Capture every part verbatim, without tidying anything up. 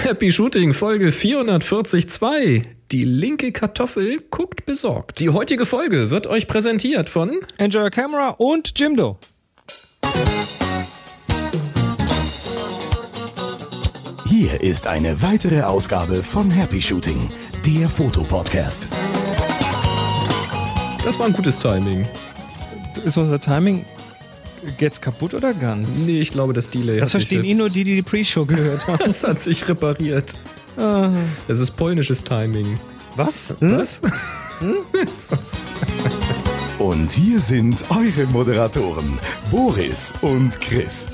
Happy Shooting, Folge vierhundertvierzig Komma zwei. Die linke Kartoffel guckt besorgt. Die heutige Folge wird euch präsentiert von Enjoy Your Camera und Jimdo. Hier ist eine weitere Ausgabe von Happy Shooting, der Fotopodcast. Das war ein gutes Timing. Ist unser Timing jetzt kaputt oder ganz? Nee, ich glaube, das Delay das hat sich verstehen eh nur die, die die Pre-Show gehört haben. Das hat sich repariert. Ah. Das ist polnisches Timing. Was? Was? Hm? Und hier sind eure Moderatoren, Boris und Chris.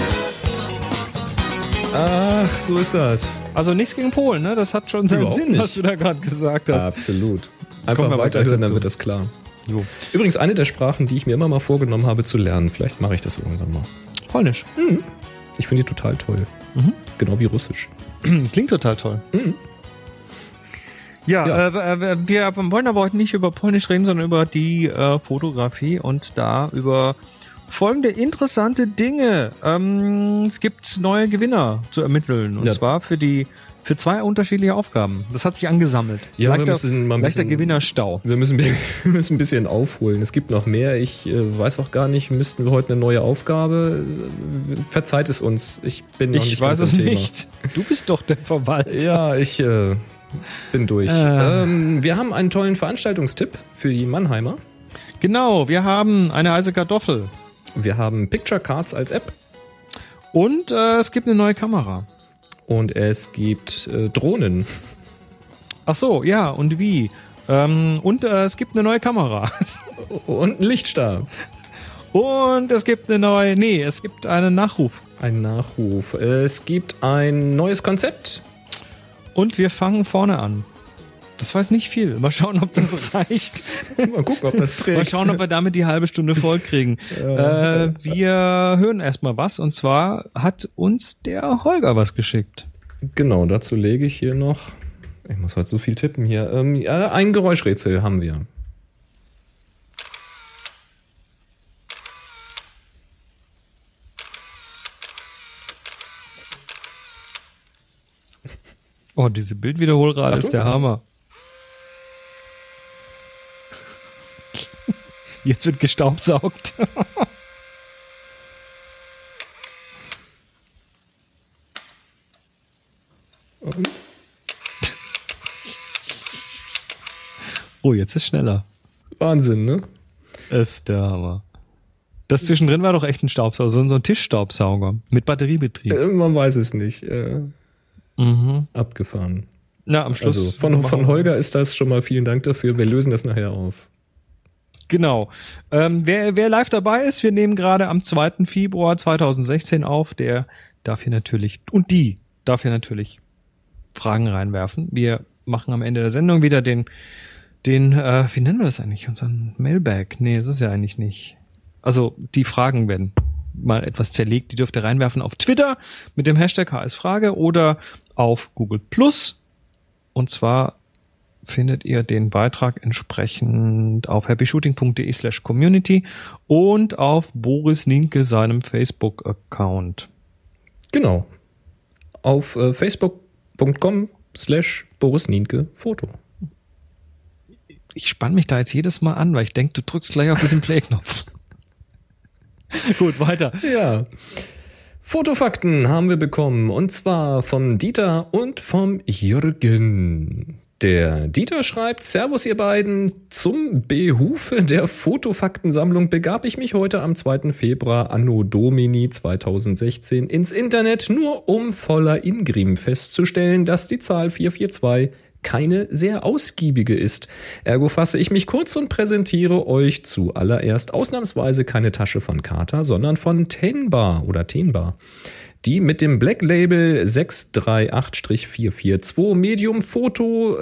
Ach, so ist das. Also nichts gegen Polen, ne? Das hat schon seinen Überhaupt Sinn, nicht. was du da gerade gesagt hast. Absolut. Einfach wir weiterhören, weiter dann zu. wird das klar. So. Übrigens eine der Sprachen, die ich mir immer mal vorgenommen habe zu lernen. Vielleicht mache ich das irgendwann mal. Polnisch. Mhm. Ich finde die total toll. Mhm. Genau wie Russisch. Klingt total toll. Mhm. Ja, Ja. Äh, äh, wir wollen aber heute nicht über Polnisch reden, sondern über die äh, Fotografie und da über folgende interessante Dinge. Ähm, es gibt neue Gewinner zu ermitteln und Ja. zwar für die für zwei unterschiedliche Aufgaben. Das hat sich angesammelt. Ja, wir leichter, müssen mal ein leichter bisschen- Gewinnerstau. Wir müssen, wir müssen ein bisschen aufholen. Es gibt noch mehr. Ich äh, weiß auch gar nicht, müssten wir heute eine neue Aufgabe? Äh, Verzeiht es uns. Ich bin noch Ich nicht weiß ganz es im Thema. nicht. Du bist doch der Verwalter. Ja, ich äh, bin durch. Äh. Ähm, wir haben einen tollen Veranstaltungstipp für die Mannheimer. Genau, wir haben eine heiße Kartoffel. Wir haben Picture Cards als App. Und äh, es gibt eine neue Kamera. Und es gibt äh, Drohnen. Ach so, ja, und wie? Ähm, und äh, es gibt eine neue Kamera. Und einen Lichtstab. Und es gibt eine neue, nee, es gibt einen Nachruf. Ein Nachruf. Es gibt ein neues Konzept. Und wir fangen vorne an. Das weiß nicht viel. Mal schauen, ob das reicht. Mal gucken, ob das trägt. Mal schauen, ob wir damit die halbe Stunde voll kriegen. äh, wir hören erstmal was. Und zwar hat uns der Holger was geschickt. Genau, dazu lege ich hier noch, ich muss heute so viel tippen hier, ähm, ja, ein Geräuschrätsel haben wir. Oh, diese Bildwiederholrate ist der Hammer. Jetzt wird gestaubsaugt. Und? Oh, jetzt ist schneller. Wahnsinn, ne? Ist der Hammer. Das zwischendrin war doch echt ein Staubsauger, so ein Tischstaubsauger mit Batteriebetrieb. Äh, man weiß es nicht. Äh, Mhm. abgefahren. Na, am Schluss. Also von, von Holger ist das schon mal vielen Dank dafür. Wir lösen das nachher auf. Genau. Ähm, wer, wer live dabei ist, wir nehmen gerade am zweiten Februar zweitausendsechzehn auf, der darf hier natürlich, und die darf hier natürlich Fragen reinwerfen. Wir machen am Ende der Sendung wieder den, den, äh, wie nennen wir das eigentlich? Unseren Mailbag? Nee, das ist ja eigentlich nicht. Also, die Fragen werden mal etwas zerlegt, die dürft ihr reinwerfen auf Twitter mit dem Hashtag H S Frage oder auf Google Plus. Und zwar findet ihr den Beitrag entsprechend auf happyshooting.de slash community und auf Boris Nienke seinem Facebook-Account. Genau. Auf äh, facebook.com slash Boris Nienke Foto. Ich spann mich da jetzt jedes Mal an, weil ich denke, du drückst gleich auf diesen Play-Knopf. Gut, weiter. Ja. Fotofakten haben wir bekommen und zwar vom Dieter und vom Jürgen. Der Dieter schreibt: Servus ihr beiden, zum Behufe der Fotofaktensammlung begab ich mich heute am zweiten Februar anno Domini zweitausendsechzehn ins Internet, nur um voller Ingrim festzustellen, dass die Zahl vier vier zwei keine sehr ausgiebige ist. Ergo fasse ich mich kurz und präsentiere euch zuallererst ausnahmsweise keine Tasche von Carta, sondern von Tenbar oder Tenbar, die mit dem Black Label sechs drei acht vier vier zwei Medium Foto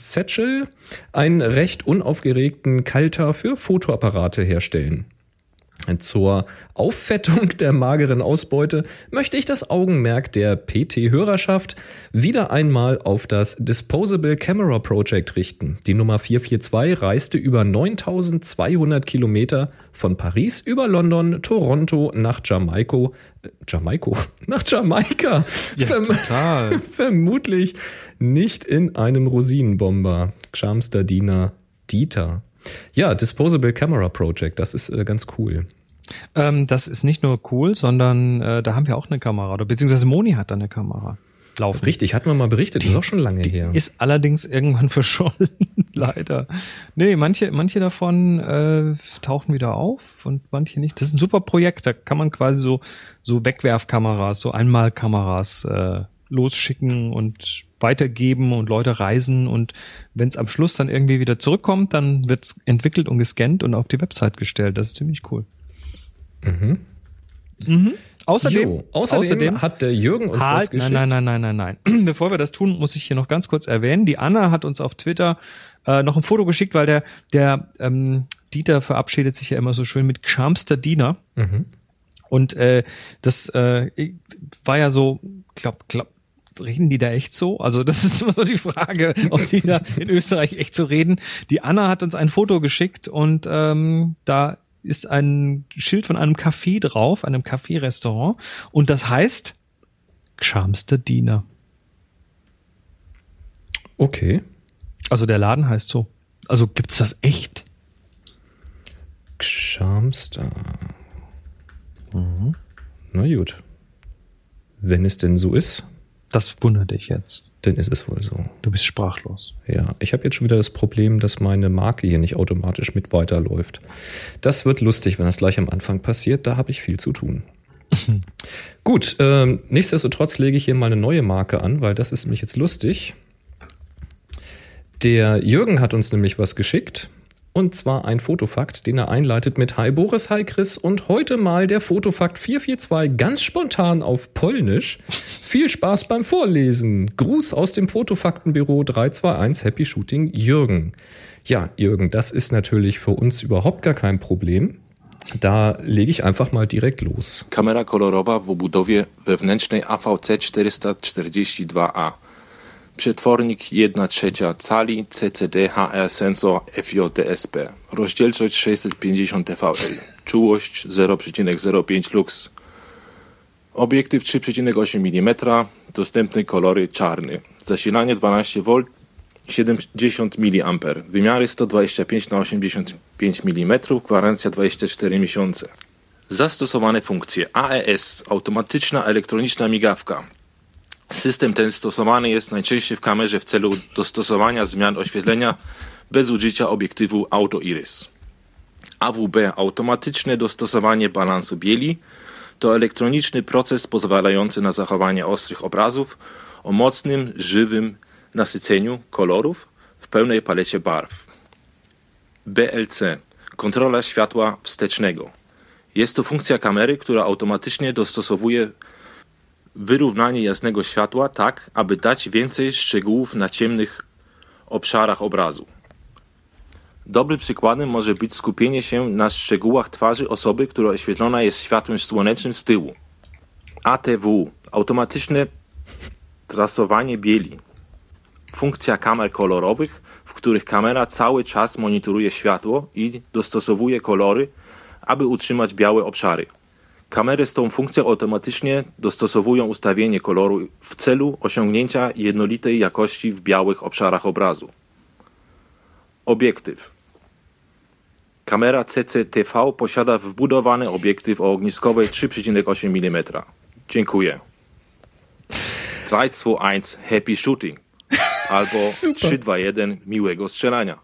Satchel einen recht unaufgeregten Kalter für Fotoapparate herstellen. Zur Auffettung der mageren Ausbeute möchte ich das Augenmerk der P T-Hörerschaft wieder einmal auf das Disposable Camera Project richten. Die Nummer vier vier zwei reiste über neuntausendzweihundert Kilometer von Paris über London, Toronto nach Jamaika. Äh, Jamaika? Nach Jamaika! Yes, Verm- total. Vermutlich nicht in einem Rosinenbomber. Gschamsterdiner Dieter. Ja, Disposable Camera Project, das ist äh, ganz cool. Ähm, das ist nicht nur cool, sondern äh, da haben wir auch eine Kamera, oder beziehungsweise Moni hat da eine Kamera laufen. Richtig, hatten wir mal berichtet, die, ist auch schon lange die her. Ist allerdings irgendwann verschollen, leider. Nee, manche, manche davon äh, tauchen wieder auf und manche nicht. Das ist ein super Projekt, da kann man quasi so, so Wegwerfkameras, so Einmalkameras äh, losschicken und weitergeben und Leute reisen, und wenn es am Schluss dann irgendwie wieder zurückkommt, dann wird's entwickelt und gescannt und auf die Website gestellt. Das ist ziemlich cool. Mhm. Mhm. Außerdem, jo, außerdem, außerdem hat der Jürgen uns halt, was geschickt. Nein, nein, nein, nein, nein, nein. Bevor wir das tun, muss ich hier noch ganz kurz erwähnen. Die Anna hat uns auf Twitter äh, noch ein Foto geschickt, weil der der ähm, Dieter verabschiedet sich ja immer so schön mit Gschamsterdiner. Mhm. Und äh, das äh, war ja so, glaub, glaub, reden die da echt so? Also das ist immer so die Frage, ob die da in Österreich echt so reden. Die Anna hat uns ein Foto geschickt und ähm, da ist ein Schild von einem Café drauf, einem Café-Restaurant, und das heißt Gschamsterdiner. Okay. Also der Laden heißt so. Also gibt's das echt? Gschamster. Mhm. Na gut. Wenn es denn so ist. Das wundert dich jetzt. Dann ist es wohl so. Du bist sprachlos. Ja, ich habe jetzt schon wieder das Problem, dass meine Marke hier nicht automatisch mit weiterläuft. Das wird lustig, wenn das gleich am Anfang passiert. Da habe ich viel zu tun. Gut, ähm, nichtsdestotrotz lege ich hier mal eine neue Marke an, weil das ist nämlich jetzt lustig. Der Jürgen hat uns nämlich was geschickt. Und zwar ein Fotofakt, den er einleitet mit Hi Boris, hi Chris, und heute mal der Fotofakt vier vier zwei ganz spontan auf Polnisch. Viel Spaß beim Vorlesen. Gruß aus dem Fotofaktenbüro drei zwei eins Happy Shooting Jürgen. Ja, Jürgen, das ist natürlich für uns überhaupt gar kein Problem. Da lege ich einfach mal direkt los. Kamera kolorowa w obudowie wewnętrznej A V C czterysta czterdzieści dwa A. Przetwornik jedna trzecia cali C C D H R sensor F J D S P. Rozdzielczość sześćset pięćdziesiąt T V L. Czułość zero przecinek zero pięć lux. Obiektyw trzy przecinek osiem milimetra. Dostępne kolory czarny. Zasilanie dwanaście wolt, siedemdziesiąt miliamperów. Wymiary sto dwadzieścia pięć na osiemdziesiąt pięć milimetrów. Gwarancja dwadzieścia cztery miesiące. Zastosowane funkcje. A E S. Automatyczna elektroniczna migawka. System ten stosowany jest najczęściej w kamerze w celu dostosowania zmian oświetlenia bez użycia obiektywu Auto Iris. A W B. Automatyczne dostosowanie balansu bieli. To elektroniczny proces pozwalający na zachowanie ostrych obrazów o mocnym, żywym nasyceniu kolorów w pełnej palecie barw. B L C. Kontrola światła wstecznego. Jest to funkcja kamery, która automatycznie dostosowuje wyrównanie jasnego światła tak, aby dać więcej szczegółów na ciemnych obszarach obrazu. Dobrym przykładem może być skupienie się na szczegółach twarzy osoby, która oświetlona jest światłem słonecznym z tyłu. A T W. Automatyczne trasowanie bieli. Funkcja kamer kolorowych, w których kamera cały czas monitoruje światło i dostosowuje kolory, aby utrzymać białe obszary. Kamery z tą funkcją automatycznie dostosowują ustawienie koloru w celu osiągnięcia jednolitej jakości w białych obszarach obrazu. Obiektyw. Kamera C C T V posiada wbudowany obiektyw o ogniskowej trzy przecinek osiem milimetra. Dziękuję. drei zwei eins Happy Shooting. Albo trzy dwa jeden miłego strzelania.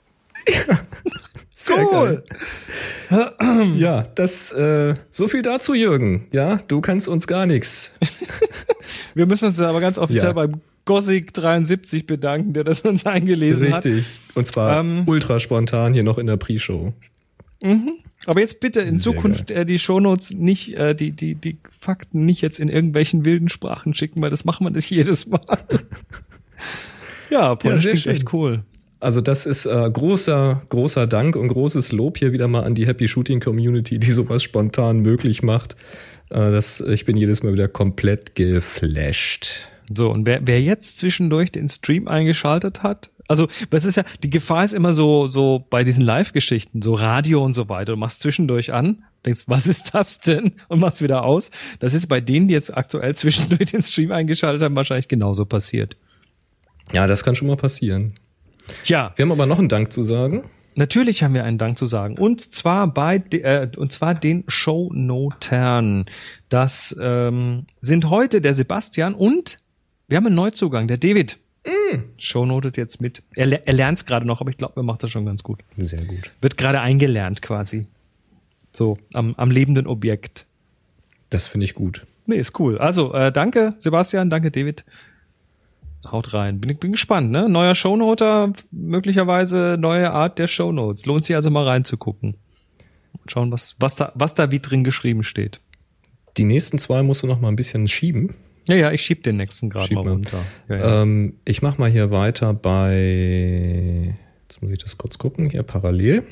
Cool. Ja, das, äh, so viel dazu, Jürgen. Ja, du kannst uns gar nichts. Wir müssen uns aber ganz offiziell Ja. beim Gossig dreiundsiebzig bedanken, der das uns eingelesen hat. Richtig. Und zwar Ähm, ultra spontan hier noch in der Pre-Show. Mhm. Aber jetzt bitte in Sehr Zukunft äh, die Shownotes nicht, äh, die, die, die Fakten nicht jetzt in irgendwelchen wilden Sprachen schicken, weil das machen wir nicht jedes Mal. Ja, Polnisch sehr klingt schön. echt cool. Also das ist äh, großer, großer Dank und großes Lob hier wieder mal an die Happy Shooting Community, die sowas spontan möglich macht. Äh, das, ich bin jedes Mal wieder komplett geflasht. So, und wer, wer jetzt zwischendurch den Stream eingeschaltet hat, also, das ist ja, die Gefahr ist immer so, so bei diesen Live-Geschichten, so Radio und so weiter. Du machst zwischendurch an, denkst, was ist das denn? Und machst wieder aus. Das ist bei denen, die jetzt aktuell zwischendurch den Stream eingeschaltet haben, wahrscheinlich genauso passiert. Ja, das kann schon mal passieren. Tja. Wir haben aber noch einen Dank zu sagen. Natürlich haben wir einen Dank zu sagen. Und zwar bei, äh, und zwar den Shownotern. Das, ähm, sind heute der Sebastian und wir haben einen Neuzugang, der David. Mm. Shownotet jetzt mit. Er, er lernt es gerade noch, aber ich glaube, er macht das schon ganz gut. Sehr gut. Wird gerade eingelernt quasi. So, am, am lebenden Objekt. Das finde ich gut. Nee, ist cool. Also, äh, danke Sebastian, danke David. Haut rein. Bin, bin gespannt, ne? Neuer Shownoter, möglicherweise neue Art der Shownotes. Lohnt sich also mal reinzugucken. Und schauen, was, was da, was da wie drin geschrieben steht. Die nächsten zwei musst du noch mal ein bisschen schieben. Ja, ja, ich schieb den nächsten gerade mal runter. Ja, ja. Ähm, ich mach mal hier weiter bei, jetzt muss ich das kurz gucken, hier parallel.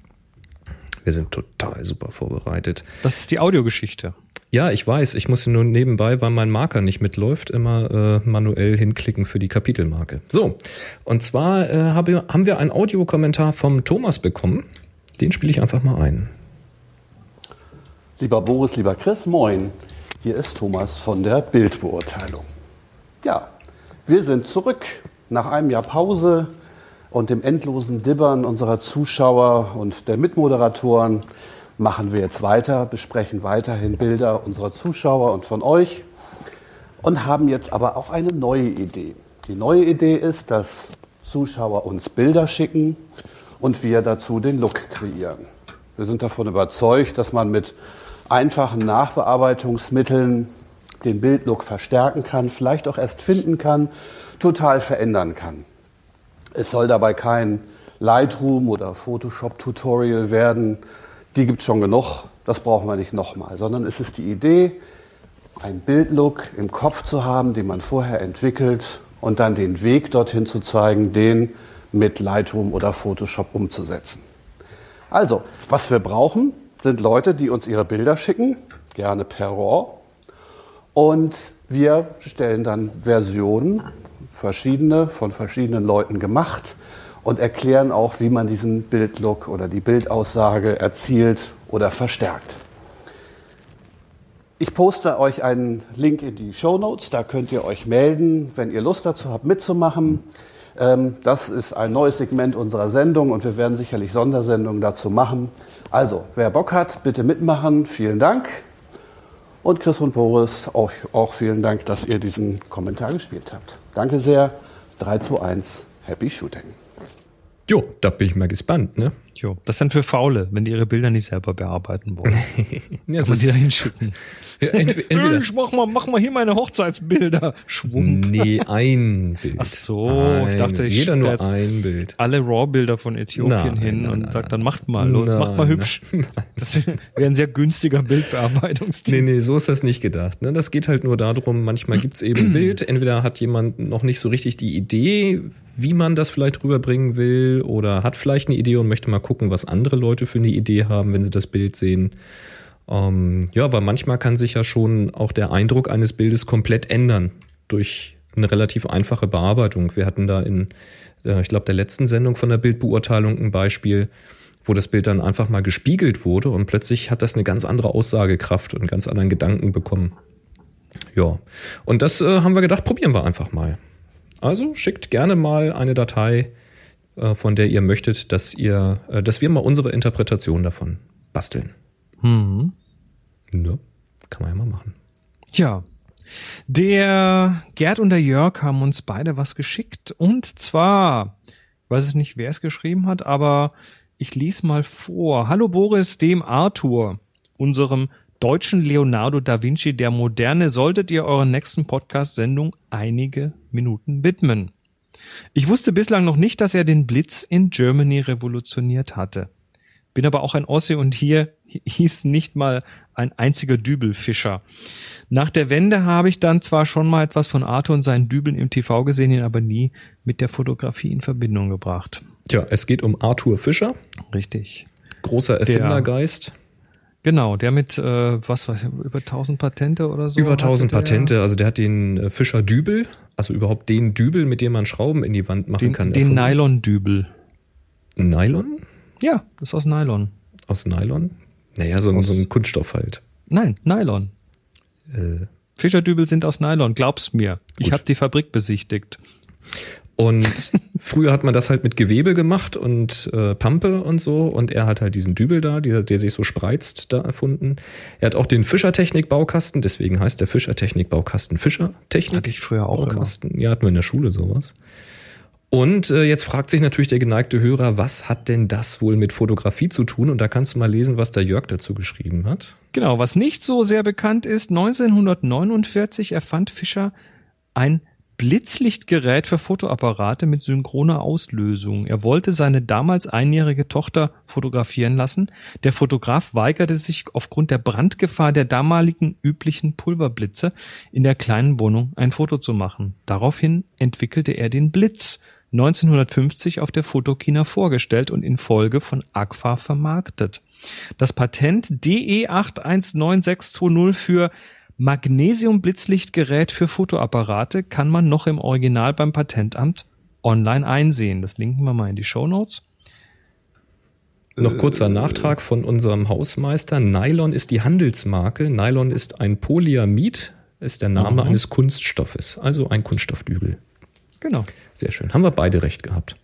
Wir sind total super vorbereitet. Das ist die Audiogeschichte. Ja, ich weiß, ich muss nur nebenbei, weil mein Marker nicht mitläuft, immer äh, manuell hinklicken für die Kapitelmarke. So, und zwar äh, habe, haben wir einen Audiokommentar vom Thomas bekommen. Den spiele ich einfach mal ein. Lieber Boris, lieber Chris, moin. Hier ist Thomas von der Bildbeurteilung. Ja, wir sind zurück nach einem Jahr Pause und dem endlosen Dibbern unserer Zuschauer und der Mitmoderatoren machen wir jetzt weiter, besprechen weiterhin Bilder unserer Zuschauer und von euch und haben jetzt aber auch eine neue Idee. Die neue Idee ist, dass Zuschauer uns Bilder schicken und wir dazu den Look kreieren. Wir sind davon überzeugt, dass man mit einfachen Nachbearbeitungsmitteln den Bildlook verstärken kann, vielleicht auch erst finden kann, total verändern kann. Es soll dabei kein Lightroom oder Photoshop-Tutorial werden, die gibt es schon genug, das brauchen wir nicht nochmal, sondern es ist die Idee, einen Bildlook im Kopf zu haben, den man vorher entwickelt und dann den Weg dorthin zu zeigen, den mit Lightroom oder Photoshop umzusetzen. Also, was wir brauchen, sind Leute, die uns ihre Bilder schicken, gerne per RAW. Und wir stellen dann Versionen, verschiedene, von verschiedenen Leuten gemacht und erklären auch, wie man diesen Bildlook oder die Bildaussage erzielt oder verstärkt. Ich poste euch einen Link in die Shownotes, da könnt ihr euch melden, wenn ihr Lust dazu habt, mitzumachen. Das ist ein neues Segment unserer Sendung und wir werden sicherlich Sondersendungen dazu machen. Also, wer Bock hat, bitte mitmachen. Vielen Dank. Und Chris und Boris, auch, auch vielen Dank, dass ihr diesen Kommentar gespielt habt. Danke sehr. drei, zwei, eins, Happy Shooting. Jo, da bin ich mal gespannt, ne? Jo, das sind für Faule, wenn die ihre Bilder nicht selber bearbeiten wollen. Ja, kann man sie da hinschicken. Ja, entweder, entweder. Ich mach mal, mach mal hier meine Hochzeitsbilder. Schwump. Nee, ein Bild. Ach so, ein, ich dachte, ich jeder nur jetzt ein Bild. alle RAW-Bilder von Äthiopien Nein, hin nein, und nein, sagt, nein. dann macht mal los, Nein, macht mal hübsch. nein. Das wäre ein sehr günstiger Bildbearbeitungsdienst. Nee, nee, so ist das nicht gedacht. Ne? Das geht halt nur darum, manchmal gibt's eben ein Bild, entweder hat jemand noch nicht so richtig die Idee, wie man das vielleicht rüberbringen will, oder hat vielleicht eine Idee und möchte mal gucken, was andere Leute für eine Idee haben, wenn sie das Bild sehen. Ähm, ja, weil manchmal kann sich ja schon auch der Eindruck eines Bildes komplett ändern durch eine relativ einfache Bearbeitung. Wir hatten da in, äh, ich glaube, der letzten Sendung von der Bildbeurteilung ein Beispiel, wo das Bild dann einfach mal gespiegelt wurde und plötzlich hat das eine ganz andere Aussagekraft und einen ganz anderen Gedanken bekommen. Ja, und das äh, haben wir gedacht, probieren wir einfach mal. Also schickt gerne mal eine Datei, äh, von der ihr möchtet, dass ihr, äh, dass wir mal unsere Interpretation davon basteln. Mhm. Ja, kann man ja mal machen. Ja, der Gerd und der Jörg haben uns beide was geschickt und zwar, ich weiß es nicht, wer es geschrieben hat, aber ich lese mal vor. Hallo Boris, dem Arthur, unserem deutschen Leonardo da Vinci der Moderne, solltet ihr eurer nächsten Podcast-Sendung einige Minuten widmen. Ich wusste bislang noch nicht, dass er den Blitz in Germany revolutioniert hatte. Bin aber auch ein Ossi und hier hieß nicht mal ein einziger Dübelfischer. Nach der Wende habe ich dann zwar schon mal etwas von Arthur und seinen Dübeln im T V gesehen, ihn aber nie mit der Fotografie in Verbindung gebracht. Tja, es geht um Arthur Fischer. Richtig. Großer Erfindergeist. Der, genau, der mit, äh, was weiß ich, über tausend Patente oder so. Über tausend der, Patente, also der hat den äh, Fischer Dübel, also überhaupt den Dübel, mit dem man Schrauben in die Wand machen den, kann. Den Nylon-Dübel. Nylon? Ja, das ist aus Nylon. Aus Nylon? Naja, so ein, so ein Kunststoff halt. Nein, Nylon. Äh. Fischerdübel sind aus Nylon, glaub's mir. Ich habe die Fabrik besichtigt. Und früher hat man das halt mit Gewebe gemacht und äh, Pampe und so. Und er hat halt diesen Dübel da, der, der sich so spreizt, da erfunden. Er hat auch den Fischertechnik-Baukasten, deswegen heißt der Fischertechnik-Baukasten Fischertechnik. Hatte ich früher auch Baukasten. Ja, hatten wir in der Schule sowas. Und äh, jetzt fragt sich natürlich der geneigte Hörer, was hat denn das wohl mit Fotografie zu tun? Und da kannst du mal lesen, was der Jörg dazu geschrieben hat. Genau, was nicht so sehr bekannt ist, neunzehnhundertneunundvierzig erfand Fischer ein Blitzlichtgerät für Fotoapparate mit synchroner Auslösung. Er wollte seine damals einjährige Tochter fotografieren lassen. Der Fotograf weigerte sich aufgrund der Brandgefahr der damaligen üblichen Pulverblitze in der kleinen Wohnung ein Foto zu machen. Daraufhin entwickelte er den Blitz, neunzehnhundertfünfzig auf der Fotokina vorgestellt und in Folge von Agfa vermarktet. Das Patent D E acht eins neun sechs zwei null für Magnesium-Blitzlichtgerät für Fotoapparate kann man noch im Original beim Patentamt online einsehen. Das linken wir mal in die Shownotes. Noch kurzer Nachtrag von unserem Hausmeister. Nylon ist die Handelsmarke. Nylon ist ein Polyamid, ist der Name Aha. eines Kunststoffes, also ein Kunststoffdübel. Genau. Sehr schön. Haben wir beide recht gehabt.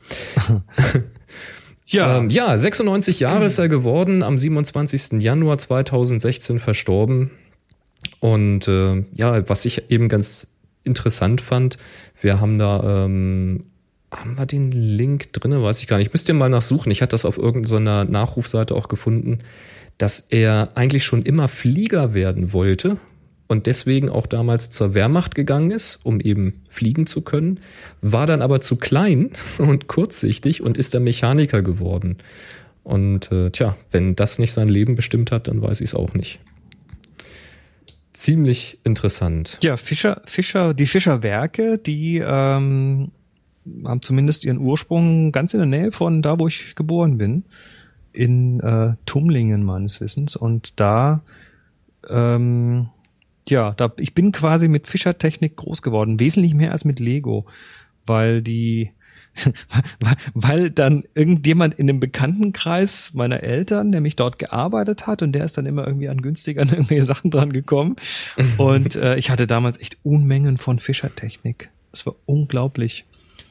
Ja. Ähm, ja, sechsundneunzig Jahre ist er geworden, am siebenundzwanzigsten Januar zweitausendsechzehn verstorben. Und äh, ja, was ich eben ganz interessant fand, wir haben da, ähm, haben wir den Link drin, weiß ich gar nicht. Müsst ihr mal nachsuchen. Ich hatte das auf irgendeiner Nachrufseite auch gefunden, dass er eigentlich schon immer Flieger werden wollte und deswegen auch damals zur Wehrmacht gegangen ist, um eben fliegen zu können, war dann aber zu klein und kurzsichtig und ist dann Mechaniker geworden. Und äh, tja, wenn das nicht sein Leben bestimmt hat, dann weiß ich es auch nicht. Ziemlich interessant. Ja, Fischer, Fischer, die Fischerwerke, die ähm, haben zumindest ihren Ursprung ganz in der Nähe von da, wo ich geboren bin, in äh, Tumlingen meines Wissens. Und da, ähm, ja, da ich bin quasi mit Fischertechnik groß geworden, wesentlich mehr als mit Lego, weil die weil dann irgendjemand in dem Bekanntenkreis meiner Eltern, der mich dort gearbeitet hat und der ist dann immer irgendwie an günstig an irgendwelche Sachen dran gekommen und äh, ich hatte damals echt Unmengen von Fischertechnik. Das war unglaublich.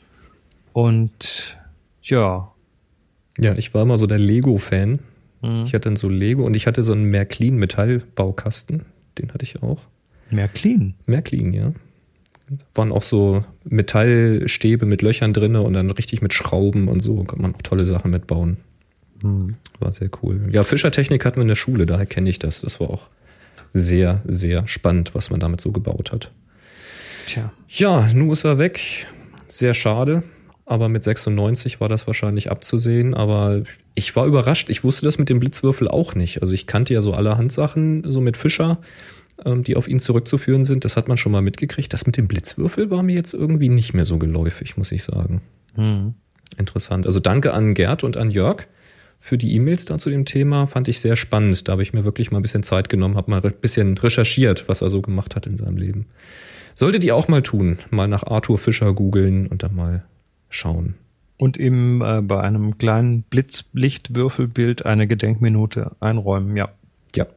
Und ja. Ja, ich war immer so der Lego-Fan. Mhm. Ich hatte dann so Lego und ich hatte so einen Märklin-Metallbaukasten. Den hatte ich auch. Märklin? Märklin, ja. Waren auch so Metallstäbe mit Löchern drin und dann richtig mit Schrauben und so. Kann man auch tolle Sachen mitbauen. Mhm. War sehr cool. Ja, Fischertechnik hatten wir in der Schule, daher kenne ich das. Das war auch sehr, sehr spannend, was man damit so gebaut hat. Tja. Ja, nun ist er weg. Sehr schade. Aber mit sechsundneunzig war das wahrscheinlich abzusehen. Aber ich war überrascht. Ich wusste das mit dem Blitzwürfel auch nicht. Also ich kannte ja so allerhand Sachen, so mit Fischer, die auf ihn zurückzuführen sind. Das hat man schon mal mitgekriegt. Das mit dem Blitzwürfel war mir jetzt irgendwie nicht mehr so geläufig, muss ich sagen. Mhm. Interessant. Also danke an Gerd und an Jörg für die E-Mails da zu dem Thema. Fand ich sehr spannend. Da habe ich mir wirklich mal ein bisschen Zeit genommen, habe mal ein bisschen recherchiert, was er so gemacht hat in seinem Leben. Solltet ihr auch mal tun. Mal nach Arthur Fischer googeln und dann mal schauen. Und ihm äh, bei einem kleinen Blitzlichtwürfelbild eine Gedenkminute einräumen, ja. Ja.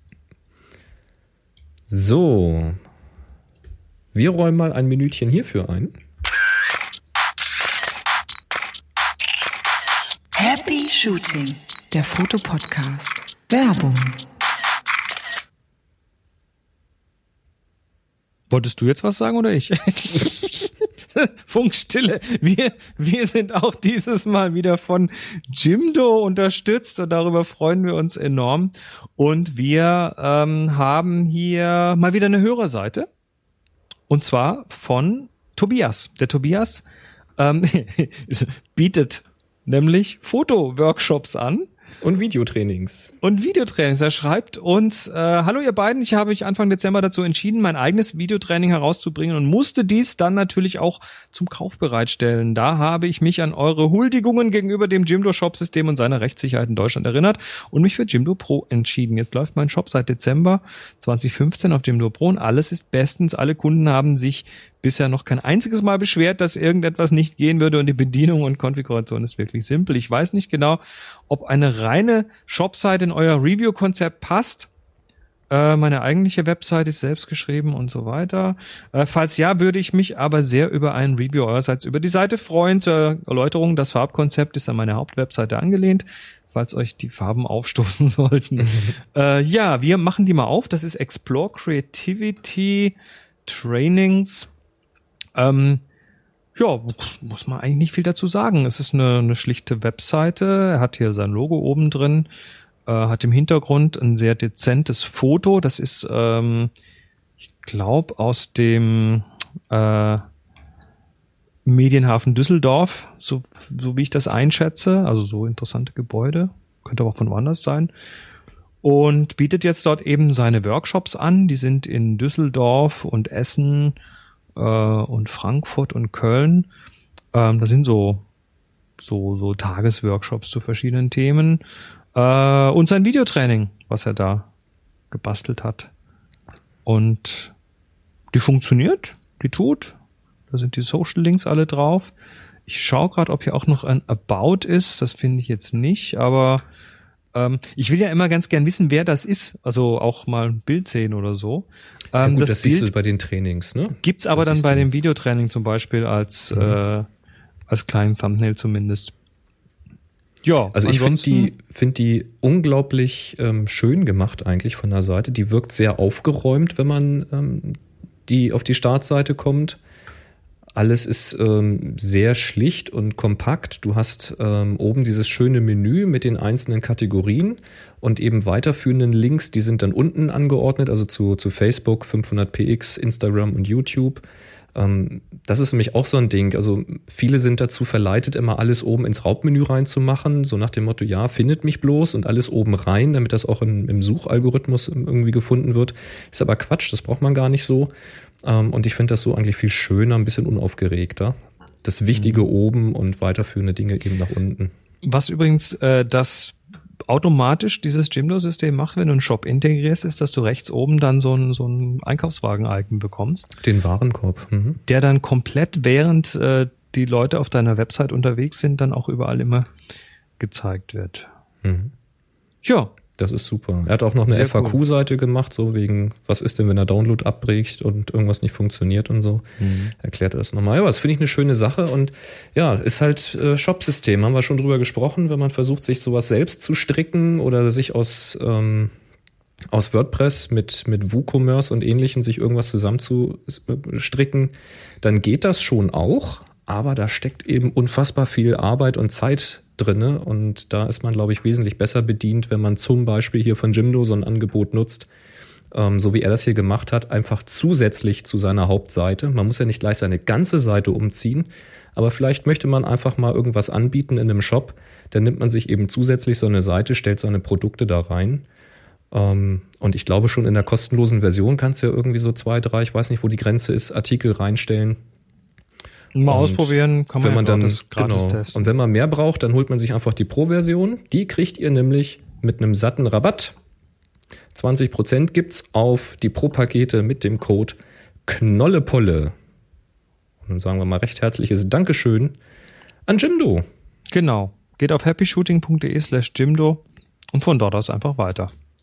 So, wir räumen mal ein Minütchen hierfür ein. Happy Shooting, der Fotopodcast. Werbung. Wolltest du jetzt was sagen oder ich? Funkstille. Wir, wir sind auch dieses Mal wieder von Jimdo unterstützt und darüber freuen wir uns enorm. Und wir ähm, haben hier mal wieder eine Hörerseite und zwar von Tobias. Der Tobias ähm, bietet nämlich Fotoworkshops an Und Videotrainings. Und Videotrainings. Er schreibt uns, äh, hallo ihr beiden, ich habe mich Anfang Dezember dazu entschieden, mein eigenes Videotraining herauszubringen und musste dies dann natürlich auch zum Kauf bereitstellen. Da habe ich mich an eure Huldigungen gegenüber dem Jimdo-Shop-System und seiner Rechtssicherheit in Deutschland erinnert und mich für Jimdo Pro entschieden. Jetzt läuft mein Shop seit Dezember zwanzig fünfzehn auf Jimdo Pro und alles ist bestens. Alle Kunden haben sich bisher noch kein einziges Mal beschwert, dass irgendetwas nicht gehen würde und die Bedienung und Konfiguration ist wirklich simpel. Ich weiß nicht genau, ob eine reine Shopseite in euer Review-Konzept passt. Äh, meine eigentliche Website ist selbst geschrieben und so weiter. Äh, falls ja, würde ich mich aber sehr über ein Review eurerseits über die Seite freuen. Zur Erläuterung, das Farbkonzept ist an meine Hauptwebseite angelehnt, falls euch die Farben aufstoßen sollten. äh, ja, wir machen die mal auf. Das ist Explore Creativity Trainings. Ähm, ja, muss man eigentlich nicht viel dazu sagen. Es ist eine, eine schlichte Webseite. Er hat hier sein Logo oben drin, äh, hat im Hintergrund ein sehr dezentes Foto. Das ist, ähm, ich glaube, aus dem äh, Medienhafen Düsseldorf, so, so wie ich das einschätze. Also so interessante Gebäude. Könnte aber auch von woanders sein. Und bietet jetzt dort eben seine Workshops an. Die sind in Düsseldorf und Essen und Frankfurt und Köln. Ähm, das sind so so so Tagesworkshops zu verschiedenen Themen äh, und sein Videotraining, was er da gebastelt hat. Und die funktioniert, die tut. Da sind die Social Links alle drauf. Ich schaue gerade, ob hier auch noch ein About ist. Das finde ich jetzt nicht, aber ähm, ich will ja immer ganz gern wissen, wer das ist. Also auch mal ein Bild sehen oder so. Ja Ähm, gut, das das Bild siehst du bei den Trainings, ne? Gibt's aber Das dann siehst bei du. dem Videotraining zum Beispiel als Mhm. äh, als kleinen Thumbnail zumindest. Ja, Also ich finde ansonsten- die, find die unglaublich ähm, schön gemacht eigentlich von der Seite. Die wirkt sehr aufgeräumt, wenn man ähm, die auf die Startseite kommt. Alles ist ähm, sehr schlicht und kompakt. Du hast ähm, oben dieses schöne Menü mit den einzelnen Kategorien und eben weiterführenden Links, die sind dann unten angeordnet, also zu, zu Facebook, fünfhundert p x, Instagram und YouTube. Ähm, das ist nämlich auch so ein Ding. Also viele sind dazu verleitet, immer alles oben ins Hauptmenü reinzumachen, so nach dem Motto, ja, findet mich bloß und alles oben rein, damit das auch in, im Suchalgorithmus irgendwie gefunden wird. Ist aber Quatsch, das braucht man gar nicht so. Ähm, und ich finde das so eigentlich viel schöner, ein bisschen unaufgeregter. Das Wichtige mhm. oben und weiterführende Dinge eben nach unten. Was übrigens äh, das automatisch dieses Jimdo-System macht, wenn du einen Shop integrierst, ist, dass du rechts oben dann so ein, so ein Einkaufswagen-Icon bekommst. Den Warenkorb. Mhm. Der dann komplett, während äh, die Leute auf deiner Website unterwegs sind, dann auch überall immer gezeigt wird. Mhm. Ja. Das ist super. Er hat auch noch eine Sehr F A Q-Seite gemacht, so wegen, was ist denn, wenn der Download abbricht und irgendwas nicht funktioniert und so. Mhm. Erklärt er das nochmal. Ja, das finde ich eine schöne Sache und ja, ist halt äh, Shop-System, haben wir schon drüber gesprochen, wenn man versucht, sich sowas selbst zu stricken oder sich aus, ähm, aus WordPress mit, mit WooCommerce und Ähnlichem sich irgendwas zusammenzustricken, dann geht das schon auch, aber da steckt eben unfassbar viel Arbeit und Zeit drinne und da ist man, glaube ich, wesentlich besser bedient, wenn man zum Beispiel hier von Jimdo so ein Angebot nutzt, ähm, so wie er das hier gemacht hat, einfach zusätzlich zu seiner Hauptseite. Man muss ja nicht gleich seine ganze Seite umziehen, aber vielleicht möchte man einfach mal irgendwas anbieten in einem Shop, dann nimmt man sich eben zusätzlich so eine Seite, stellt seine Produkte da rein. Ähm, und ich glaube, schon in der kostenlosen Version kannst du ja irgendwie so zwei, drei, ich weiß nicht, wo die Grenze ist, Artikel reinstellen. Mal und ausprobieren, kann man, wenn man ja dann gratis, gratis genau. testen. Und wenn man mehr braucht, dann holt man sich einfach die Pro-Version. Die kriegt ihr nämlich mit einem satten Rabatt. zwanzig Prozent gibt's auf die Pro-Pakete mit dem Code Knollepolle. Und dann sagen wir mal recht herzliches Dankeschön an Jimdo. Genau. Geht auf happyshooting.de slash Jimdo und von dort aus einfach weiter.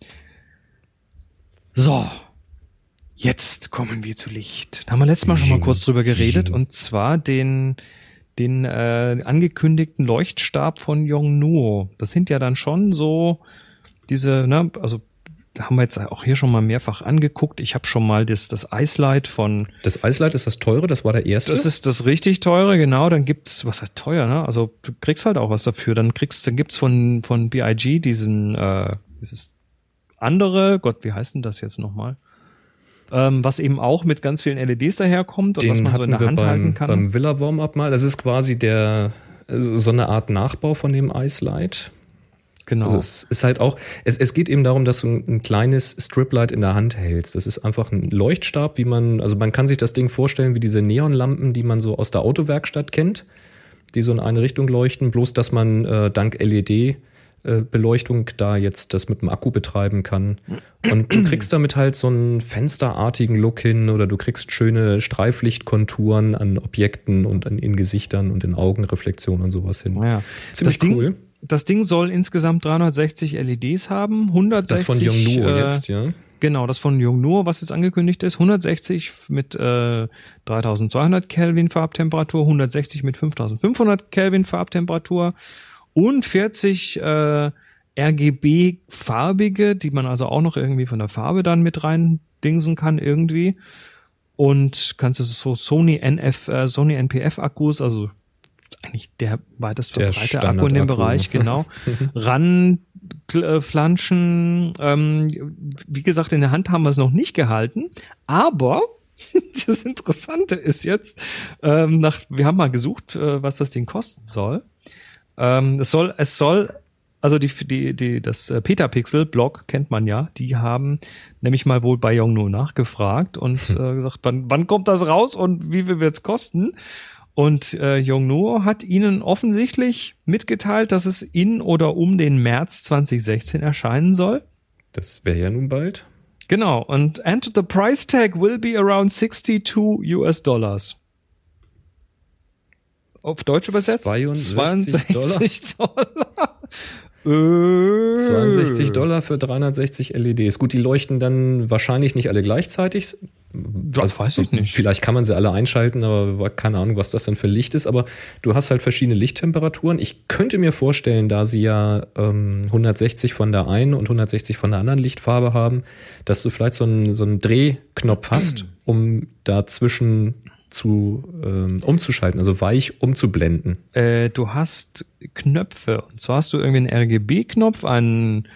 So. Jetzt kommen wir zu Licht. Da haben wir letztes Mal schon mal kurz drüber geredet und zwar den, den äh, angekündigten Leuchtstab von Yongnuo. Das sind ja dann schon so diese, ne, also haben wir jetzt auch hier schon mal mehrfach angeguckt. Ich habe schon mal das, das Icelight von... Das Icelight ist das teure, das war der erste? Das ist das richtig teure, genau. Dann gibt's, was heißt teuer, ne? Also du kriegst halt auch was dafür. Dann kriegst, dann gibt's von, von B I G diesen, äh, dieses andere, Gott, wie heißt denn das jetzt nochmal? Ähm, was eben auch mit ganz vielen L E Ds daherkommt und Den was man so in der wir Hand beim, halten kann. beim Villa Warm-Up mal. Das ist quasi der so eine Art Nachbau von dem Icelight. Genau. Also es ist halt auch, es, es geht eben darum, dass du ein, ein kleines Striplight in der Hand hältst. Das ist einfach ein Leuchtstab, wie man, also man kann sich das Ding vorstellen wie diese Neonlampen, die man so aus der Autowerkstatt kennt, die so in eine Richtung leuchten, bloß dass man äh, dank L E D-Beleuchtung da jetzt das mit dem Akku betreiben kann. Und du kriegst damit halt so einen fensterartigen Look hin oder du kriegst schöne Streiflichtkonturen an Objekten und an, in Gesichtern und in Augenreflexionen und sowas hin. Ja. Ziemlich das cool. Ding, das Ding soll insgesamt dreihundertsechzig L E Ds haben, hundertsechzig. Das von Yongnuo äh, jetzt, ja. Genau, das von Yongnuo, was jetzt angekündigt ist, hundertsechzig mit äh, dreitausendzweihundert Kelvin Farbtemperatur, hundertsechzig mit fünftausendfünfhundert Kelvin Farbtemperatur und vierzig äh, R G B-farbige, die man also auch noch irgendwie von der Farbe dann mit rein dingsen kann irgendwie. Und kannst du so Sony N F, äh, Sony N P F-Akkus, also eigentlich der weitest verbreitete Akku in dem Bereich, genau, ranflanschen. Ähm, wie gesagt, in der Hand haben wir es noch nicht gehalten, aber das Interessante ist jetzt, ähm, nach, wir haben mal gesucht, äh, was das Ding kosten soll. Ähm, es soll, es soll, also die, die, die, das Petapixel-Blog kennt man ja, die haben nämlich mal wohl bei Yongnuo nachgefragt und äh, gesagt, wann, wann kommt das raus und wie viel wird's kosten? Und äh, Yongnuo hat ihnen offensichtlich mitgeteilt, dass es in oder um den März zweitausendsechzehn erscheinen soll. Das wäre ja nun bald. Genau. Und and the price tag will be around sixty-two U S Dollars. Auf Deutsch übersetzt? zweiundsechzig Dollar. zweiundsechzig Dollar für dreihundertsechzig L E Ds. Gut, die leuchten dann wahrscheinlich nicht alle gleichzeitig. Das also, weiß ich nicht. Vielleicht kann man sie alle einschalten, aber keine Ahnung, was das dann für Licht ist. Aber du hast halt verschiedene Lichttemperaturen. Ich könnte mir vorstellen, da sie ja ähm, hundertsechzig von der einen und hundertsechzig von der anderen Lichtfarbe haben, dass du vielleicht so einen, so einen Drehknopf hast, um dazwischen zu ähm, umzuschalten, also weich umzublenden. Äh, du hast Knöpfe. Und zwar hast du irgendwie einen R G B-Knopf, einen,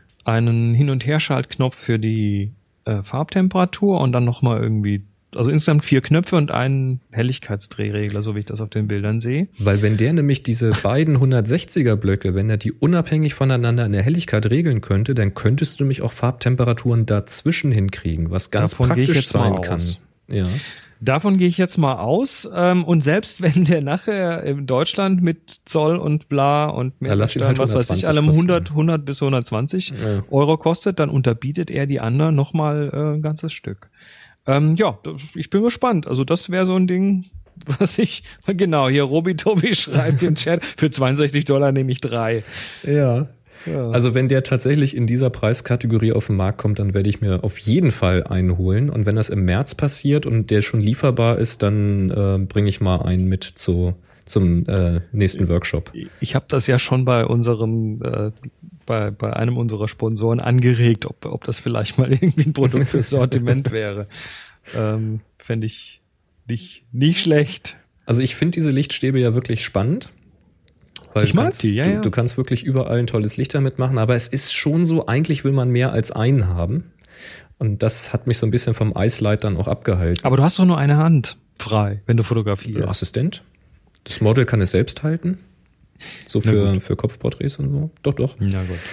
einen Hin- und Herschaltknopf für die äh, Farbtemperatur und dann nochmal irgendwie, also insgesamt vier Knöpfe und einen Helligkeitsdrehregler, so wie ich das auf den Bildern sehe. Weil wenn der nämlich diese beiden hundertsechziger Blöcke, wenn er die unabhängig voneinander in der Helligkeit regeln könnte, dann könntest du nämlich auch Farbtemperaturen dazwischen hinkriegen, was ganz Davon praktisch gehe ich jetzt sein mal kann. aus. Ja. Davon gehe ich jetzt mal aus. Ähm, und selbst wenn der nachher in Deutschland mit Zoll und bla und Ja, lass ihn halt was weiß ich, allem hundert, hundert bis hundertzwanzig Ja. Euro kostet, dann unterbietet er die anderen nochmal äh, ein ganzes Stück. Ähm, ja, ich bin gespannt. Also das wäre so ein Ding, was ich, genau, hier Robi Tobi schreibt im Chat, für zweiundsechzig Dollar nehme ich drei. Ja. Ja. Also wenn der tatsächlich in dieser Preiskategorie auf den Markt kommt, dann werde ich mir auf jeden Fall einen holen. Und wenn das im März passiert und der schon lieferbar ist, dann äh, bringe ich mal einen mit zu, zum äh, nächsten Workshop. Ich habe das ja schon bei unserem, äh, bei, bei einem unserer Sponsoren angeregt, ob, ob das vielleicht mal irgendwie ein Produkt fürs Sortiment wäre. Ähm, Fände ich nicht, nicht schlecht. Also ich finde diese Lichtstäbe ja wirklich spannend. Weil Ich du mag kannst, die, ja, du, ja. du kannst wirklich überall ein tolles Licht damit machen, aber es ist schon so, eigentlich will man mehr als einen haben. Und das hat mich so ein bisschen vom Icelight dann auch abgehalten. Aber du hast doch nur eine Hand frei, wenn du Der fotografierst. Assistent. Das Model kann es selbst halten. So Na für, gut. für Kopfporträts und so. Doch, doch. Na gut.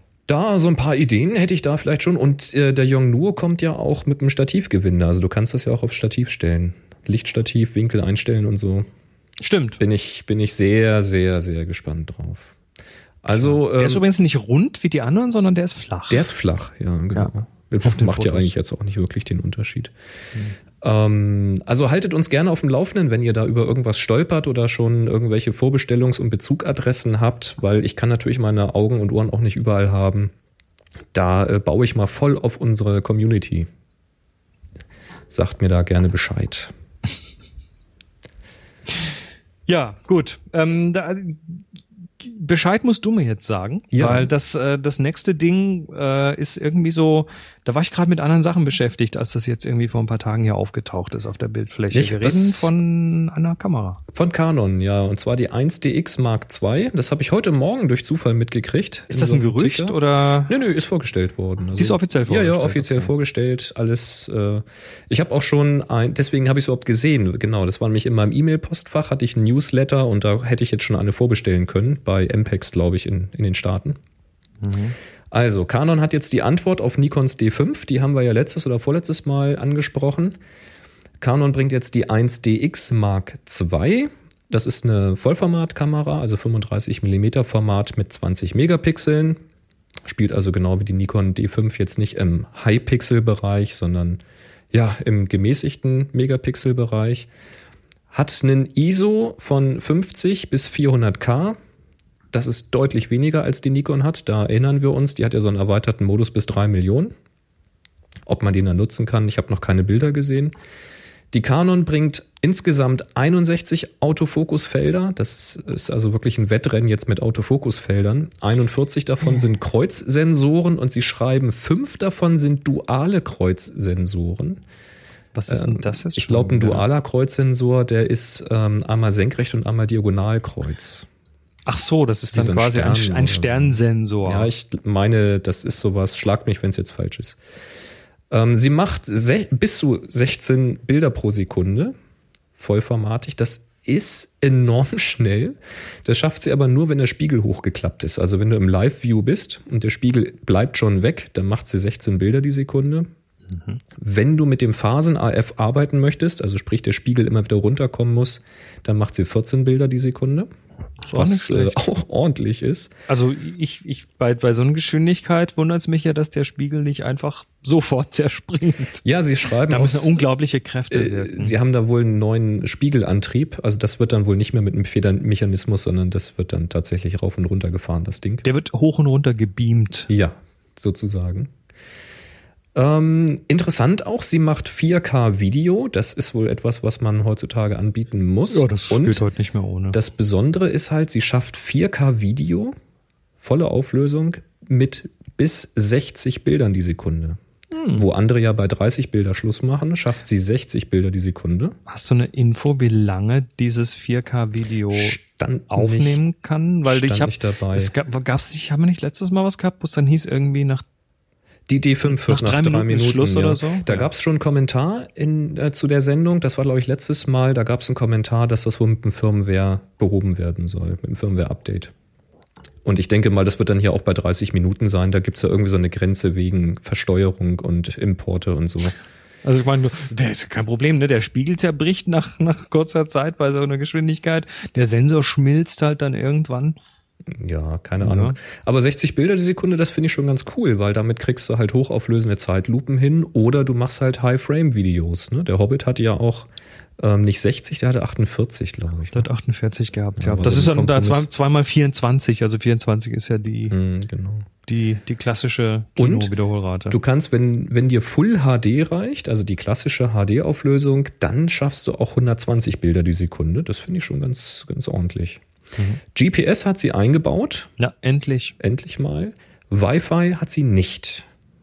Da so ein paar Ideen hätte ich da vielleicht schon. Und äh, der Yongnuo kommt ja auch mit einem Stativgewinde. Also du kannst das ja auch aufs Stativ stellen. Lichtstativ, Winkel einstellen und so. Stimmt. Bin ich, bin ich sehr, sehr, sehr gespannt drauf. Also, Der ist ähm, übrigens nicht rund wie die anderen, sondern der ist flach. der ist flach, ja, genau. Ja. Macht den ja Fotos. eigentlich jetzt auch nicht wirklich den Unterschied. Ähm, also haltet uns gerne auf dem Laufenden, wenn ihr da über irgendwas stolpert oder schon irgendwelche Vorbestellungs- und Bezugadressen habt, weil ich kann natürlich meine Augen und Ohren auch nicht überall haben. Da äh, baue ich mal voll auf unsere Community. Sagt mir da gerne Bescheid. Ja, gut. Ähm, da, Bescheid musst du mir jetzt sagen, Ja. weil das äh, das nächste Ding äh, ist irgendwie so, da war ich gerade mit anderen Sachen beschäftigt, als das jetzt irgendwie vor ein paar Tagen hier aufgetaucht ist auf der Bildfläche. Ich- Wir das- reden von einer Kamera. Von Canon, ja. Und zwar die eins D X Mark zwei. Das habe ich heute Morgen durch Zufall mitgekriegt. Ist das ein Gerücht Ticker. oder? Nö, nö, ist vorgestellt worden. Also, Die ist offiziell Ja, vorgestellt, ja, offiziell okay. vorgestellt. Alles. Äh, ich habe auch schon ein, deswegen habe ich es überhaupt gesehen. Genau, das war nämlich in meinem E-Mail-Postfach, hatte ich ein Newsletter und da hätte ich jetzt schon eine vorbestellen können bei M P E X, glaube ich, in, in den Staaten. Mhm. Also, Canon hat jetzt die Antwort auf Nikons D fünf, die haben wir ja letztes oder vorletztes Mal angesprochen. Canon bringt jetzt die eins D X Mark zwei. Das ist eine Vollformatkamera, also fünfunddreißig Millimeter Format mit zwanzig Megapixeln. Spielt also genau wie die Nikon D fünf jetzt nicht im High-Pixel-Bereich, sondern ja im gemäßigten Megapixel-Bereich. Hat einen I S O von fünfzig bis vierhundert K. Das ist deutlich weniger als die Nikon hat. Da erinnern wir uns, die hat ja so einen erweiterten Modus bis drei Millionen. Ob man den dann nutzen kann, ich habe noch keine Bilder gesehen. Die Canon bringt insgesamt einundsechzig Autofokusfelder. Das ist also wirklich ein Wettrennen jetzt mit Autofokusfeldern. einundvierzig davon sind Kreuzsensoren und sie schreiben, fünf davon sind duale Kreuzsensoren. Was ist denn das jetzt? Ich glaube, ein dualer Kreuzsensor, der ist ähm, einmal senkrecht und einmal Diagonalkreuz. Ach so, das ist dann so ein quasi Stern ein, ein Sternsensor. Ja, ich meine, das ist sowas. Schlagt mich, wenn es jetzt falsch ist. Ähm, sie macht se- bis zu sechzehn Bilder pro Sekunde, vollformatig. Das ist enorm schnell. Das schafft sie aber nur, wenn der Spiegel hochgeklappt ist. Also wenn du im Live-View bist und der Spiegel bleibt schon weg, dann macht sie sechzehn Bilder die Sekunde. Mhm. Wenn du mit dem Phasen-A F arbeiten möchtest, also sprich der Spiegel immer wieder runterkommen muss, dann macht sie vierzehn Bilder die Sekunde. Was äh, auch ordentlich ist. Also ich, ich bei, bei so einer Geschwindigkeit wundert es mich ja, dass der Spiegel nicht einfach sofort zerspringt. Ja, sie schreiben da aus, müssen unglaubliche Kräfte äh, wirken. Sie haben da wohl einen neuen Spiegelantrieb. Also das wird dann wohl nicht mehr mit einem Federmechanismus, sondern das wird dann tatsächlich rauf und runter gefahren, das Ding. Der wird hoch und runter gebeamt. Ja, sozusagen. Ähm, interessant auch, sie macht vier K Video. Das ist wohl etwas, was man heutzutage anbieten muss. Ja, das und geht heute nicht mehr ohne. Das Besondere ist halt, sie schafft vier K Video, volle Auflösung, mit bis sechzig Bildern die Sekunde. Hm. Wo andere ja bei dreißig Bilder Schluss machen, schafft sie sechzig Bilder die Sekunde. Hast du eine Info, wie lange dieses vier K Video Stand aufnehmen nicht, kann? Weil ich habe es gab, gab's nicht, haben wir nicht letztes Mal was gehabt, wo es dann hieß irgendwie nach Die D fünf nach, nach drei, drei Minuten, Minuten Schluss ja. oder so? Da ja. gab es schon einen Kommentar in, äh, zu der Sendung. Das war, glaube ich, letztes Mal. Da gab es einen Kommentar, dass das wohl mit dem Firmware behoben werden soll, mit dem Firmware-Update. Und ich denke mal, das wird dann hier auch bei dreißig Minuten sein. Da gibt es ja irgendwie so eine Grenze wegen Versteuerung und Importe und so. Also ich meine, das ist kein Problem, ne? Der Spiegel zerbricht nach, nach kurzer Zeit bei so einer Geschwindigkeit. Der Sensor schmilzt halt dann irgendwann. Ja, keine ja. Ahnung. Aber sechzig Bilder die Sekunde, das finde ich schon ganz cool, weil damit kriegst du halt hochauflösende Zeitlupen hin oder du machst halt High-Frame-Videos. Ne? Der Hobbit hatte ja auch ähm, nicht sechzig, der hatte achtundvierzig, glaube ich. Der hat achtundvierzig gehabt, ja. ja. Das ist dann da zwei, zweimal vierundzwanzig, also vierundzwanzig ist ja die, mm, genau. die, die klassische Kino-Wiederholrate. Du kannst, wenn, wenn dir Full H D reicht, also die klassische H D-Auflösung, dann schaffst du auch hundertzwanzig Bilder die Sekunde. Das finde ich schon ganz, ganz ordentlich. Mhm. G P S hat sie eingebaut. Ja, endlich. Endlich mal. Wi-Fi hat sie nicht.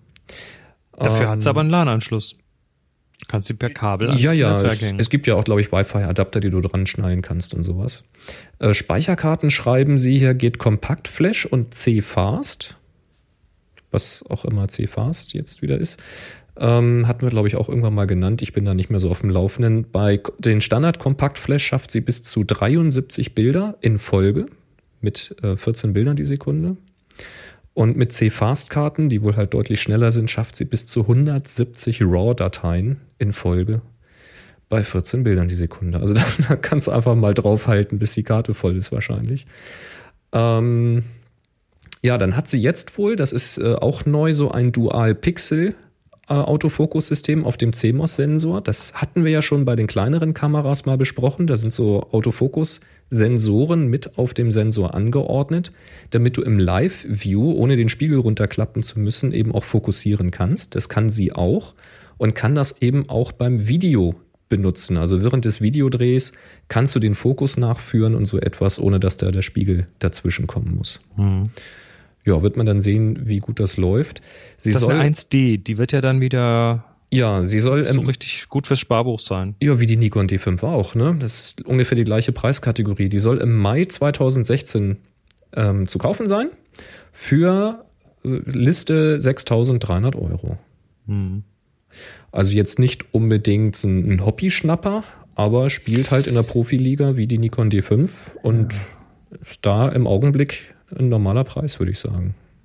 Dafür ähm, hat sie aber einen LAN-Anschluss. Du kannst sie per Kabel ans Ja, ja, Netzwerk es, hängen. Es gibt ja auch, glaube ich, Wi-Fi-Adapter, die du dran schnallen kannst und sowas. Äh, Speicherkarten schreiben sie hier, geht Compact Flash und C-Fast. Was auch immer C-Fast jetzt wieder ist. Ähm, hatten wir, glaube ich, auch irgendwann mal genannt. Ich bin da nicht mehr so auf dem Laufenden. Bei den Standard Compact Flash schafft sie bis zu dreiundsiebzig Bilder in Folge mit äh, vierzehn Bildern die Sekunde. Und mit C-Fast-Karten, die wohl halt deutlich schneller sind, schafft sie bis zu hundertsiebzig RAW-Dateien in Folge bei vierzehn Bildern die Sekunde. Also da kannst du einfach mal draufhalten, bis die Karte voll ist wahrscheinlich. Ähm, ja, dann hat sie jetzt wohl, das ist äh, auch neu, so ein Dual-Pixel Autofokussystem auf dem C M O S-Sensor. Das hatten wir ja schon bei den kleineren Kameras mal besprochen. Da sind so Autofokus-Sensoren mit auf dem Sensor angeordnet, damit du im Live-View, ohne den Spiegel runterklappen zu müssen, eben auch fokussieren kannst. Das kann sie auch und kann das eben auch beim Video benutzen. Also während des Videodrehs kannst du den Fokus nachführen und so etwas, ohne dass da der Spiegel dazwischen kommen muss. Mhm. Ja, wird man dann sehen, wie gut das läuft. Sie das ist soll, eine eins D, die wird ja dann wieder ja, sie soll so ähm, richtig gut fürs Sparbuch sein. Ja, wie die Nikon D fünf auch, ne? Das ist ungefähr die gleiche Preiskategorie. Die soll im Mai zweitausendsechzehn ähm, zu kaufen sein für äh, Liste sechstausenddreihundert Euro. Hm. Also jetzt nicht unbedingt ein, ein Hobby-Schnapper, aber spielt halt in der Profiliga wie die Nikon D fünf und ja. da im Augenblick ein normaler Preis, würde ich sagen.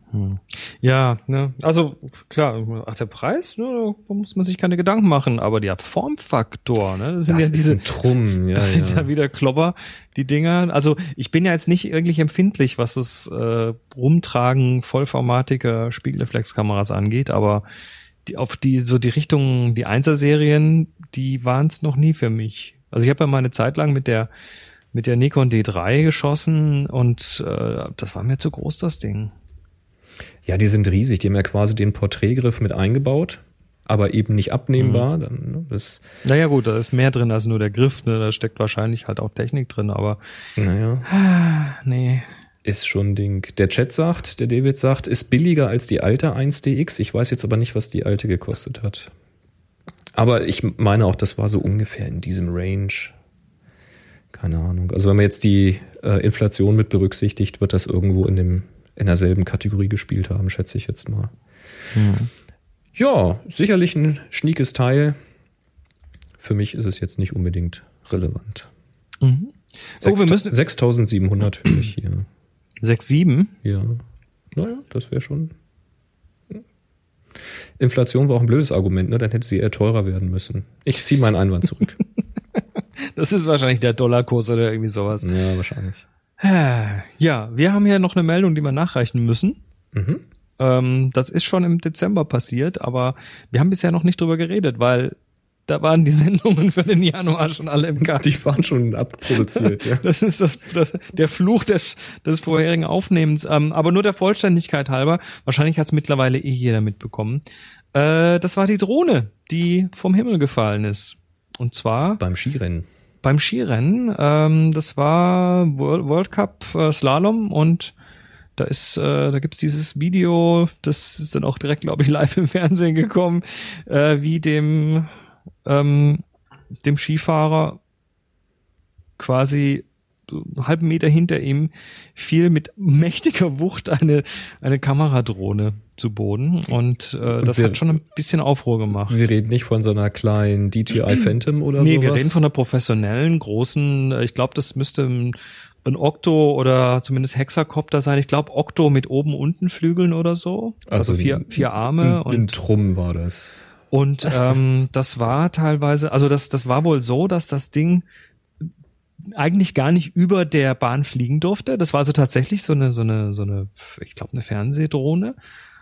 Hm. Ja, ne, also klar, ach, der Preis, ne, da muss man sich keine Gedanken machen, aber der Formfaktor, ne, das sind das ja diese, ist ein Trumm, ja, das sind ja. da wieder Klopper, die Dinger. Also ich bin ja jetzt nicht irgendwie empfindlich, was das äh, Rumtragen vollformatiger Spiegelreflexkameras angeht, aber die auf die so die Richtung, die Einser-Serien, die waren es noch nie für mich. Also ich habe ja mal eine Zeit lang mit der mit der Nikon D drei geschossen und äh, das war mir zu groß, das Ding. Ja, die sind riesig. Die haben ja quasi den Porträtgriff mit eingebaut, aber eben nicht abnehmbar. Mhm. Dann, ne, das, naja gut, da ist mehr drin als nur der Griff. Ne? Da steckt wahrscheinlich halt auch Technik drin, aber naja, nee. ist schon ein Ding. Der Chat sagt, der David sagt, ist billiger als die alte eins D X. Ich weiß jetzt aber nicht, was die alte gekostet hat. Aber ich meine auch, das war so ungefähr in diesem Range. Keine Ahnung. Also wenn man jetzt die äh, Inflation mit berücksichtigt, wird das irgendwo in dem in derselben Kategorie gespielt haben, schätze ich jetzt mal. Mhm. Ja, sicherlich ein schniekes Teil. Für mich ist es jetzt nicht unbedingt relevant. Mhm. Oh, wir müssen sechstausendsiebenhundert höre ich hier. sechs Komma sieben? Ja. Naja, das wäre schon... Inflation war auch ein blödes Argument, ne? Dann hätte sie eher teurer werden müssen. Ich ziehe meinen Einwand zurück. Das ist wahrscheinlich der Dollarkurs oder irgendwie sowas. Ja, wahrscheinlich. Ja, wir haben hier noch eine Meldung, die wir nachreichen müssen. Mhm. Ähm, das ist schon im Dezember passiert, aber wir haben bisher noch nicht drüber geredet, weil da waren die Sendungen für den Januar schon alle im Kasten. Die waren schon abproduziert, ja. Das ist das, das, der Fluch des, des vorherigen Aufnehmens. Ähm, aber nur der Vollständigkeit halber, wahrscheinlich hat es mittlerweile eh jeder mitbekommen. Äh, das war die Drohne, die vom Himmel gefallen ist. Und zwar beim Skirennen. Beim Skirennen, ähm, das war World Cup äh, Slalom und da ist, äh, da gibt's dieses Video, das ist dann auch direkt, glaube ich, live im Fernsehen gekommen, äh, wie dem ähm, dem Skifahrer quasi einen halben Meter hinter ihm fiel mit mächtiger Wucht eine eine Kameradrohne zu Boden und äh, das wir, hat schon ein bisschen Aufruhr gemacht. Wir reden nicht von so einer kleinen D J I Phantom oder nee, sowas? Nee, wir reden von einer professionellen, großen, ich glaube, das müsste ein, ein Octo oder zumindest Hexakopter sein. Ich glaube, Octo mit oben-unten Flügeln oder so. Also, also vier, vier Arme. Ein, und ein Trumm war das. Und ähm, das war teilweise, also das, das war wohl so, dass das Ding eigentlich gar nicht über der Bahn fliegen durfte. Das war also tatsächlich so eine, so eine, so eine, ich glaube, eine Fernsehdrohne.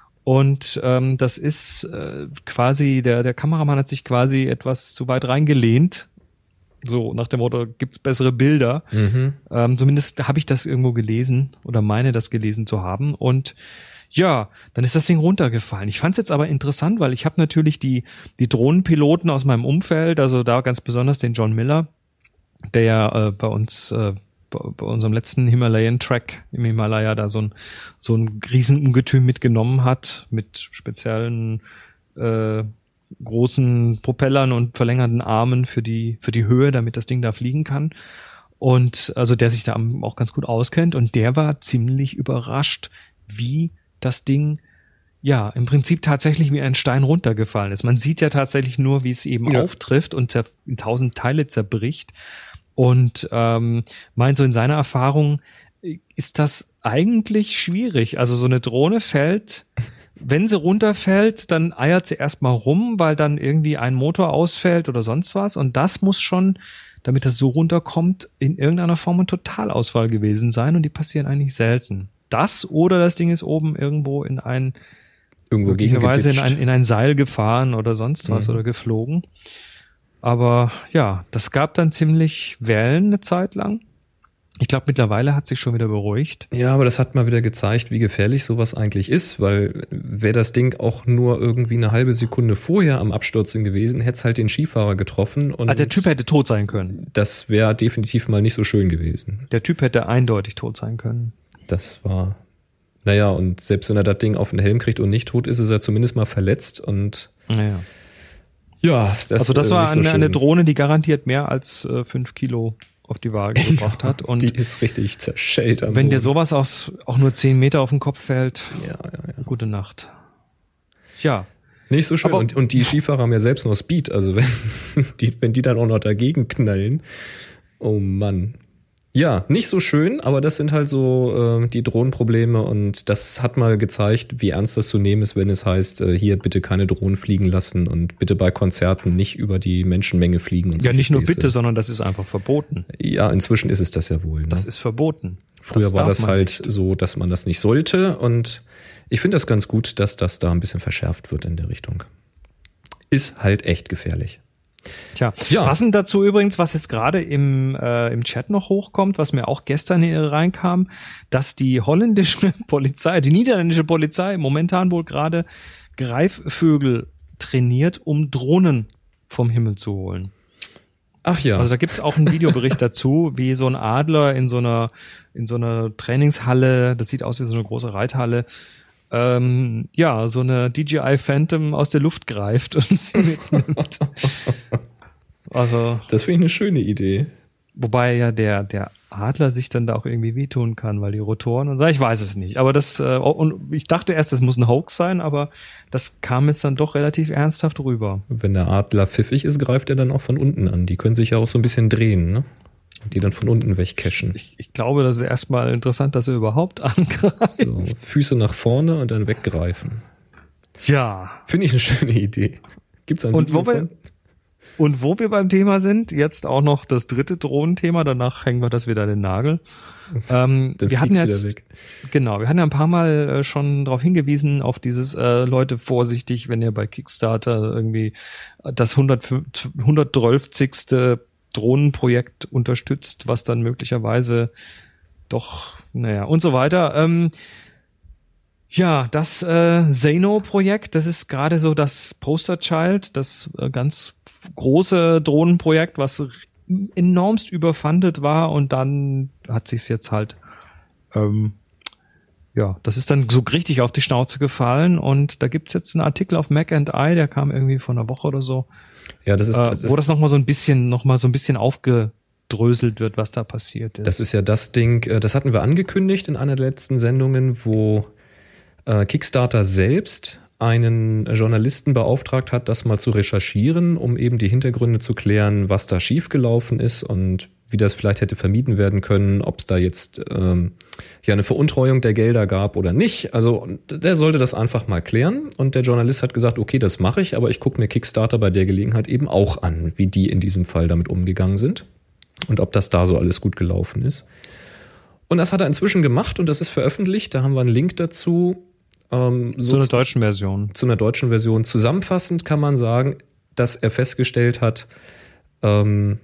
Und ähm, das ist äh, quasi, der, der Kameramann hat sich quasi etwas zu weit reingelehnt. So nach dem Motto, gibt's bessere Bilder. Mhm. Ähm, zumindest habe ich das irgendwo gelesen oder meine das gelesen zu haben. Und ja, dann ist das Ding runtergefallen. Ich fand es jetzt aber interessant, weil ich habe natürlich die die Drohnenpiloten aus meinem Umfeld, also da ganz besonders den John Miller, der ja äh, bei uns äh, bei, bei unserem letzten Himalayan-Track im Himalaya da so ein so ein Riesenungetüm mitgenommen hat mit speziellen äh, großen Propellern und verlängerten Armen für die für die Höhe, damit das Ding da fliegen kann. Und also der sich da auch ganz gut auskennt und der war ziemlich überrascht, wie das Ding ja im Prinzip tatsächlich wie ein Stein runtergefallen ist. Man sieht ja tatsächlich nur, wie es eben ja. auftrifft und in tausend Teile zerbricht. Und ähm, meint so in seiner Erfahrung ist das eigentlich schwierig. Also so eine Drohne fällt, wenn sie runterfällt, dann eiert sie erstmal rum, weil dann irgendwie ein Motor ausfällt oder sonst was. Und das muss schon, damit das so runterkommt, in irgendeiner Form ein Totalausfall gewesen sein. Und die passieren eigentlich selten. Das oder das Ding ist oben irgendwo in ein irgendwo möglicherweise in ein, in ein Seil gefahren oder sonst was mhm. oder geflogen. Aber ja, das gab dann ziemlich Wellen eine Zeit lang. Ich glaube, mittlerweile hat sich schon wieder beruhigt. Ja, aber das hat mal wieder gezeigt, wie gefährlich sowas eigentlich ist, weil wäre das Ding auch nur irgendwie eine halbe Sekunde vorher am Abstürzen gewesen, hätte es halt den Skifahrer getroffen. Und ah, der Typ hätte tot sein können. Das wäre definitiv mal nicht so schön gewesen. Der Typ hätte eindeutig tot sein können. Das war, naja, und selbst wenn er das Ding auf den Helm kriegt und nicht tot ist, ist er zumindest mal verletzt und naja. Ja, das also das äh, war so eine, eine Drohne, die garantiert mehr als äh, fünf Kilo auf die Waage gebracht hat. Und die ist richtig zerschellt am Wenn Boden. dir sowas aus auch nur zehn Meter auf den Kopf fällt, ja, ja, ja. gute Nacht. Ja. Nicht so schön. Und, und die Skifahrer haben ja selbst noch Speed. Also wenn die, wenn die dann auch noch dagegen knallen, oh Mann. Ja, nicht so schön, aber das sind halt so äh, die Drohnenprobleme und das hat mal gezeigt, wie ernst das zu nehmen ist, wenn es heißt, äh, hier bitte keine Drohnen fliegen lassen und bitte bei Konzerten nicht über die Menschenmenge fliegen. Und ja, nicht nur Späße. bitte, sondern das ist einfach verboten. Ja, inzwischen ist es das ja wohl. Ne? Das ist verboten. Früher das war das halt nicht. so, dass man das nicht sollte und ich finde das ganz gut, dass das da ein bisschen verschärft wird in der Richtung. Ist halt echt gefährlich. Tja, Ja. Passend dazu übrigens, was jetzt gerade im, äh, im Chat noch hochkommt, was mir auch gestern hier reinkam, dass die holländische Polizei, die niederländische Polizei momentan wohl gerade Greifvögel trainiert, um Drohnen vom Himmel zu holen. Ach ja. Also da gibt's auch einen Videobericht dazu, wie so ein Adler in so einer in so einer Trainingshalle, das sieht aus wie so eine große Reithalle, ähm, ja, so eine D J I Phantom aus der Luft greift und sie mitnimmt. Also, das finde ich eine schöne Idee. wobei ja der der Adler sich dann da auch irgendwie wehtun kann, weil die Rotoren und so, ich weiß es nicht. Aber das, äh, und ich dachte erst, das muss ein Hoax sein, aber das kam jetzt dann doch relativ ernsthaft rüber. Wenn der Adler pfiffig ist, greift er dann auch von unten an. Die können sich ja auch so ein bisschen drehen, ne? Die dann von unten wegcashen. Ich, ich glaube, das ist erstmal interessant, dass er überhaupt angreift. So, Füße nach vorne und dann weggreifen. Ja. Finde ich eine schöne Idee. Gibt's ein Und Video wo wir, von? und wo wir beim Thema sind, jetzt auch noch das dritte Drohnenthema, danach hängen wir das wieder an den Nagel. Ähm, Dann wir hatten fliegt's jetzt, wieder weg. genau, wir hatten ja ein paar Mal äh, schon darauf hingewiesen, auf dieses, äh, Leute, vorsichtig, wenn ihr bei Kickstarter irgendwie das hundertzwölfzigste Drohnenprojekt unterstützt, was dann möglicherweise doch, naja, und so weiter. Ähm, ja, das äh, Zeno-Projekt, das ist gerade so das Posterchild, das äh, ganz große Drohnenprojekt, was enormst überfundet war und dann hat sich's jetzt halt, ähm, ja, das ist dann so richtig auf die Schnauze gefallen und da gibt's jetzt einen Artikel auf Mac and I, der kam irgendwie vor einer Woche oder so, Ja, das ist, äh, das ist wo das nochmal so ein bisschen, noch mal so ein bisschen aufgedröselt wird, was da passiert ist. Das ist ja das Ding, äh, das hatten wir angekündigt in einer der letzten Sendungen, wo äh, Kickstarter selbst einen Journalisten beauftragt hat, das mal zu recherchieren, um eben die Hintergründe zu klären, was da schiefgelaufen ist und wie das vielleicht hätte vermieden werden können, ob es da jetzt ähm, ja eine Veruntreuung der Gelder gab oder nicht. Also der sollte das einfach mal klären und der Journalist hat gesagt, okay, das mache ich, aber ich gucke mir Kickstarter bei der Gelegenheit eben auch an, wie die in diesem Fall damit umgegangen sind und ob das da so alles gut gelaufen ist. Und das hat er inzwischen gemacht und das ist veröffentlicht, da haben wir einen Link dazu. Ähm, so zu einer deutschen Version. Zu einer deutschen Version. Zusammenfassend kann man sagen, dass er festgestellt hat, ähm,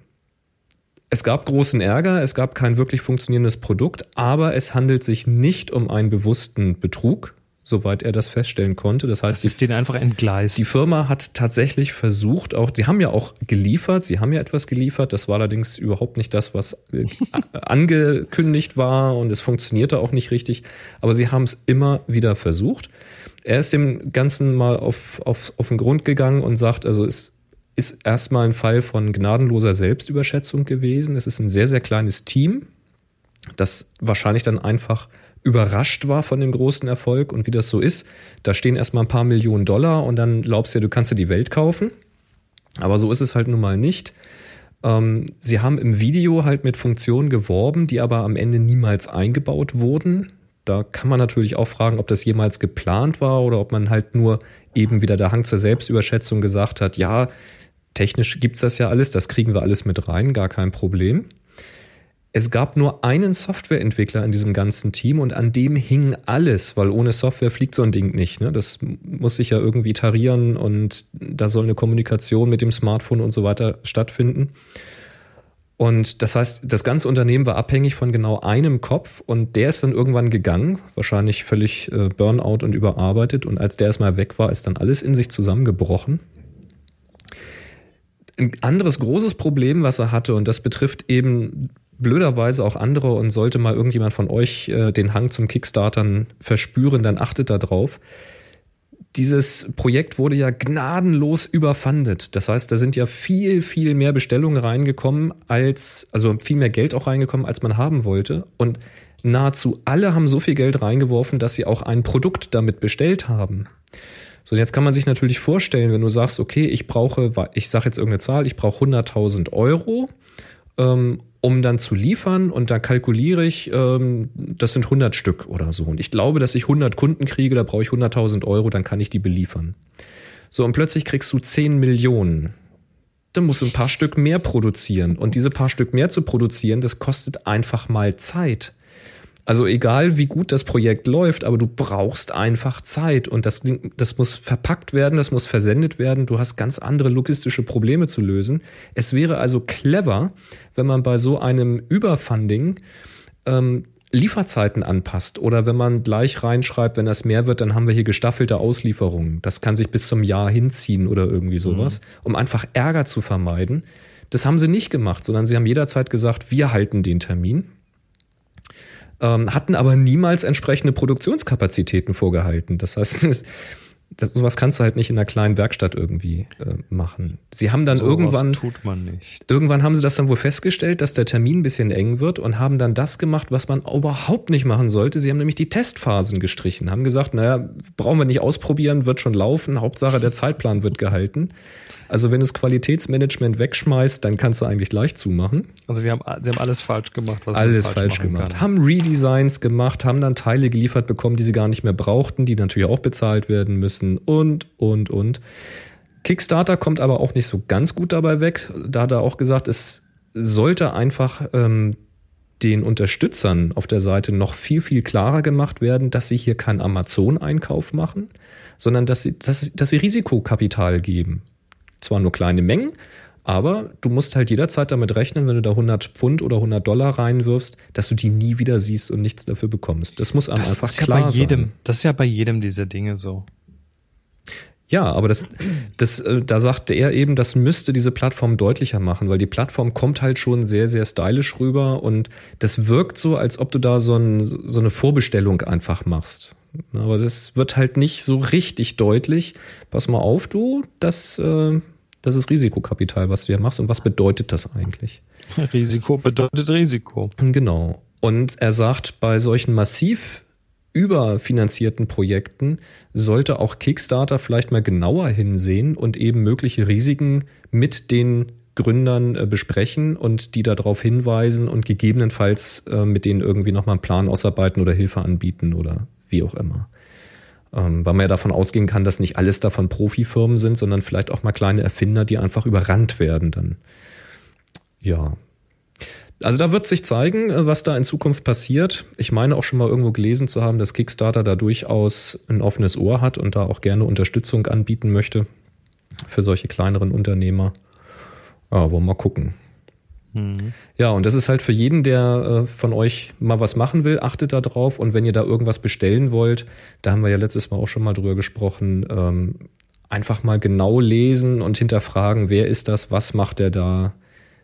es gab großen Ärger, es gab kein wirklich funktionierendes Produkt, aber es handelt sich nicht um einen bewussten Betrug, soweit er das feststellen konnte. Das heißt, Das ist denen einfach entgleist. die Firma hat tatsächlich versucht, auch, sie haben ja auch geliefert, sie haben ja etwas geliefert, das war allerdings überhaupt nicht das, was äh, angekündigt war und es funktionierte auch nicht richtig, aber sie haben es immer wieder versucht. Er ist dem Ganzen mal auf, auf, auf den Grund gegangen und sagt, also es ist erstmal ein Fall von gnadenloser Selbstüberschätzung gewesen. Es ist ein sehr, sehr kleines Team, das wahrscheinlich dann einfach überrascht war von dem großen Erfolg und wie das so ist. Da stehen erstmal ein paar Millionen Dollar und dann glaubst du ja, du kannst dir die Welt kaufen. Aber so ist es halt nun mal nicht. Ähm, sie haben im Video halt mit Funktionen geworben, die aber am Ende niemals eingebaut wurden. Da kann man natürlich auch fragen, ob das jemals geplant war oder ob man halt nur eben wieder der Hang zur Selbstüberschätzung gesagt hat, ja, technisch gibt's das ja alles, das kriegen wir alles mit rein, gar kein Problem. Es gab nur einen Softwareentwickler in diesem ganzen Team und an dem hing alles, weil ohne Software fliegt so ein Ding nicht. Ne? Das muss sich ja irgendwie tarieren und da soll eine Kommunikation mit dem Smartphone und so weiter stattfinden. Und das heißt, das ganze Unternehmen war abhängig von genau einem Kopf und der ist dann irgendwann gegangen, wahrscheinlich völlig äh, Burnout und überarbeitet. Und als der erstmal weg war, ist dann alles in sich zusammengebrochen. Ein anderes großes Problem, was er hatte, und das betrifft eben blöderweise auch andere und sollte mal irgendjemand von euch äh, den Hang zum Kickstartern verspüren, dann achtet da drauf. Dieses Projekt wurde ja gnadenlos überfundet. Das heißt, da sind ja viel, viel mehr Bestellungen reingekommen als, also viel mehr Geld auch reingekommen, als man haben wollte. Und nahezu alle haben so viel Geld reingeworfen, dass sie auch ein Produkt damit bestellt haben. So, jetzt kann man sich natürlich vorstellen, wenn du sagst, okay, ich brauche, ich sage jetzt irgendeine Zahl, ich brauche hunderttausend Euro ähm, um dann zu liefern. Und da kalkuliere ich, ähm, das sind hundert Stück oder so. Und ich glaube, dass ich hundert Kunden kriege, da brauche ich hunderttausend Euro, dann kann ich die beliefern. So, und plötzlich kriegst du zehn Millionen. Dann musst du ein paar Stück mehr produzieren. Und diese paar Stück mehr zu produzieren, das kostet einfach mal Zeit. Also egal, wie gut das Projekt läuft, aber du brauchst einfach Zeit. Und das, das muss verpackt werden, das muss versendet werden. Du hast ganz andere logistische Probleme zu lösen. Es wäre also clever, wenn man bei so einem Überfunding ähm, Lieferzeiten anpasst. Oder wenn man gleich reinschreibt, wenn das mehr wird, dann haben wir hier gestaffelte Auslieferungen. Das kann sich bis zum Jahr hinziehen oder irgendwie sowas, mhm. um einfach Ärger zu vermeiden. Das haben sie nicht gemacht, sondern sie haben jederzeit gesagt, wir halten den Termin. Ähm, hatten aber niemals entsprechende Produktionskapazitäten vorgehalten. Das heißt, das, das, sowas kannst du halt nicht in einer kleinen Werkstatt irgendwie äh, machen. Sie haben dann so irgendwann, tut man nicht. Irgendwann haben sie das dann wohl festgestellt, dass der Termin ein bisschen eng wird und haben dann das gemacht, was man überhaupt nicht machen sollte. Sie haben nämlich die Testphasen gestrichen, haben gesagt, naja, brauchen wir nicht ausprobieren, wird schon laufen, Hauptsache der Zeitplan wird gehalten. Also wenn du das Qualitätsmanagement wegschmeißt, dann kannst du eigentlich leicht zumachen. Also wir haben, sie haben alles falsch gemacht. Was alles falsch, falsch gemacht. Kann. Haben Redesigns gemacht, haben dann Teile geliefert bekommen, die sie gar nicht mehr brauchten, die natürlich auch bezahlt werden müssen und, und, und. Kickstarter kommt aber auch nicht so ganz gut dabei weg. Da hat er auch gesagt, es sollte einfach ähm, den Unterstützern auf der Seite noch viel, viel klarer gemacht werden, dass sie hier keinen Amazon-Einkauf machen, sondern dass sie, dass, dass sie Risikokapital geben. Zwar nur kleine Mengen, aber du musst halt jederzeit damit rechnen, wenn du da hundert Pfund oder hundert Dollar reinwirfst, dass du die nie wieder siehst und nichts dafür bekommst. Das muss einem das einfach ist klar ja bei jedem, sein. Das ist ja bei jedem dieser Dinge so. Ja, aber das, das, da sagte er eben, das müsste diese Plattform deutlicher machen, weil die Plattform kommt halt schon sehr, sehr stylisch rüber und das wirkt so, als ob du da so, ein, so eine Vorbestellung einfach machst. Aber das wird halt nicht so richtig deutlich. Pass mal auf, du, das, äh, das ist Risikokapital, was du hier machst. Und was bedeutet das eigentlich? Risiko bedeutet Risiko. Genau. Und er sagt, bei solchen massiv überfinanzierten Projekten sollte auch Kickstarter vielleicht mal genauer hinsehen und eben mögliche Risiken mit den Gründern äh, besprechen und die darauf hinweisen und gegebenenfalls äh, mit denen irgendwie nochmal einen Plan ausarbeiten oder Hilfe anbieten oder wie auch immer. Ähm, weil man ja davon ausgehen kann, dass nicht alles davon Profifirmen sind, sondern vielleicht auch mal kleine Erfinder, die einfach überrannt werden dann. Ja. Also da wird sich zeigen, was da in Zukunft passiert. Ich meine auch schon mal irgendwo gelesen zu haben, dass Kickstarter da durchaus ein offenes Ohr hat und da auch gerne Unterstützung anbieten möchte für solche kleineren Unternehmer. Ja, wollen wir mal gucken. Mhm. Ja, und das ist halt für jeden, der äh, von euch mal was machen will, achtet da drauf. Und wenn ihr da irgendwas bestellen wollt, da haben wir ja letztes Mal auch schon mal drüber gesprochen, ähm, einfach mal genau lesen und hinterfragen, wer ist das, was macht der da?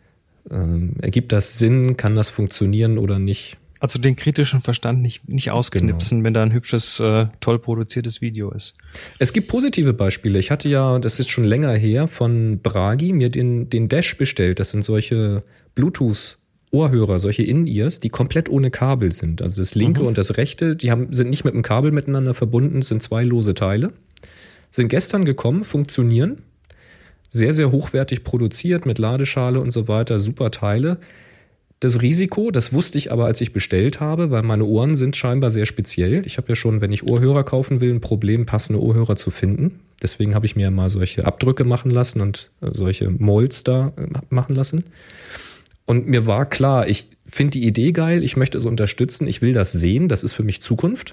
Ähm, ergibt das Sinn? Kann das funktionieren oder nicht? Also den kritischen Verstand nicht, nicht ausknipsen, genau. Wenn da ein hübsches, äh, toll produziertes Video ist. Es gibt positive Beispiele. Ich hatte ja, das ist schon länger her, von Bragi mir den, den Dash bestellt. Das sind solche Bluetooth-Ohrhörer, solche In-Ears, die komplett ohne Kabel sind. Also das linke mhm. und das rechte, die haben, sind nicht mit dem Kabel miteinander verbunden, sind zwei lose Teile. Sind gestern gekommen, funktionieren. Sehr, sehr hochwertig produziert mit Ladeschale und so weiter, super Teile. Das Risiko, das wusste ich aber, als ich bestellt habe, weil meine Ohren sind scheinbar sehr speziell. Ich habe ja schon, wenn ich Ohrhörer kaufen will, ein Problem, passende Ohrhörer zu finden. Deswegen habe ich mir mal solche Abdrücke machen lassen und solche Molds da machen lassen. Und mir war klar, ich finde die Idee geil, ich möchte es unterstützen, ich will das sehen, das ist für mich Zukunft.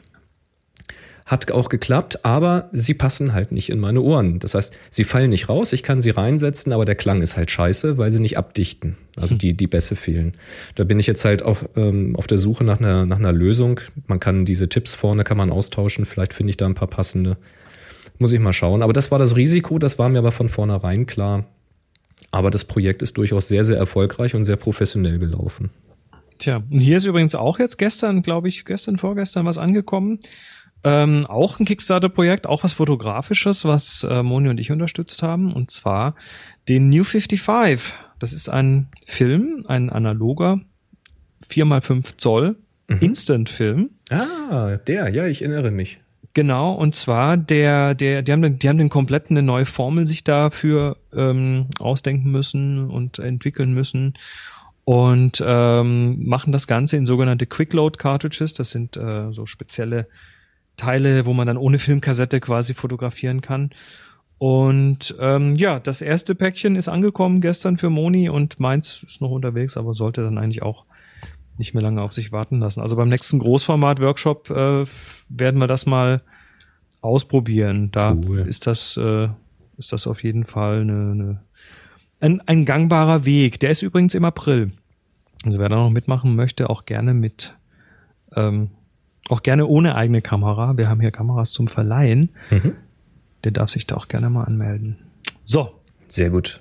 Hat auch geklappt, aber sie passen halt nicht in meine Ohren. Das heißt, sie fallen nicht raus, ich kann sie reinsetzen, aber der Klang ist halt scheiße, weil sie nicht abdichten. Also die, die Bässe fehlen. Da bin ich jetzt halt auf, ähm, auf der Suche nach einer, nach einer Lösung. Man kann diese Tipps vorne, kann man austauschen. Vielleicht finde ich da ein paar passende. Muss ich mal schauen. Aber das war das Risiko, das war mir aber von vornherein klar. Aber das Projekt ist durchaus sehr, sehr erfolgreich und sehr professionell gelaufen. Tja, und hier ist übrigens auch jetzt gestern, glaube ich, gestern, vorgestern was angekommen. Ähm, auch ein Kickstarter-Projekt, auch was Fotografisches, was äh, Moni und ich unterstützt haben, und zwar den New fünfundfünfzig. Das ist ein Film, ein analoger vier mal fünf Zoll mhm. Instant-Film. Ah, der, ja, ich erinnere mich. Genau, und zwar der, der, die haben den, die haben den kompletten eine neue Formel sich dafür ähm, ausdenken müssen und entwickeln müssen. und ähm, machen das Ganze in sogenannte Quick-Load-Cartridges. Das sind äh, so spezielle Teile, wo man dann ohne Filmkassette quasi fotografieren kann. Und ähm, ja, das erste Päckchen ist angekommen gestern für Moni und meins ist noch unterwegs, aber sollte dann eigentlich auch nicht mehr lange auf sich warten lassen. Also beim nächsten Großformat-Workshop äh, werden wir das mal ausprobieren. Da cool. ist das äh, ist das auf jeden Fall eine, eine, ein, ein gangbarer Weg. Der ist übrigens im April. Also wer da noch mitmachen möchte, auch gerne mit, ähm, auch gerne ohne eigene Kamera. Wir haben hier Kameras zum Verleihen. Mhm. Der darf sich da auch gerne mal anmelden. So. Sehr gut.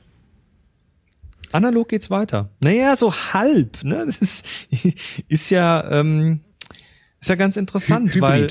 Analog geht's weiter. Naja, so halb, ne? Das ist, ist ja, ähm, ist ja ganz interessant, Hy- weil,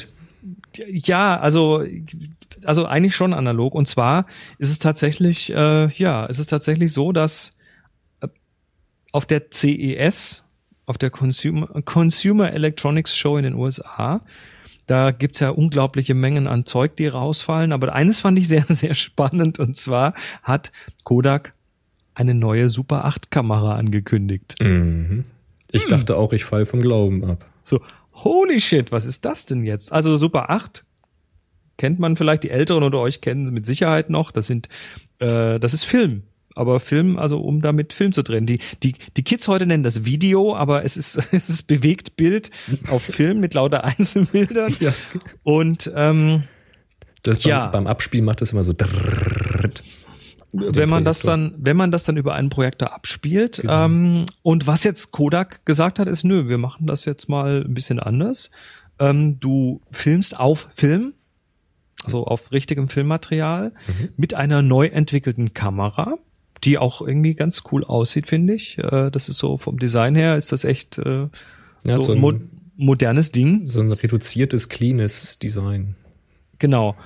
ja, also, also eigentlich schon analog. Und zwar ist es tatsächlich, äh, ja, es ist tatsächlich so, dass äh, auf der C E S, auf der Consumer, Consumer Electronics Show in den U S A, da gibt's ja unglaubliche Mengen an Zeug, die rausfallen. Aber eines fand ich sehr, sehr spannend. Und zwar hat Kodak eine neue Super acht Kamera angekündigt. Mhm. Ich hm. dachte auch, ich falle vom Glauben ab. So, holy shit, was ist das denn jetzt? Also Super acht kennt man vielleicht, die Älteren unter euch kennen mit Sicherheit noch. Das sind, äh, das ist Film. Aber Film, also um damit Film zu drehen. Die, die, die Kids heute nennen das Video, aber es ist, es ist Bewegtbild auf Film mit lauter Einzelbildern. Ja. Und, ähm, das ja. Beim, beim Abspielen macht das immer so drrrrt. Wenn man das dann, wenn man das dann über einen Projektor abspielt, genau. ähm, und was jetzt Kodak gesagt hat, ist, nö, wir machen das jetzt mal ein bisschen anders. Ähm, du filmst auf Film, also auf richtigem Filmmaterial, mhm. mit einer neu entwickelten Kamera, die auch irgendwie ganz cool aussieht, finde ich. Äh, das ist so vom Design her ist das echt äh, ja, so, so ein mo- modernes Ding. So ein reduziertes, cleanes Design. Genau.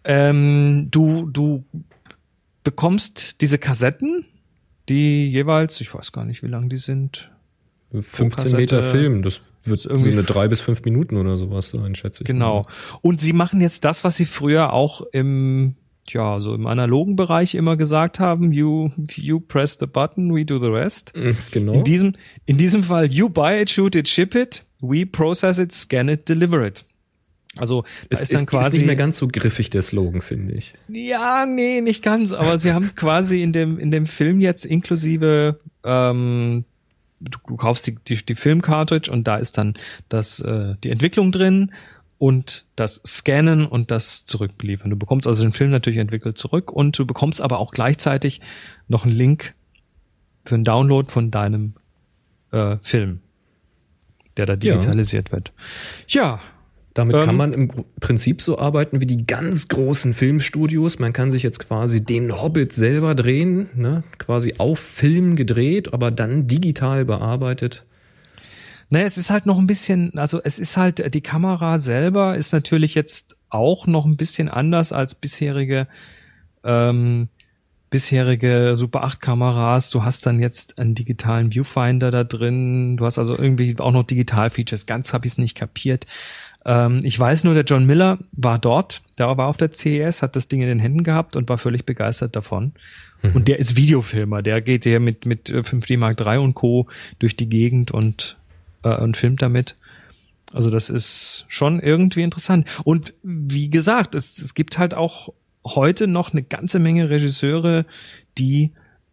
Ähm, du, du bekommst diese Kassetten, die jeweils, ich weiß gar nicht, wie lang die sind. fünfzehn Meter Film, das wird so eine drei bis fünf Minuten oder sowas sein, schätze ich. Genau. Und sie machen jetzt das, was sie früher auch im, ja, so im analogen Bereich immer gesagt haben, you, you press the button, we do the rest. Genau. In diesem, in diesem Fall, you buy it, shoot it, ship it, we process it, scan it, deliver it. Also es ist dann quasi ist nicht mehr ganz so griffig der Slogan, finde ich. Ja, nee, nicht ganz. Aber sie haben quasi in dem in dem Film jetzt inklusive ähm, du, du kaufst die, die die Film-Cartridge und da ist dann das äh, die Entwicklung drin und das Scannen und das Zurückbeliefern. Du bekommst also den Film natürlich entwickelt zurück und du bekommst aber auch gleichzeitig noch einen Link für einen Download von deinem äh, Film, der da digitalisiert ja. wird. Ja. Damit ähm, kann man im Prinzip so arbeiten wie die ganz großen Filmstudios. Man kann sich jetzt quasi den Hobbit selber drehen, ne? Quasi auf Film gedreht, aber dann digital bearbeitet. Naja, es ist halt noch ein bisschen, also es ist halt, die Kamera selber ist natürlich jetzt auch noch ein bisschen anders als bisherige ähm, bisherige Super acht Kameras. Du hast dann jetzt einen digitalen Viewfinder da drin. Du hast also irgendwie auch noch Digital-Features. Ganz habe ich es nicht kapiert. Ähm, ich weiß nur, der John Miller war dort, der war auf der C E S, hat das Ding in den Händen gehabt und war völlig begeistert davon. Mhm. Und der ist Videofilmer, der geht ja mit mit fünf D Mark drei und Co. durch die Gegend und äh, und filmt damit. Also das ist schon irgendwie interessant. Und wie gesagt, es, es gibt halt auch heute noch eine ganze Menge Regisseure, die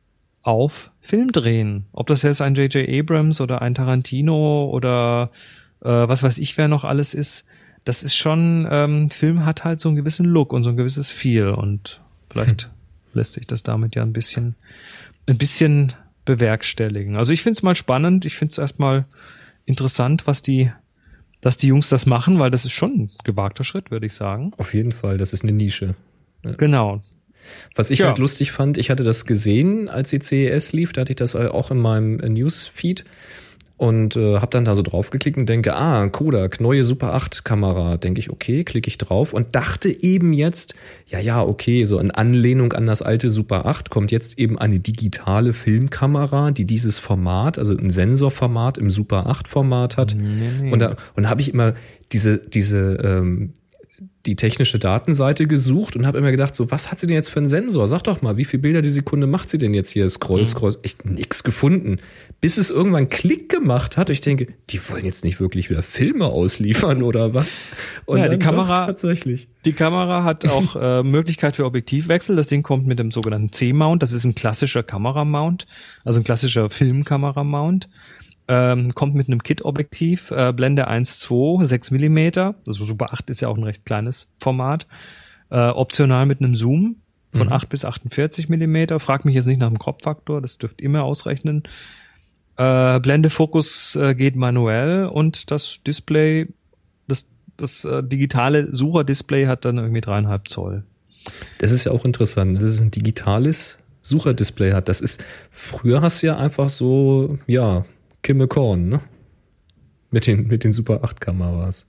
auf Film drehen. Ob das jetzt ein J J Abrams oder ein Tarantino oder äh, was weiß ich, wer noch alles ist. Das ist schon, ähm, Film hat halt so einen gewissen Look und so ein gewisses Feel und vielleicht hm. lässt sich das damit ja ein bisschen, ein bisschen bewerkstelligen. Also ich find's mal spannend, ich find's erstmal interessant, was die, dass die Jungs das machen, weil das ist schon ein gewagter Schritt, würde ich sagen. Auf jeden Fall, das ist eine Nische. Ja. Genau. Was ich ja. halt lustig fand, ich hatte das gesehen, als die C E S lief, da hatte ich das auch in meinem Newsfeed und äh, habe dann da so draufgeklickt und denke, ah, Kodak, neue Super acht Kamera. Denke ich, okay, klicke ich drauf und dachte eben jetzt, ja, ja, okay, so in Anlehnung an das alte Super acht kommt jetzt eben eine digitale Filmkamera, die dieses Format, also ein Sensorformat im Super acht Format hat. Nee, nee. Und da und da habe ich immer diese, diese, ähm, die technische Datenseite gesucht und habe immer gedacht, so, was hat sie denn jetzt für einen Sensor? Sag doch mal, wie viele Bilder die Sekunde macht sie denn jetzt hier? Scroll, mhm. scroll. Ich nix gefunden. Bis es irgendwann Klick gemacht hat. Ich denke, die wollen jetzt nicht wirklich wieder Filme ausliefern oder was? Und ja, die Kamera, tatsächlich. Die Kamera hat auch äh, Möglichkeit für Objektivwechsel. Das Ding kommt mit dem sogenannten C-Mount. Das ist ein klassischer Kameramount, also ein klassischer Filmkameramount. Ähm, kommt mit einem Kit-Objektiv, äh, Blende eins Komma zwei, sechs Millimeter, also Super acht ist ja auch ein recht kleines Format, äh, optional mit einem Zoom von mhm. acht bis achtundvierzig Millimeter, frag mich jetzt nicht nach dem Crop-Faktor, das dürft ihr mir ausrechnen. Äh, Blendefokus äh, geht manuell und das Display, das, das äh, digitale Sucherdisplay hat dann irgendwie dreieinhalb Zoll. Das ist ja auch interessant, dass es ein digitales Sucherdisplay hat. Das ist, früher hast du ja einfach so, ja, Kimme Korn, ne? Mit den, mit den Super acht Kameras.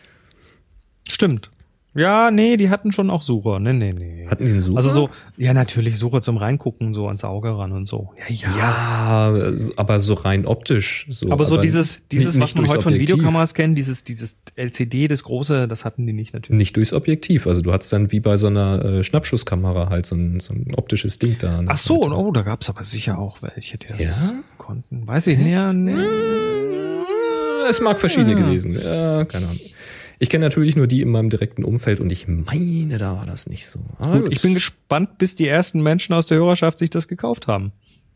Stimmt. Ja, nee, die hatten schon auch Sucher. Nee, nee, nee. Hatten die einen Sucher? Also so, ja, natürlich Sucher zum Reingucken, so ans Auge ran und so. Ja, ja. Ja, aber so rein optisch. So. Aber so aber dieses, dieses, nicht, was man nicht heute von Objektiv. Videokameras kennt, dieses, dieses L C D, das große, das hatten die nicht natürlich. Nicht durchs Objektiv. Also du hattest dann wie bei so einer äh, Schnappschusskamera halt so ein, so ein optisches Ding da. Ach so, und oh, da gab's aber sicher auch welche, die das ja? konnten. Weiß ich nicht. Ja, nee. Es mag verschiedene gewesen. Ja, keine Ahnung. Ich kenne natürlich nur die in meinem direkten Umfeld und ich meine, da war das nicht so. Aber gut, gut. Ich bin gespannt, bis die ersten Menschen aus der Hörerschaft sich das gekauft haben.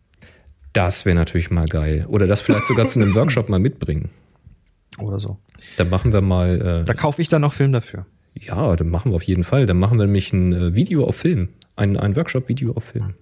Das wäre natürlich mal geil. Oder das vielleicht sogar zu einem Workshop mal mitbringen. Oder so. Dann machen wir mal... Äh, da kaufe ich dann noch Film dafür. Ja, dann machen wir auf jeden Fall. Dann machen wir nämlich ein äh, Video auf Film. Ein, ein Workshop-Video auf Film.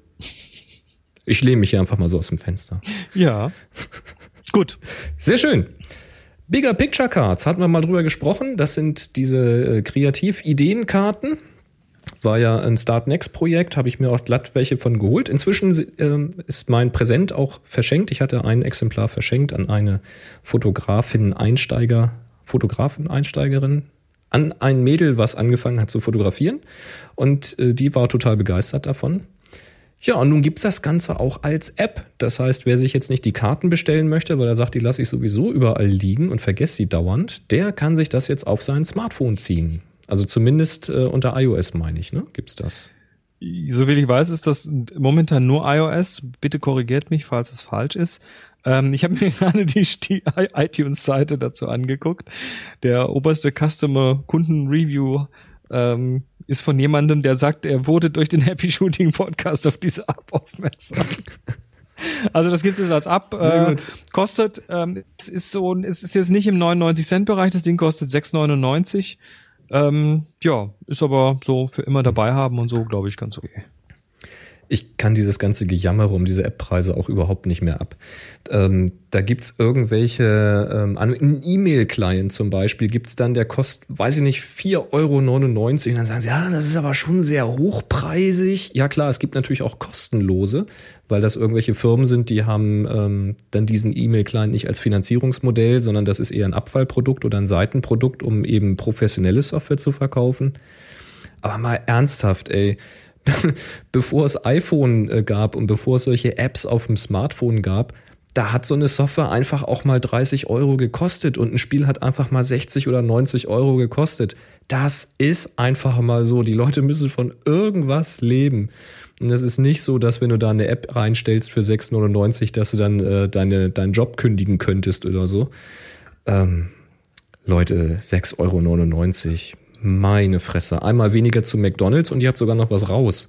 Ich lehne mich hier einfach mal so aus dem Fenster. Ja. Gut. Sehr schön. Bigger Picture Cards, hatten wir mal drüber gesprochen. Das sind diese äh, Kreativ-Ideenkarten. War ja ein Start Next Projekt, habe ich mir auch glatt welche von geholt. Inzwischen äh, ist mein Präsent auch verschenkt. Ich hatte ein Exemplar verschenkt an eine Fotografin, Einsteiger, Fotografin, Einsteigerin, an ein Mädel, was angefangen hat zu fotografieren. Und äh, die war total begeistert davon. Ja, und nun gibt's das Ganze auch als App. Das heißt, wer sich jetzt nicht die Karten bestellen möchte, weil er sagt, die lasse ich sowieso überall liegen und vergesse sie dauernd, der kann sich das jetzt auf sein Smartphone ziehen. Also zumindest äh, unter iOS, meine ich, ne? Gibt's das? Soviel ich weiß, ist das momentan nur iOS. Bitte korrigiert mich, falls es falsch ist. Ähm, ich habe mir gerade die, die iTunes-Seite dazu angeguckt. Der oberste Customer-Kunden-Review ähm, ist von jemandem, der sagt, er wurde durch den Happy Shooting Podcast auf diese App aufmerksam. Also das gibt es als App. Äh, kostet, ähm, es ist so, es ist jetzt nicht im neunundneunzig Cent Bereich, das Ding kostet sechs neunundneunzig. Ähm, ja, ist aber so für immer dabei haben und so, glaube ich, ganz okay. Ich kann dieses ganze Gejammere um diese App-Preise auch überhaupt nicht mehr ab. Ähm, da gibt's irgendwelche, ähm, einen E-Mail-Client zum Beispiel, gibt's dann, der kostet, weiß ich nicht, vier Euro neunundneunzig. Und dann sagen sie, ja, das ist aber schon sehr hochpreisig. Ja klar, es gibt natürlich auch kostenlose, weil das irgendwelche Firmen sind, die haben ähm, dann diesen E-Mail-Client nicht als Finanzierungsmodell, sondern das ist eher ein Abfallprodukt oder ein Seitenprodukt, um eben professionelle Software zu verkaufen. Aber mal ernsthaft, ey. Bevor es iPhone äh, gab und bevor es solche Apps auf dem Smartphone gab, da hat so eine Software einfach auch mal dreißig Euro gekostet und ein Spiel hat einfach mal sechzig oder neunzig Euro gekostet. Das ist einfach mal so. Die Leute müssen von irgendwas leben. Und es ist nicht so, dass wenn du da eine App reinstellst für sechs neunundneunzig, dass du dann äh, deine, deinen Job kündigen könntest oder so. Ähm, Leute, sechs Euro neunundneunzig. Meine Fresse. Einmal weniger zu McDonald's und ihr habt sogar noch was raus.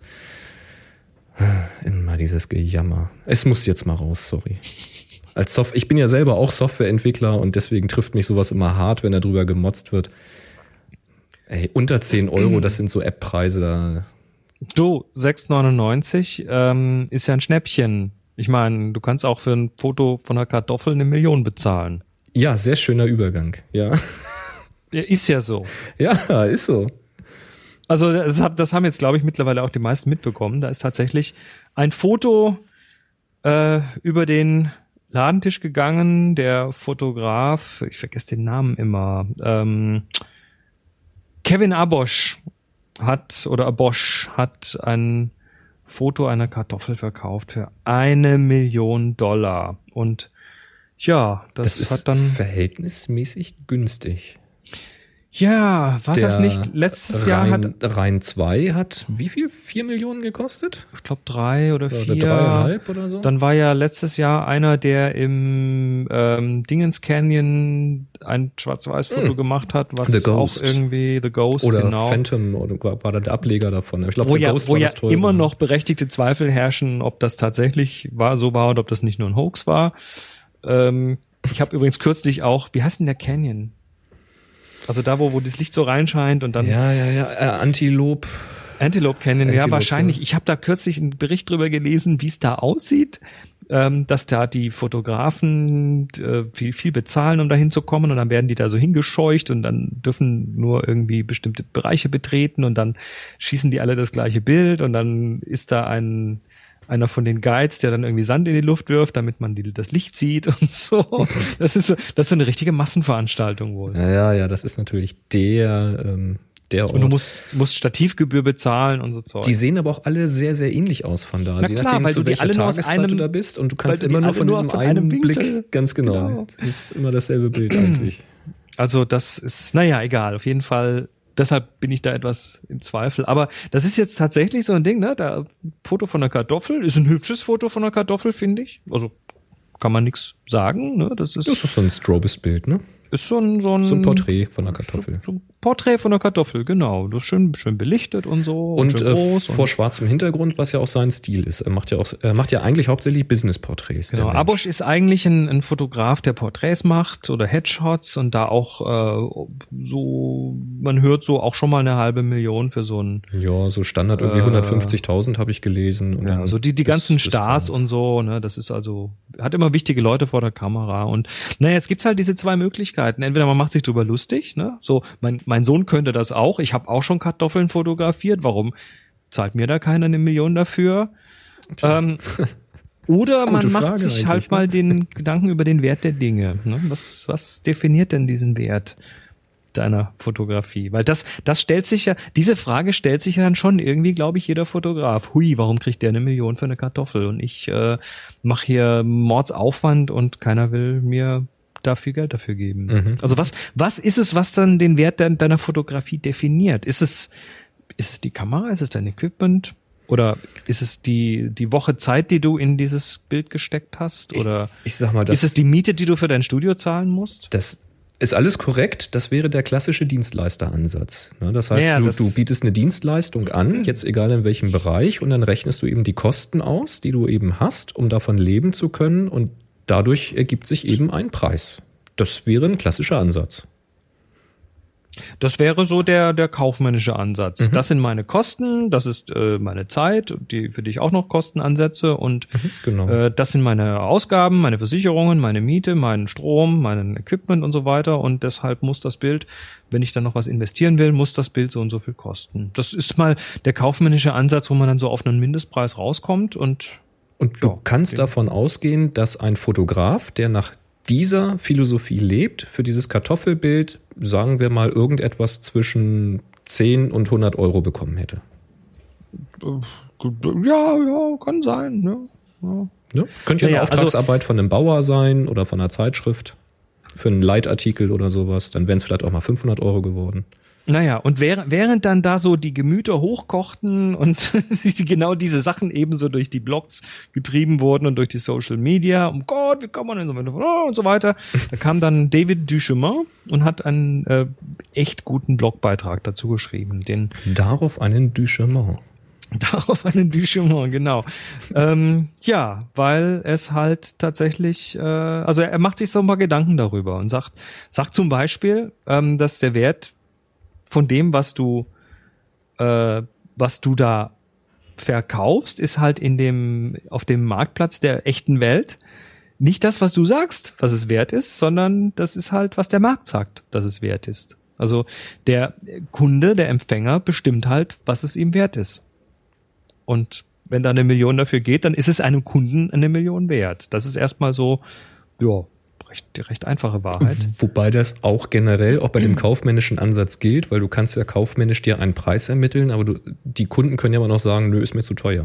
Immer dieses Gejammer. Es muss jetzt mal raus, sorry. Als Soft- ich bin ja selber auch Softwareentwickler und deswegen trifft mich sowas immer hart, wenn da drüber gemotzt wird. Ey, unter zehn Euro, das sind so App-Preise da. Du, sechs neunundneunzig ähm, ist ja ein Schnäppchen. Ich meine, du kannst auch für ein Foto von einer Kartoffel eine Million bezahlen. Ja, sehr schöner Übergang, ja. Ist ja so. Ja, ist so. Also das, hat, das haben jetzt, glaube ich, mittlerweile auch die meisten mitbekommen. Da ist tatsächlich ein Foto äh, über den Ladentisch gegangen. Der Fotograf, ich vergesse den Namen immer, ähm, Kevin Abosch hat, oder Abosch hat ein Foto einer Kartoffel verkauft für eine Million Dollar. Und ja, das, das ist hat dann verhältnismäßig günstig. Ja, war Der das nicht letztes Rhein, Jahr hat, Rhein zwei hat wie viel? Vier Millionen gekostet? ich glaube drei oder vier. Oder dreieinhalb oder so? Dann war ja letztes Jahr einer, der im ähm, Dingens Canyon ein Schwarz-Weiß-Foto Hm. gemacht hat, was The Ghost. auch irgendwie The Ghost, Oder genau. Phantom, oder war da der Ableger davon? Ich glaube, Wo The ja, Ghost wo war ja das teure. immer noch berechtigte Zweifel herrschen, ob das tatsächlich war, so war und ob das nicht nur ein Hoax war. Ähm, ich habe übrigens kürzlich auch, wie heißt denn der Canyon? Also da, wo, wo das Licht so reinscheint und dann Ja, ja, ja, äh, Antelope. Antelope Canyon, ja Antelope, wahrscheinlich. ja. Ich habe da kürzlich einen Bericht drüber gelesen, wie es da aussieht, ähm, dass da die Fotografen äh, viel, viel bezahlen, um da hinzukommen und dann werden die da so hingescheucht und dann dürfen nur irgendwie bestimmte Bereiche betreten und dann schießen die alle das gleiche Bild und dann ist da ein einer von den Guides, der dann irgendwie Sand in die Luft wirft, damit man die, das Licht sieht und so. Das ist so, das ist so eine richtige Massenveranstaltung wohl. Ja, ja, ja, das ist natürlich der, ähm, der Ort. Und du musst, musst Stativgebühr bezahlen und so Zeug. Die sehen aber auch alle sehr, sehr ähnlich aus von da. Na Also je klar, nachdem, weil zu du die welcher alle nur aus Tageszeit einem- du da bist und du kannst weil du die immer nur alle von nur diesem von einen einem Blick, Winkel- ganz genau. Genau. Das ist immer dasselbe Bild eigentlich. Also das ist, naja, egal, auf jeden Fall. Deshalb bin ich da etwas im Zweifel. Aber das ist jetzt tatsächlich so ein Ding, ne? Da Foto von einer Kartoffel ist ein hübsches Foto von einer Kartoffel, finde ich. Also kann man nichts sagen, ne? Das ist, Das ist so ein Strobist-Bild, ne? ist so ein, so ein, So ein Porträt von einer Kartoffel. So ein Porträt von einer Kartoffel, genau. Das ist schön, schön belichtet und so. Und schön äh, groß vor und, schwarzem Hintergrund, was ja auch sein Stil ist. Er macht ja auch, er macht ja eigentlich hauptsächlich Business-Porträts. der genau. Mensch. Abosch ist eigentlich ein, ein Fotograf, der Porträts macht oder Headshots und da auch äh, so, man hört so auch schon mal eine halbe Million für so ein Ja, so Standard irgendwie Äh, hundertfünfzigtausend habe ich gelesen. Und Ja, dann so die, die bis- ganzen bis Stars drauf. und so, ne, das ist also, hat immer wichtige Leute vor der Kamera und, naja, jetzt gibt's halt diese zwei Möglichkeiten. Entweder man macht sich drüber lustig, ne, so, mein, mein Sohn könnte das auch, ich habe auch schon Kartoffeln fotografiert, warum zahlt mir da keiner eine Million dafür? Ähm, oder man Gute macht Frage sich eigentlich, halt ne? mal den Gedanken über den Wert der Dinge, ne, was, was definiert denn diesen Wert deiner Fotografie? Weil das, das stellt sich ja, diese Frage stellt sich ja dann schon irgendwie, glaube ich, jeder Fotograf. Hui, warum kriegt der eine Million für eine Kartoffel? Und ich äh, mache hier Mordsaufwand und keiner will mir da viel Geld dafür geben. Mhm. Also was, was ist es, was dann den Wert de deiner Fotografie definiert? Ist es, ist es die Kamera? Ist es dein Equipment? Oder ist es die, die Woche Zeit, die du in dieses Bild gesteckt hast? Oder Ich, ich sag mal, das ist es die Miete, die du für dein Studio zahlen musst? Das ist alles korrekt. Das wäre der klassische Dienstleisteransatz. Ne, Das heißt, Ja, du, das- du bietest eine Dienstleistung an, jetzt egal in welchem Bereich, und dann rechnest du eben die Kosten aus, die du eben hast, um davon leben zu können, und dadurch ergibt sich eben ein Preis. Das wäre ein klassischer Ansatz. Das wäre so der, der kaufmännische Ansatz. Das sind meine Kosten, das ist äh, meine Zeit, die, für die ich auch noch Kosten ansetze und Genau. äh, das sind meine Ausgaben, meine Versicherungen, meine Miete, meinen Strom, mein Equipment und so weiter und deshalb muss das Bild, wenn ich dann noch was investieren will, muss das Bild so und so viel kosten. Das ist mal der kaufmännische Ansatz, wo man dann so auf einen Mindestpreis rauskommt und Und du Ja, kannst okay. davon ausgehen, dass ein Fotograf, der nach dieser Philosophie lebt, für dieses Kartoffelbild, sagen wir mal, irgendetwas zwischen zehn und hundert Euro bekommen hätte. ja, ja, kann sein, ne? Ja. Ne? Könnte ja eine Ja, ja, also- Auftragsarbeit von einem Bauer sein oder von einer Zeitschrift für einen Leitartikel oder sowas. Dann wären es vielleicht auch mal fünfhundert Euro geworden. Naja, und während, während dann da so die Gemüter hochkochten und sich die- genau diese Sachen ebenso durch die Blogs getrieben wurden und durch die Social Media, um Gott, wie kann man denn so weiter und so weiter, da kam dann David Duchemin und hat einen äh, echt guten Blogbeitrag dazu geschrieben, den Darauf einen Duchemin. Darauf einen Duchemin, genau. ähm, ja, weil es halt tatsächlich, äh, also er macht sich so ein paar Gedanken darüber und sagt, sagt zum Beispiel, ähm, dass der Wert von dem, was du, äh, was du da verkaufst, ist halt in dem, auf dem Marktplatz der echten Welt nicht das, was du sagst, was es wert ist, sondern das ist halt, was der Markt sagt, dass es wert ist. Also der Kunde, der Empfänger bestimmt halt, was es ihm wert ist. Und wenn da eine Million dafür geht, dann ist es einem Kunden eine Million wert. Das ist erstmal so, ja, recht, die recht einfache Wahrheit. Wobei das auch generell auch bei dem kaufmännischen Ansatz gilt, weil du kannst ja kaufmännisch dir einen Preis ermitteln, aber du, die Kunden können ja immer noch sagen, nö, ist mir zu teuer.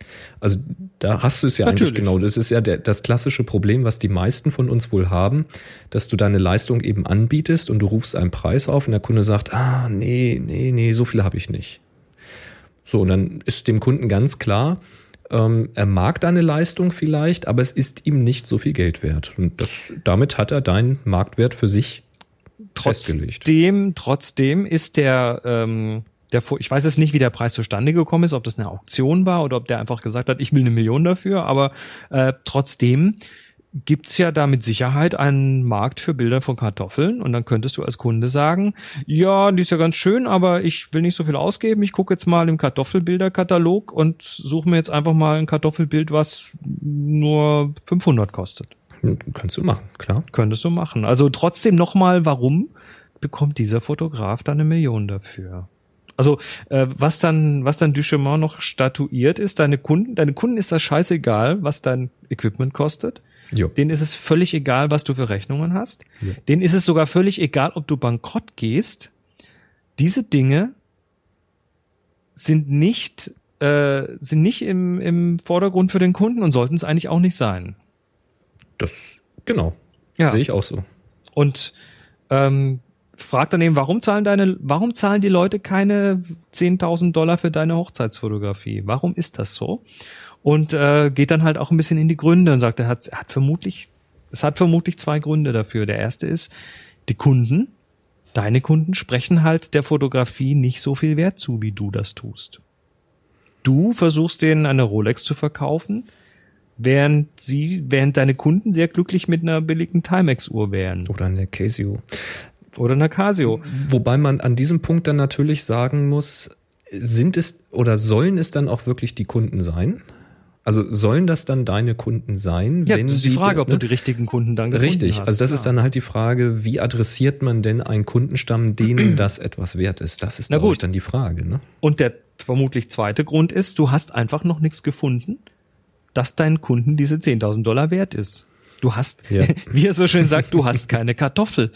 Also da hast du es ja Natürlich. eigentlich genau. Das ist ja der, das klassische Problem, was die meisten von uns wohl haben, dass du deine Leistung eben anbietest und du rufst einen Preis auf und der Kunde sagt, ah, nee, nee, nee, so viel habe ich nicht. So, und dann ist dem Kunden ganz klar, ähm, er mag deine Leistung vielleicht, aber es ist ihm nicht so viel Geld wert. Und das, damit hat er deinen Marktwert für sich festgelegt. Trotzdem, trotzdem ist der, ähm, der, ich weiß jetzt nicht, wie der Preis zustande gekommen ist, ob das eine Auktion war oder ob der einfach gesagt hat, ich will eine Million dafür, aber äh, trotzdem gibt's ja da mit Sicherheit einen Markt für Bilder von Kartoffeln und dann könntest du als Kunde sagen, ja, die ist ja ganz schön, aber ich will nicht so viel ausgeben, ich gucke jetzt mal im Kartoffelbilderkatalog und suche mir jetzt einfach mal ein Kartoffelbild, was nur fünfhundert kostet. Kannst du machen, klar. Könntest du machen. Also trotzdem nochmal, warum bekommt dieser Fotograf dann eine Million dafür? Also äh, was dann was dann Duchemin noch statuiert ist, deine Kunden, deine Kunden ist das scheißegal, was dein Equipment kostet. Jo. Denen ist es völlig egal, was du für Rechnungen hast. Ja. Denen ist es sogar völlig egal, ob du bankrott gehst. Diese Dinge sind nicht äh, sind nicht im im Vordergrund für den Kunden und sollten es eigentlich auch nicht sein. Das, genau. Ja. Sehe ich auch so. Und ähm, frag dann eben, warum zahlen deine, warum zahlen die Leute keine zehntausend Dollar für deine Hochzeitsfotografie? Warum ist das so? Und äh, geht dann halt auch ein bisschen in die Gründe und sagt, er hat, er hat vermutlich, es hat vermutlich zwei Gründe dafür. Der erste ist, die Kunden, deine Kunden sprechen halt der Fotografie nicht so viel Wert zu, wie du das tust. Du versuchst denen eine Rolex zu verkaufen, während sie, während deine Kunden sehr glücklich mit einer billigen Timex-Uhr wären. Oder eine Casio. Oder eine Casio. Wobei man an diesem Punkt dann natürlich sagen muss, sind es oder sollen es dann auch wirklich die Kunden sein? Also sollen das dann deine Kunden sein? Ja, wenn das ist die sie, Frage, ob ne? du die richtigen Kunden dann gefunden Richtig, hast. also das ja. ist dann halt die Frage, wie adressiert man denn einen Kundenstamm, denen das etwas wert ist? Das ist, Na glaube gut. ich, dann die Frage. Ne? Und der vermutlich zweite Grund ist, du hast einfach noch nichts gefunden, dass deinen Kunden diese zehntausend Dollar wert ist. Du hast, Ja. wie er so schön sagt, du hast keine Kartoffel.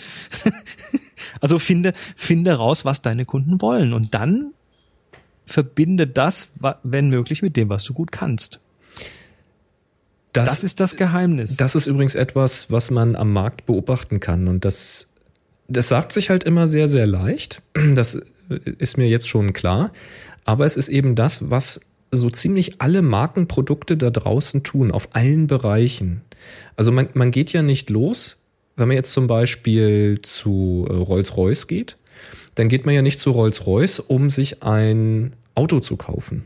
Also finde, finde raus, was deine Kunden wollen und dann verbinde das, wa- wenn möglich, mit dem, was du gut kannst. Das, das ist das Geheimnis. Das ist übrigens etwas, was man am Markt beobachten kann. Und das, das sagt sich halt immer sehr, sehr leicht. Das ist mir jetzt schon klar. Aber es ist eben das, was so ziemlich alle Markenprodukte da draußen tun, auf allen Bereichen. Also man, man geht ja nicht los, wenn man jetzt zum Beispiel zu Rolls-Royce geht, dann geht man ja nicht zu Rolls-Royce, um sich ein Auto zu kaufen,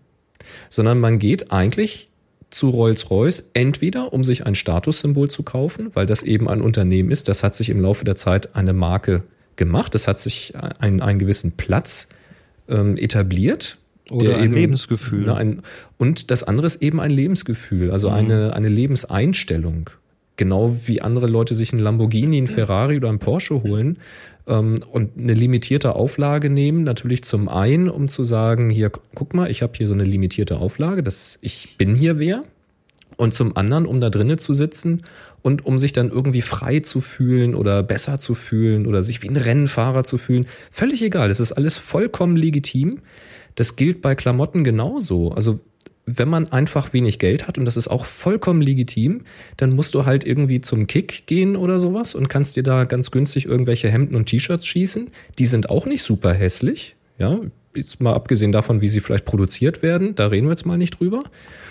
sondern man geht eigentlich zu Rolls-Royce entweder, um sich ein Statussymbol zu kaufen, weil das eben ein Unternehmen ist, das hat sich im Laufe der Zeit eine Marke gemacht, das hat sich einen, einen gewissen Platz ähm, etabliert. Oder ein eben, Lebensgefühl. Na, ein, und das andere ist eben ein Lebensgefühl, also mhm. eine, eine Lebenseinstellung. Genau wie andere Leute sich einen Lamborghini, einen Ferrari oder einen Porsche holen ähm, und eine limitierte Auflage nehmen. Natürlich zum einen, um zu sagen, hier, guck mal, ich habe hier so eine limitierte Auflage, das, ich bin hier wer. Und zum anderen, um da drinnen zu sitzen und um sich dann irgendwie frei zu fühlen oder besser zu fühlen oder sich wie ein Rennfahrer zu fühlen. Völlig egal, das ist alles vollkommen legitim. Das gilt bei Klamotten genauso. Also wenn man einfach wenig Geld hat, und das ist auch vollkommen legitim, dann musst du halt irgendwie zum Kick gehen oder sowas und kannst dir da ganz günstig irgendwelche Hemden und T-Shirts schießen. Die sind auch nicht super hässlich, ja, jetzt mal abgesehen davon, wie sie vielleicht produziert werden, da reden wir jetzt mal nicht drüber.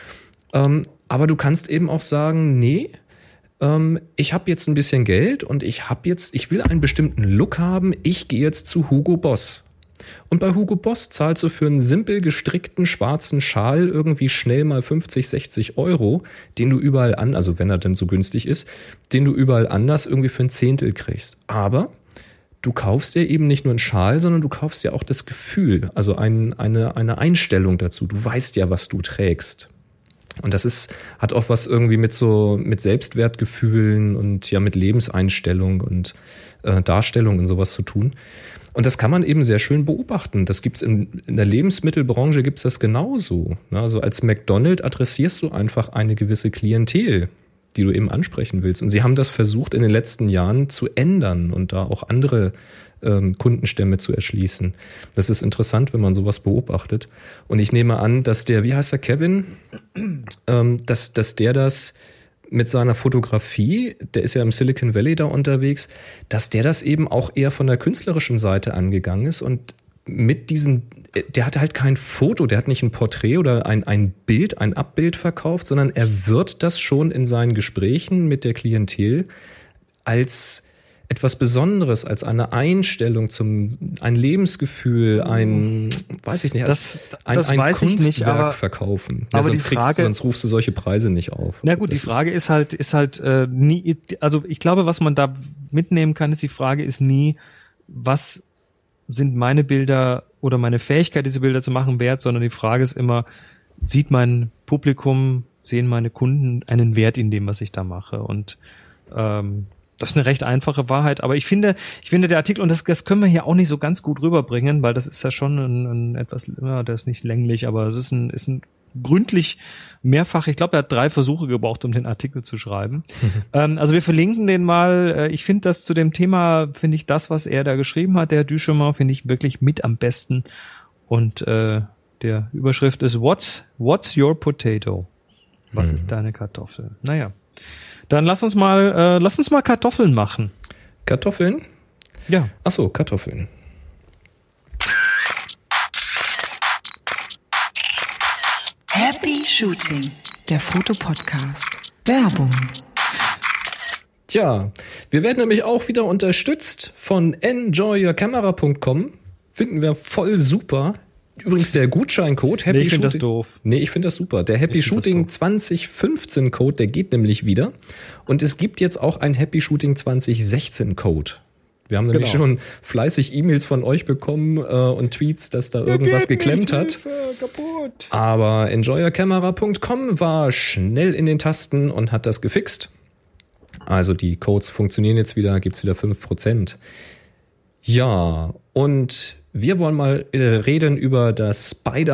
Ähm, aber du kannst eben auch sagen, nee, ähm, ich habe jetzt ein bisschen Geld und ich habe jetzt, ich will einen bestimmten Look haben, ich gehe jetzt zu Hugo Boss. Und bei Hugo Boss zahlst du für einen simpel gestrickten schwarzen Schal irgendwie schnell mal fünfzig, sechzig Euro, den du überall an, also wenn er denn so günstig ist, den du überall anders irgendwie für ein Zehntel kriegst. Aber du kaufst dir eben nicht nur einen Schal, sondern du kaufst ja auch das Gefühl, also ein, eine, eine Einstellung dazu. Du weißt ja, was du trägst. Und das ist, hat auch was irgendwie mit so, mit Selbstwertgefühlen und ja mit Lebenseinstellung und äh, Darstellung und sowas zu tun. Und das kann man eben sehr schön beobachten. Das gibt's in, in der Lebensmittelbranche gibt's das genauso. Also als McDonald's adressierst du einfach eine gewisse Klientel. die du eben ansprechen willst. Und sie haben das versucht in den letzten Jahren zu ändern und da auch andere ähm, Kundenstämme zu erschließen. Das ist interessant, wenn man sowas beobachtet. Und ich nehme an, dass der, wie heißt der, Kevin, ähm, dass, dass der das mit seiner Fotografie, der ist ja im Silicon Valley da unterwegs, dass der das eben auch eher von der künstlerischen Seite angegangen ist und mit diesen, der hatte halt kein Foto, der hat nicht ein Porträt oder ein, ein Bild, ein Abbild verkauft, sondern er wird das schon in seinen Gesprächen mit der Klientel als etwas Besonderes, als eine Einstellung zum, ein Lebensgefühl, ein, weiß ich nicht, das, ein, das ein weiß Kunstwerk ich nicht, aber, verkaufen. Aber ja, sonst, die Frage, kriegst, sonst rufst du solche Preise nicht auf. Na gut, das die Frage ist, ist halt, ist halt äh, nie, also ich glaube, was man da mitnehmen kann, ist die Frage ist nie, was sind meine Bilder oder meine Fähigkeit, diese Bilder zu machen, wert, sondern die Frage ist immer, sieht mein Publikum, sehen meine Kunden einen Wert in dem, was ich da mache? Und ähm, das ist eine recht einfache Wahrheit, aber ich finde, ich finde der Artikel, und das, das können wir hier auch nicht so ganz gut rüberbringen, weil das ist ja schon ein, ein etwas, ja, der ist nicht länglich, aber es ist ein, ist ein gründlich mehrfach, ich glaube, er hat drei Versuche gebraucht, um den Artikel zu schreiben. Mhm. Ähm, also wir verlinken den mal. Ich finde das zu dem Thema, finde ich das, was er da geschrieben hat, der Herr Duchemin, finde ich wirklich mit am besten. Und äh, der Überschrift ist What's, What's your potato? Was mhm. ist deine Kartoffel? Naja. Dann lass uns mal, äh, lass uns mal Kartoffeln machen. Kartoffeln? Ja. Ach so, Kartoffeln. Happy Shooting, der Fotopodcast. Werbung. Tja, wir werden nämlich auch wieder unterstützt von enjoy your camera punkt com. Finden wir voll super. Übrigens der Gutscheincode Happy nee, ich Shooting. Ich finde das doof. Nee, ich finde das super. Der Happy Shooting zwanzig fünfzehn Code, der geht nämlich wieder. Und es gibt jetzt auch einen Happy Shooting zwanzig sechzehn Code. Wir haben nämlich genau. schon fleißig E-Mails von euch bekommen äh, und Tweets, dass da irgendwas geklemmt hat. Kaputt. Aber enjoy your camera punkt com war schnell in den Tasten und hat das gefixt. Also die Codes funktionieren jetzt wieder, gibt's wieder fünf Prozent. Ja, und wir wollen mal äh, reden über das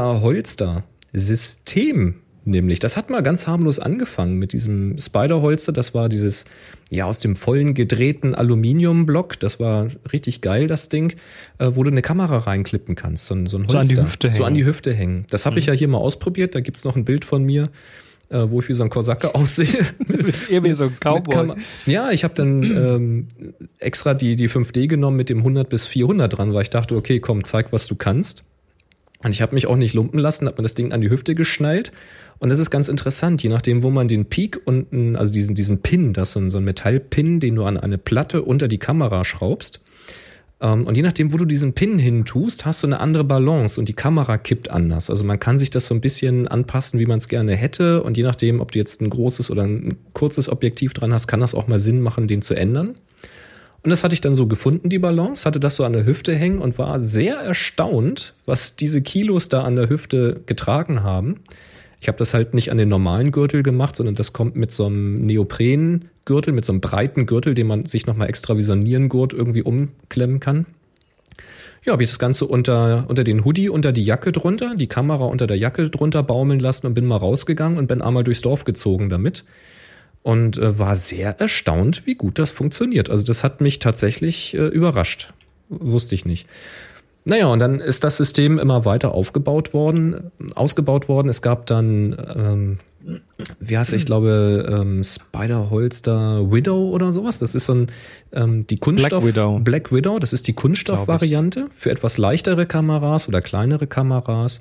Spyder-Holster-System. Nämlich, das hat mal ganz harmlos angefangen mit diesem Spyder-Holster. Das war dieses, ja, aus dem vollen gedrehten Aluminiumblock. Das war richtig geil, das Ding, äh, wo du eine Kamera reinklippen kannst. So, so ein Holster. So an die Hüfte hängen. So an die Hüfte hängen. Das habe mhm. ich ja hier mal ausprobiert. Da gibt's noch ein Bild von mir, äh, wo ich wie so ein Kosake aussehe. Eher wie so ein Cowboy. Ja, ich habe dann ähm, extra die, die fünf D genommen mit dem hundert bis vierhundert dran, weil ich dachte, okay, komm, zeig, was du kannst. Und ich habe mich auch nicht lumpen lassen, habe mir das Ding an die Hüfte geschnallt. Und das ist ganz interessant, je nachdem, wo man den Peak unten, also diesen, diesen Pin, das ist so ein, so ein Metallpin, den du an eine Platte unter die Kamera schraubst. Und je nachdem, wo du diesen Pin hin tust, hast du eine andere Balance und die Kamera kippt anders. Also man kann sich das so ein bisschen anpassen, wie man es gerne hätte. Und je nachdem, ob du jetzt ein großes oder ein kurzes Objektiv dran hast, kann das auch mal Sinn machen, den zu ändern. Und das hatte ich dann so gefunden, die Balance, hatte das so an der Hüfte hängen und war sehr erstaunt, was diese Kilos da an der Hüfte getragen haben. Ich habe das halt nicht an den normalen Gürtel gemacht, sondern das kommt mit so einem Neoprengürtel, mit so einem breiten Gürtel, den man sich nochmal extra wie so ein Nierengurt irgendwie umklemmen kann. Ja, habe ich das Ganze unter, unter den Hoodie, unter die Jacke drunter, die Kamera unter der Jacke drunter baumeln lassen und bin mal rausgegangen und bin einmal durchs Dorf gezogen damit. Und äh, war sehr erstaunt, wie gut das funktioniert. Also das hat mich tatsächlich äh, überrascht. Wusste ich nicht. Naja, und dann ist das System immer weiter aufgebaut worden, ausgebaut worden. Es gab dann, ähm, wie heißt es, ich glaube, ähm, Spyder-Holster Widow oder sowas. Das ist so ein, ähm, die Kunststoff... Black Widow. Black Widow, das ist die Kunststoffvariante für etwas leichtere Kameras oder kleinere Kameras.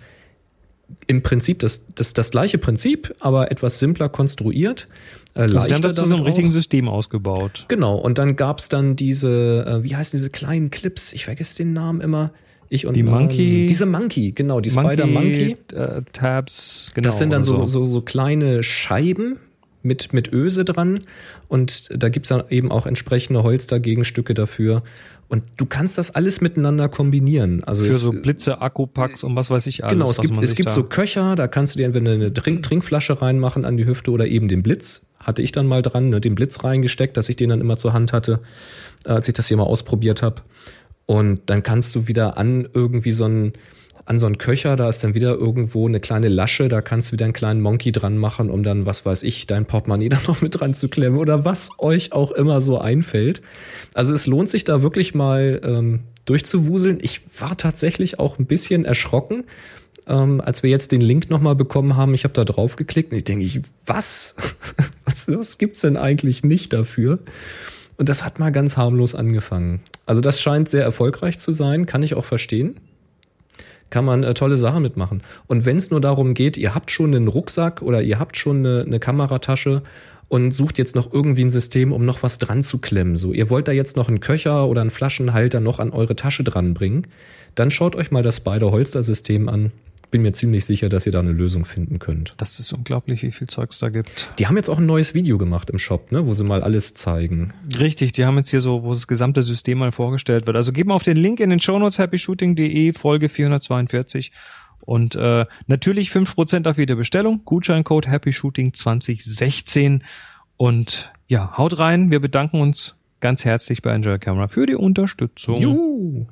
Im Prinzip das, das, das gleiche Prinzip, aber etwas simpler konstruiert. Äh, also leichter dann hast du so ein richtiges System ausgebaut. Genau, und dann gab's dann diese, äh, wie heißen diese kleinen Clips? Ich vergesse den Namen immer. Ich und die Monkey. Ähm, diese Monkey, genau, die Spider Monkey. Äh, Tabs, genau. Das sind dann so, so. so, so kleine Scheiben mit, mit Öse dran. Und da gibt's dann eben auch entsprechende Holstergegenstücke dafür. Und du kannst das alles miteinander kombinieren. Also für es, so Blitze, Akkupacks und was weiß ich alles. Genau, es gibt, es gibt da so Köcher, da kannst du dir entweder eine Trink- Trinkflasche reinmachen an die Hüfte oder eben den Blitz. Hatte ich dann mal dran, ne, den Blitz reingesteckt, dass ich den dann immer zur Hand hatte, als ich das hier mal ausprobiert habe. Und dann kannst du wieder an irgendwie so ein, an so einen Köcher, da ist dann wieder irgendwo eine kleine Lasche, da kannst du wieder einen kleinen Monkey dran machen, um dann, was weiß ich, dein Portemonnaie da noch mit dran zu klemmen oder was euch auch immer so einfällt. Also es lohnt sich da wirklich mal ähm, durchzuwuseln. Ich war tatsächlich auch ein bisschen erschrocken, ähm, als wir jetzt den Link nochmal bekommen haben. Ich habe da drauf geklickt und ich denke, ich, was? was? Was gibt's denn eigentlich nicht dafür? Und das hat mal ganz harmlos angefangen. Also das scheint sehr erfolgreich zu sein, kann ich auch verstehen. Kann man äh, tolle Sachen mitmachen. Und wenn es nur darum geht, ihr habt schon einen Rucksack oder ihr habt schon eine, eine Kameratasche und sucht jetzt noch irgendwie ein System, um noch was dran zu klemmen. So, ihr wollt da jetzt noch einen Köcher oder einen Flaschenhalter noch an eure Tasche dranbringen, dann schaut euch mal das Spider-Holster-System an. Bin mir ziemlich sicher, dass ihr da eine Lösung finden könnt. Das ist unglaublich, wie viel Zeugs da gibt. Die haben jetzt auch ein neues Video gemacht im Shop, ne, wo sie mal alles zeigen. Richtig, die haben jetzt hier so, wo das gesamte System mal vorgestellt wird. Also gebt mal auf den Link in den Shownotes, happy shooting punkt de, Folge vierhundertzweiundvierzig. Und äh, natürlich fünf Prozent auf jede Bestellung. Gutscheincode happy shooting zwanzig sechzehn. Und ja, haut rein. Wir bedanken uns ganz herzlich bei Enjoy Camera für die Unterstützung. Juhu.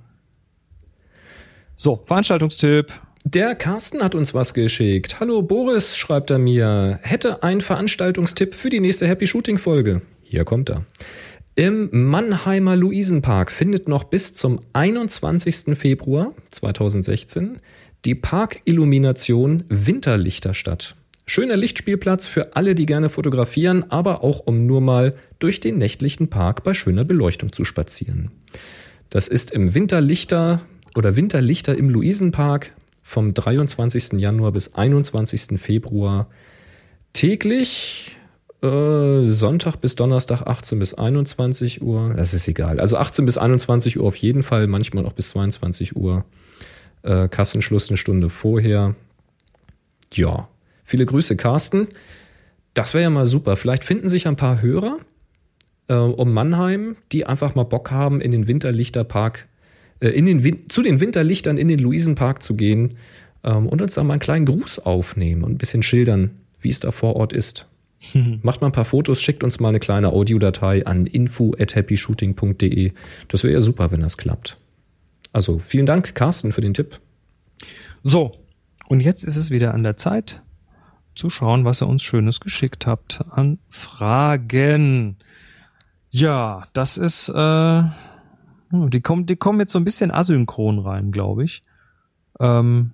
So, Veranstaltungstipp. Der Carsten hat uns was geschickt. Hallo Boris, schreibt er mir. Hätte einen Veranstaltungstipp für die nächste Happy Shooting Folge. Hier kommt er. Im Mannheimer Luisenpark findet noch bis zum einundzwanzigsten Februar zweitausendsechzehn die Parkillumination Winterlichter statt. Schöner Lichtspielplatz für alle, die gerne fotografieren, aber auch um nur mal durch den nächtlichen Park bei schöner Beleuchtung zu spazieren. Das ist im Winterlichter oder Winterlichter im Luisenpark vom dreiundzwanzigsten Januar bis einundzwanzigsten Februar täglich, äh, Sonntag bis Donnerstag achtzehn bis einundzwanzig Uhr. Das ist egal. Also achtzehn bis einundzwanzig Uhr auf jeden Fall, manchmal auch bis zweiundzwanzig Uhr. Äh, Kassenschluss eine Stunde vorher. Ja, viele Grüße, Carsten. Das wäre ja mal super. Vielleicht finden sich ein paar Hörer äh, um Mannheim, die einfach mal Bock haben, in den Winterlichterpark In den Win- zu den Winterlichtern in den Luisenpark zu gehen ähm, und uns da mal einen kleinen Gruß aufnehmen und ein bisschen schildern, wie es da vor Ort ist. Mhm. Macht mal ein paar Fotos, schickt uns mal eine kleine Audiodatei an info at happy shooting punkt de. Das wäre ja super, wenn das klappt. Also vielen Dank, Carsten, für den Tipp. So, und jetzt ist es wieder an der Zeit zu schauen, was ihr uns Schönes geschickt habt an Fragen. Ja, das ist... Äh Die kommen, die kommen jetzt so ein bisschen asynchron rein, glaube ich. Ähm,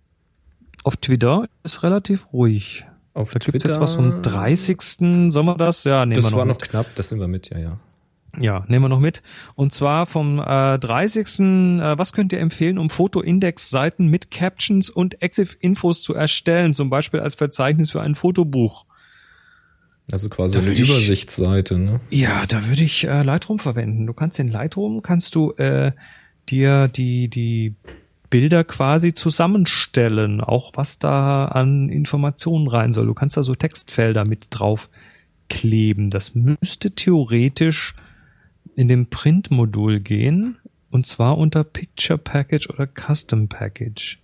auf Twitter ist relativ ruhig. Auf da gibt es Twitter jetzt was vom dreißigsten Sollen wir das? Ja, nehmen das wir noch war mit. noch knapp, das nehmen wir mit, ja, ja. Ja, nehmen wir noch mit. Und zwar vom äh, dreißigsten Äh, was könnt ihr empfehlen, um Fotoindex-Seiten mit Captions und Active-Infos zu erstellen? Zum Beispiel als Verzeichnis für ein Fotobuch. Also quasi Da eine würde ich- Übersichtsseite, ne? Ja, da würde ich äh, Lightroom verwenden. Du kannst in Lightroom, kannst du äh, dir die die Bilder quasi zusammenstellen, auch was da an Informationen rein soll. Du kannst da so Textfelder mit drauf kleben. Das müsste theoretisch in dem Print-Modul gehen, und zwar unter Picture Package oder Custom Package.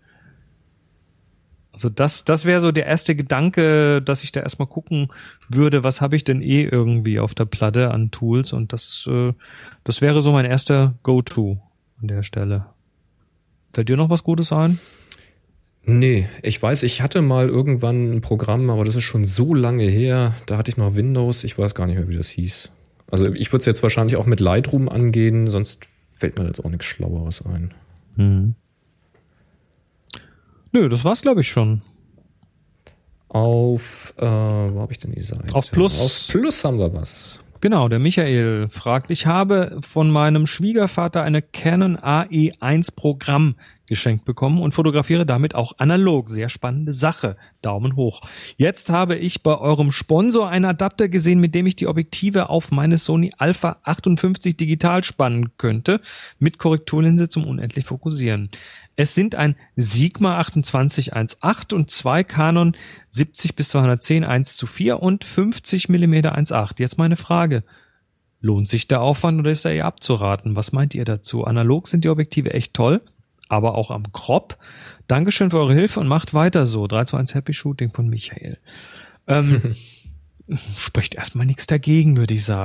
Also das, das wäre so der erste Gedanke, dass ich da erstmal gucken würde, was habe ich denn eh irgendwie auf der Platte an Tools, und das, äh, das wäre so mein erster Go-To an der Stelle. Fällt dir noch was Gutes ein? Nee, ich weiß, ich hatte mal irgendwann ein Programm, aber das ist schon so lange her. Da hatte ich noch Windows, ich weiß gar nicht mehr, wie das hieß. Also ich würde es jetzt wahrscheinlich auch mit Lightroom angehen, sonst fällt mir jetzt auch nichts Schlaueres ein. Hm. Nö, das war's, glaube ich, schon. Auf, äh, wo habe ich denn die Seite? Auf Plus. Auf Plus haben wir was. Genau, der Michael fragt, ich habe von meinem Schwiegervater eine Canon A E eins Programm geschenkt bekommen und fotografiere damit auch analog. Sehr spannende Sache. Daumen hoch. Jetzt habe ich bei eurem Sponsor einen Adapter gesehen, mit dem ich die Objektive auf meine Sony Alpha achtundfünfzig digital spannen könnte, mit Korrekturlinse zum unendlich Fokussieren. Es sind ein Sigma achtundzwanzig eins Komma acht und zwei Canon siebzig bis zweihundertzehn eins zu vier und fünfzig Millimeter eins Komma acht. Jetzt meine Frage. Lohnt sich der Aufwand oder ist er eher abzuraten? Was meint ihr dazu? Analog sind die Objektive echt toll, aber auch am Crop. Dankeschön für eure Hilfe und macht weiter so. drei zwei eins Happy Shooting von Michael. Ähm, spricht erstmal nichts dagegen, würde ich sagen.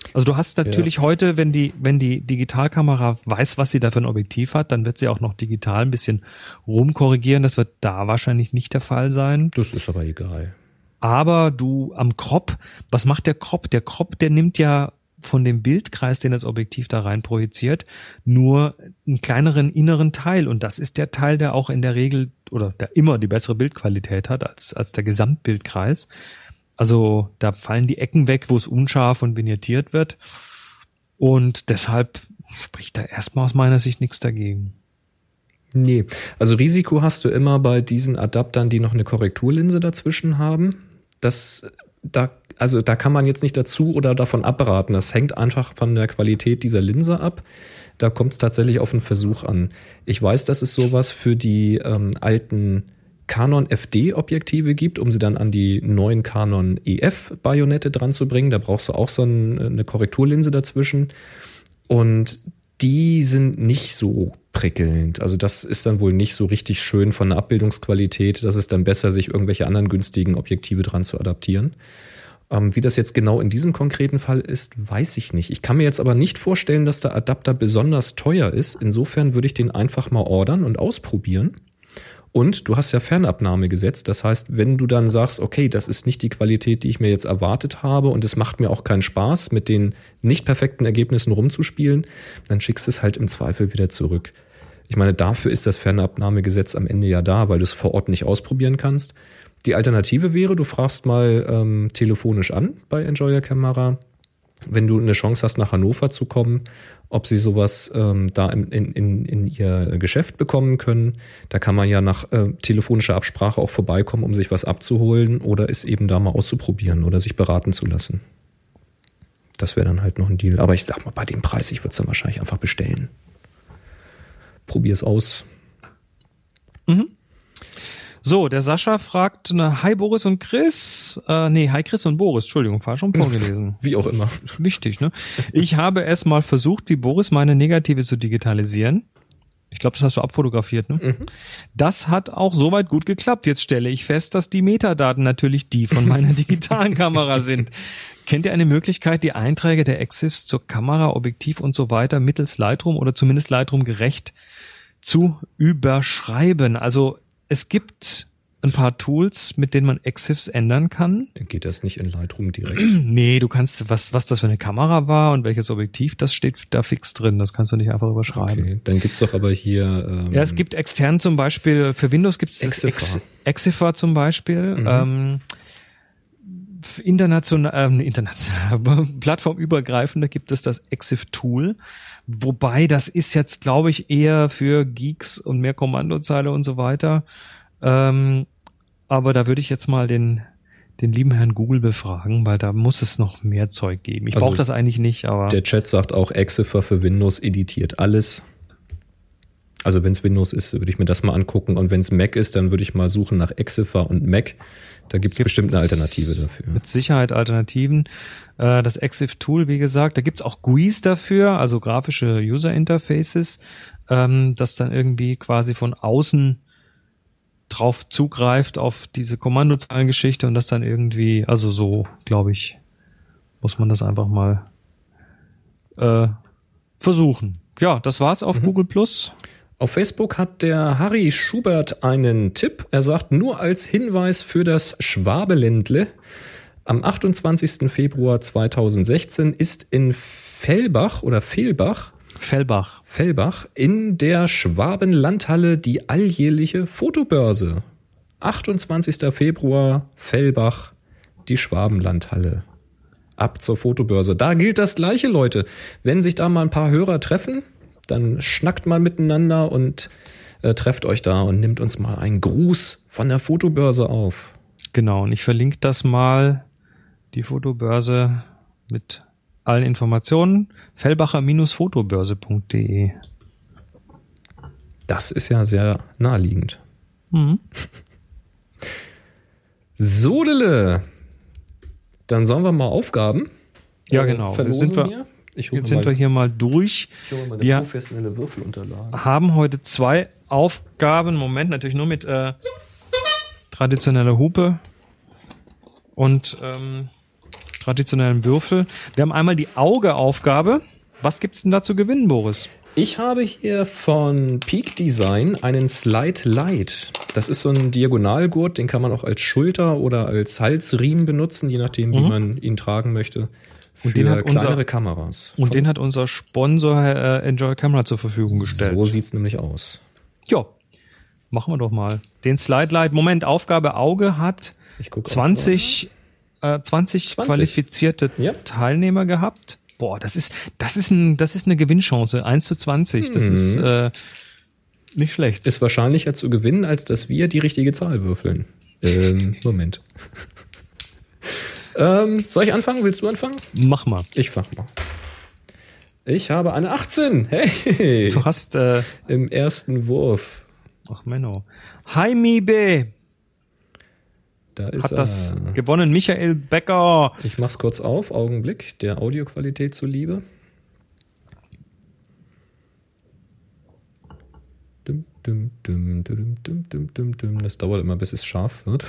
Also du hast natürlich ja. heute, wenn die, wenn die Digitalkamera weiß, was sie da für ein Objektiv hat, dann wird sie auch noch digital ein bisschen rumkorrigieren. Das wird da wahrscheinlich nicht der Fall sein. Das ist aber egal. Aber du am Crop, was macht der Crop? Der Crop, der nimmt ja von dem Bildkreis, den das Objektiv da rein projiziert, nur einen kleineren inneren Teil. Und das ist der Teil, der auch in der Regel oder der immer die bessere Bildqualität hat als, als der Gesamtbildkreis. Also da fallen die Ecken weg, wo es unscharf und vignettiert wird. Und deshalb spricht da erstmal aus meiner Sicht nichts dagegen. Nee, also Risiko hast du immer bei diesen Adaptern, die noch eine Korrekturlinse dazwischen haben. Das, da, also da kann man jetzt nicht dazu oder davon abraten. Das hängt einfach von der Qualität dieser Linse ab. Da kommt es tatsächlich auf einen Versuch an. Ich weiß, dass es sowas für die ähm, alten Canon F D-Objektive gibt, um sie dann an die neuen Canon E F-Bajonette dran zu bringen. Da brauchst du auch so eine Korrekturlinse dazwischen. Und die sind nicht so prickelnd. Also das ist dann wohl nicht so richtig schön von der Abbildungsqualität. Das ist dann besser, sich irgendwelche anderen günstigen Objektive dran zu adaptieren. Ähm, wie das jetzt genau in diesem konkreten Fall ist, weiß ich nicht. Ich kann mir jetzt aber nicht vorstellen, dass der Adapter besonders teuer ist. Insofern würde ich den einfach mal ordern und ausprobieren. Und du hast ja Fernabnahme gesetzt. Das heißt, wenn du dann sagst, okay, das ist nicht die Qualität, die ich mir jetzt erwartet habe und es macht mir auch keinen Spaß, mit den nicht perfekten Ergebnissen rumzuspielen, dann schickst du es halt im Zweifel wieder zurück. Ich meine, dafür ist das Fernabnahmegesetz am Ende ja da, weil du es vor Ort nicht ausprobieren kannst. Die Alternative wäre, du fragst mal ähm, telefonisch an bei Enjoy Your Camera, wenn du eine Chance hast, nach Hannover zu kommen, ob sie sowas ähm, da in, in, in ihr Geschäft bekommen können. Da kann man ja nach äh, telefonischer Absprache auch vorbeikommen, um sich was abzuholen oder es eben da mal auszuprobieren oder sich beraten zu lassen. Das wäre dann halt noch ein Deal. Aber ich sag mal, bei dem Preis, ich würde es dann wahrscheinlich einfach bestellen. Probier es aus. Mhm. So, der Sascha fragt, na, hi Boris und Chris, äh, nee, hi Chris und Boris, Entschuldigung, falsch schon vorgelesen. Wie auch immer. Wichtig, ne? Ich habe es mal versucht, wie Boris meine Negative zu digitalisieren. Ich glaube, das hast du abfotografiert, ne? Mhm. Das hat auch soweit gut geklappt. Jetzt stelle ich fest, dass die Metadaten natürlich die von meiner digitalen Kamera sind. Kennt ihr eine Möglichkeit, die Einträge der Exifs zur Kamera, Objektiv und so weiter mittels Lightroom oder zumindest Lightroom gerecht zu überschreiben? Also es gibt ein paar Tools, mit denen man Exifs ändern kann. Geht das nicht in Lightroom direkt? Nee, du kannst, was, was das für eine Kamera war und welches Objektiv, das steht da fix drin. Das kannst du nicht einfach überschreiben. Okay, dann gibt's doch aber hier... Ähm, ja, es gibt extern zum Beispiel, für Windows gibt es das Ex- Exifer zum Beispiel. Mhm. Ähm, international, äh, international, plattformübergreifend, da gibt es das Exif-Tool. Wobei, das ist jetzt, glaube ich, eher für Geeks und mehr Kommandozeile und so weiter. Ähm, aber da würde ich jetzt mal den, den lieben Herrn Google befragen, weil da muss es noch mehr Zeug geben. Ich also brauche das eigentlich nicht, aber... Der Chat sagt auch, Exifer für Windows editiert alles. Also wenn es Windows ist, würde ich mir das mal angucken. Und wenn es Mac ist, dann würde ich mal suchen nach Exifer und Mac. Da gibt es bestimmt eine Alternative dafür. Mit Sicherheit Alternativen. Das Exif-Tool, wie gesagt, da gibt es auch G U Is dafür, also grafische User-Interfaces, das dann irgendwie quasi von außen drauf zugreift auf diese Kommandozeilengeschichte und das dann irgendwie, also so, glaube ich, muss man das einfach mal äh, versuchen. Ja, das war's auf mhm. Google Plus. Auf Facebook hat der Harry Schubert einen Tipp. Er sagt, nur als Hinweis für das Schwabeländle. Am achtundzwanzigsten Februar zweitausendsechzehn ist in Fellbach oder Fehlbach Fellbach. Fellbach in der Schwabenlandhalle die alljährliche Fotobörse. achtundzwanzigsten Februar, Fellbach, die Schwabenlandhalle. Ab zur Fotobörse. Da gilt das Gleiche, Leute. Wenn sich da mal ein paar Hörer treffen, dann schnackt mal miteinander und äh, trefft euch da und nimmt uns mal einen Gruß von der Fotobörse auf. Genau, und ich verlinke das mal, die Fotobörse mit allen Informationen, fellbacher Fotobörse punkt de. Das ist ja sehr naheliegend. Mhm. Sodele. Dann sollen wir mal Aufgaben. Ja, genau. Äh, sind wir, ich jetzt sind wir hier mal durch. Ich hole mal eine wir professionelle Würfelunterlage. Haben heute zwei Aufgaben. Moment, natürlich nur mit äh, traditioneller Hupe. Und ähm, traditionellen Würfel. Wir haben einmal die Auge-Aufgabe. Was gibt's denn da zu gewinnen, Boris? Ich habe hier von Peak Design einen Slide Light. Das ist so ein Diagonalgurt, den kann man auch als Schulter- oder als Halsriemen benutzen, je nachdem, mhm. wie man ihn tragen möchte. Für und den hat kleinere unser, Kameras. Und den hat unser Sponsor äh, Enjoy Camera zur Verfügung gestellt. So sieht's nämlich aus. Ja, machen wir doch mal. Den Slide Light. Moment, Aufgabe Auge hat zwanzig, äh, zwanzig, zwanzig qualifizierte ja. Teilnehmer gehabt. Boah, das ist, das ist ein, das ist eine Gewinnchance. eins zu zwanzig. Das hm. ist äh, nicht schlecht. Ist wahrscheinlicher zu gewinnen, als dass wir die richtige Zahl würfeln. Ähm, Moment. ähm, soll ich anfangen? Willst du anfangen? Mach mal. Ich fang mal. Ich habe eine achtzehn. Hey. Du hast äh, im ersten Wurf. Ach Menno. Jaime B. Da ist hat er. das gewonnen. Michael Becker. Ich mach's kurz auf. Augenblick. Der Audioqualität zuliebe. Dum, dum, dum, dum, dum, dum, dum, dum. Das dauert immer, bis es scharf wird.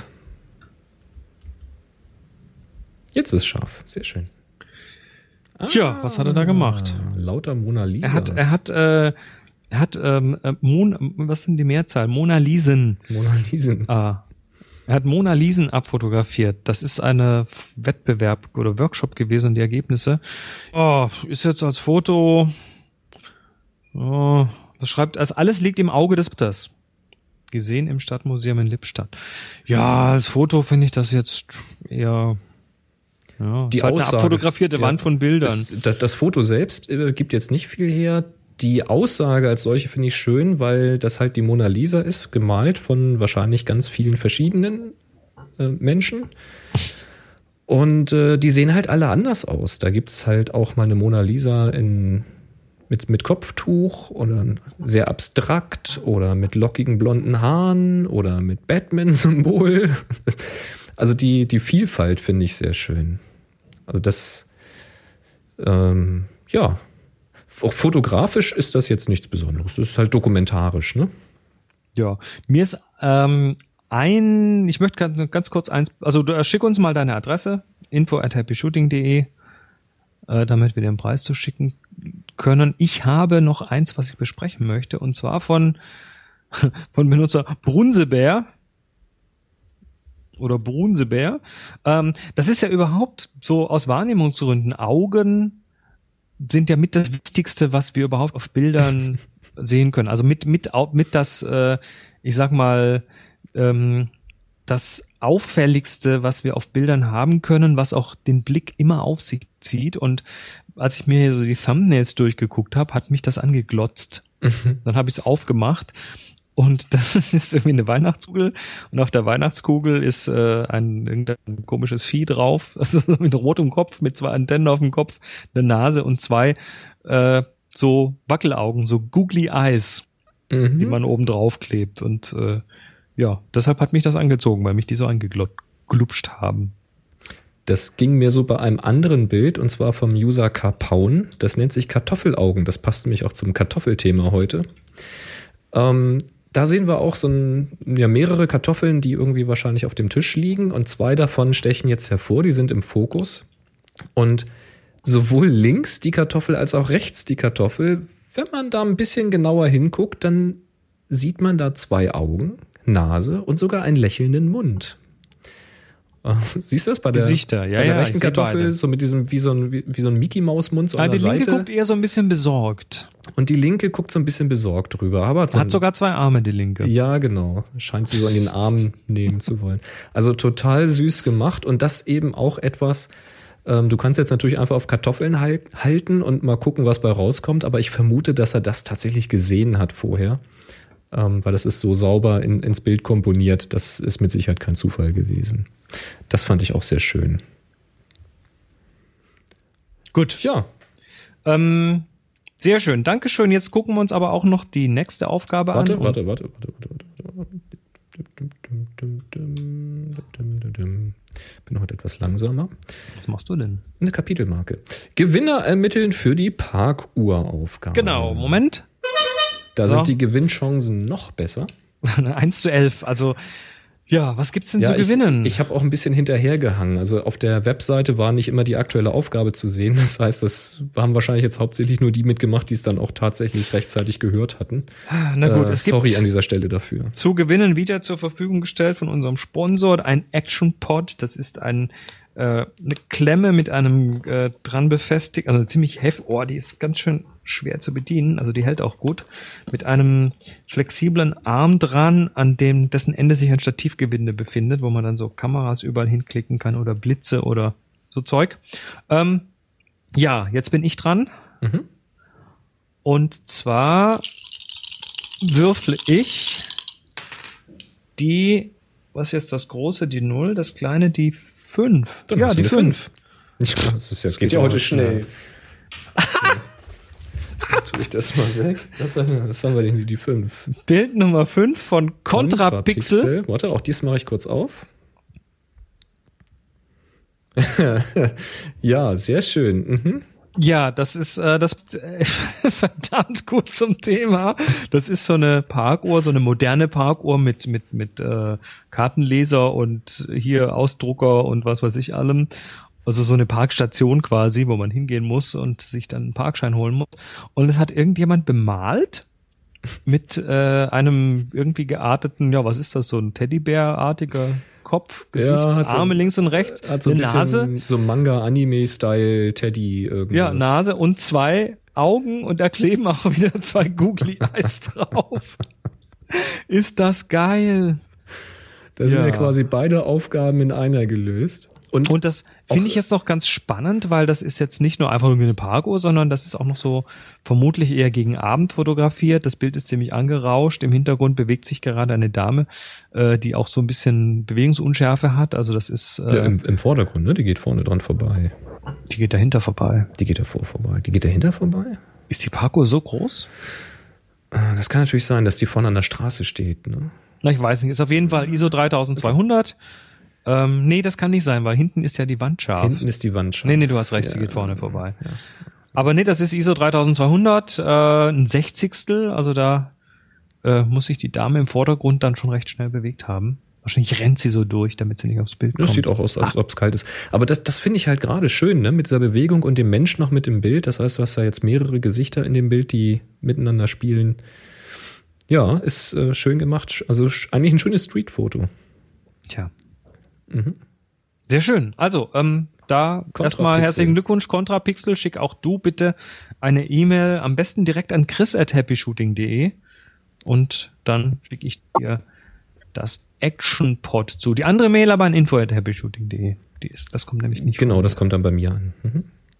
Jetzt ist es scharf. Sehr schön. Tja, ah, was hat er da gemacht? Lauter Mona Lisa. Er hat, er hat, äh, er hat, ähm, Mon, was sind die Mehrzahl? Mona Lisen. Mona Lisen. Ah. Er hat Mona Lisen abfotografiert. Das ist eine Wettbewerb oder Workshop gewesen, die Ergebnisse. Oh, ist jetzt als Foto, oh, das schreibt, also alles liegt im Auge des Betrachters. Gesehen im Stadtmuseum in Lippstadt. Ja, als Foto finde ich das jetzt eher, ja, die ist halt Aussage, eine abfotografierte ja, Wand von Bildern. Das, das, das Foto selbst äh, gibt jetzt nicht viel her. Die Aussage als solche finde ich schön, weil das halt die Mona Lisa ist, gemalt von wahrscheinlich ganz vielen verschiedenen äh, Menschen. Und äh, die sehen halt alle anders aus. Da gibt es halt auch mal eine Mona Lisa in, mit, mit Kopftuch oder sehr abstrakt oder mit lockigen blonden Haaren oder mit Batman-Symbol. Also die, die Vielfalt finde ich sehr schön. Also das, ähm, ja, auch fotografisch ist das jetzt nichts Besonderes. Das ist halt dokumentarisch, ne? Ja, mir ist ähm, ein, ich möchte ganz, ganz kurz eins, also du, schick uns mal deine Adresse, info at happy shooting dot de, äh, damit wir den Preis zu schicken können. Ich habe noch eins, was ich besprechen möchte, und zwar von, von Benutzer Brunsebär. Oder Brunsebär. Ähm, das ist ja überhaupt so aus Wahrnehmungsgründen. Augen sind ja mit das Wichtigste, was wir überhaupt auf Bildern sehen können. Also mit mit mit das, äh, ich sag mal, ähm, das Auffälligste, was wir auf Bildern haben können, was auch den Blick immer auf sich zieht. Und als ich mir hier so die Thumbnails durchgeguckt habe, hat mich das angeglotzt. Mhm. Dann habe ich es aufgemacht. Und das ist irgendwie eine Weihnachtskugel. Und auf der Weihnachtskugel ist äh, ein irgendein komisches Vieh drauf. Also mit rotem Kopf, mit zwei Antennen auf dem Kopf, eine Nase und zwei äh, so Wackelaugen, so Googly Eyes, mhm. die man oben drauf klebt. Und äh, ja, deshalb hat mich das angezogen, weil mich die so angeglupscht haben. Das ging mir so bei einem anderen Bild, und zwar vom User Kapaun. Das nennt sich Kartoffelaugen. Das passt nämlich auch zum Kartoffelthema heute. Ähm, Da sehen wir auch so ein, ja, mehrere Kartoffeln, die irgendwie wahrscheinlich auf dem Tisch liegen, und zwei davon stechen jetzt hervor, die sind im Fokus. Und sowohl links die Kartoffel als auch rechts die Kartoffel, wenn man da ein bisschen genauer hinguckt, dann sieht man da zwei Augen, Nase und sogar einen lächelnden Mund. Siehst du das bei der, Gesichter, ja, bei der ja, rechten Kartoffel, so mit diesem, wie so ein, wie, wie so ein Mickey-Maus-Mund so ah, an der die Seite. linke guckt eher so ein bisschen besorgt. Und die linke guckt so ein bisschen besorgt drüber. Aber hat, so hat sogar zwei Arme, die linke. Ja, genau. Scheint sie so in den Arm nehmen zu wollen. Also total süß gemacht, und das eben auch etwas, ähm, du kannst jetzt natürlich einfach auf Kartoffeln halt, halten und mal gucken, was bei rauskommt, aber ich vermute, dass er das tatsächlich gesehen hat vorher, ähm, weil das ist so sauber in, ins Bild komponiert, das ist mit Sicherheit kein Zufall gewesen. Das fand ich auch sehr schön. Gut. Ja. Ähm, sehr schön. Dankeschön. Jetzt gucken wir uns aber auch noch die nächste Aufgabe warte, an. Warte, warte, warte, warte, warte. Bin heute etwas langsamer. Was machst du denn? Eine Kapitelmarke. Gewinner ermitteln für die Parkuhraufgabe. Genau. Moment. Da so. sind die Gewinnchancen noch besser. eins zu elf. Also Ja, was gibt's denn Ja, zu gewinnen? Ich, ich habe auch ein bisschen hinterhergehangen. Also auf der Webseite war nicht immer die aktuelle Aufgabe zu sehen. Das heißt, das haben wahrscheinlich jetzt hauptsächlich nur die mitgemacht, die es dann auch tatsächlich rechtzeitig gehört hatten. Na gut, äh, es sorry gibt an dieser Stelle dafür. zu gewinnen wieder zur Verfügung gestellt von unserem Sponsor ein Action Pod. Das ist ein äh, eine Klemme mit einem äh, dran befestigt, also ziemlich heftig. Oh, die ist ganz schön schwer zu bedienen, also die hält auch gut, mit einem flexiblen Arm dran, an dem dessen Ende sich ein Stativgewinde befindet, wo man dann so Kameras überall hinklicken kann oder Blitze oder so Zeug. Ähm, ja, jetzt bin ich dran. Mhm. Und zwar würfle ich die, was ist jetzt das große, die Null, das kleine, die fünf. Dann Ja, hast du die eine fünf. fünf. Ja, das ist ja, geht ja heute schnell. Tue ich das mal weg. Was haben wir, was haben wir denn hier, die fünf? Bild Nummer fünf von Contrapixel. Contrapixel. Warte, auch dies mache ich kurz auf. Ja, sehr schön. Mhm. Ja, das ist äh, das äh, verdammt gut zum Thema. Das ist so eine Parkuhr, so eine moderne Parkuhr mit mit mit äh, Kartenleser und hier Ausdrucker und was weiß ich allem. Also so eine Parkstation quasi, wo man hingehen muss und sich dann einen Parkschein holen muss. Und es hat irgendjemand bemalt mit äh, einem irgendwie gearteten, ja, was ist das, so ein Teddybär-artiger Kopf, Gesicht, Ja, hat so- Arme links und rechts, Hat so ein eine bisschen Nase. so Manga-Anime-Style Teddy irgendwas. Ja, Nase und zwei Augen und da kleben auch wieder zwei Googly Eyes drauf. Ist das geil. Da sind Ja. ja quasi beide Aufgaben in einer gelöst. Und, Und das finde ich jetzt noch ganz spannend, weil das ist jetzt nicht nur einfach irgendwie eine Parkuhr, sondern das ist auch noch so vermutlich eher gegen Abend fotografiert. Das Bild ist ziemlich angerauscht. Im Hintergrund bewegt sich gerade eine Dame, äh, die auch so ein bisschen Bewegungsunschärfe hat. Also das ist, äh, ja, im, im Vordergrund, ne? Die geht vorne dran vorbei. die geht dahinter vorbei. Die geht davor vorbei. Die geht dahinter vorbei? Ist die Parkuhr so groß? Ah, Das kann natürlich sein, dass die vorne an der Straße steht, ne? Na, ich weiß nicht. Ist auf jeden Fall I S O dreitausendzweihundert. Ähm, nee, das kann nicht sein, weil hinten ist ja die Wand scharf. Hinten ist die Wand scharf. Nee, nee, du hast recht, sie Ja. geht vorne vorbei. Aber nee, das ist I S O dreitausendzweihundert, äh, ein Sechzigstel, also da äh, muss sich die Dame im Vordergrund dann schon recht schnell bewegt haben. Wahrscheinlich rennt sie so durch, damit sie nicht aufs Bild kommt. Das sieht auch aus, als ob es kalt ist. Aber das, das finde ich halt gerade schön, ne? Mit dieser Bewegung und dem Mensch noch mit im Bild. Das heißt, du hast da jetzt mehrere Gesichter in dem Bild, die miteinander spielen. Ja, ist äh, schön gemacht. Also sch- eigentlich ein schönes Streetfoto. Tja. Mhm. Sehr schön. Also, ähm, da Contrapixel. erstmal herzlichen Glückwunsch, Contrapixel. Schick auch du bitte eine E-Mail, am besten direkt an chris at happyshooting punkt de und dann schicke ich dir das Action-Pod zu. Die andere Mail aber an info at happyshooting punkt de. Die ist, das kommt nämlich nicht Genau, vor. das kommt dann bei mir an. Mhm.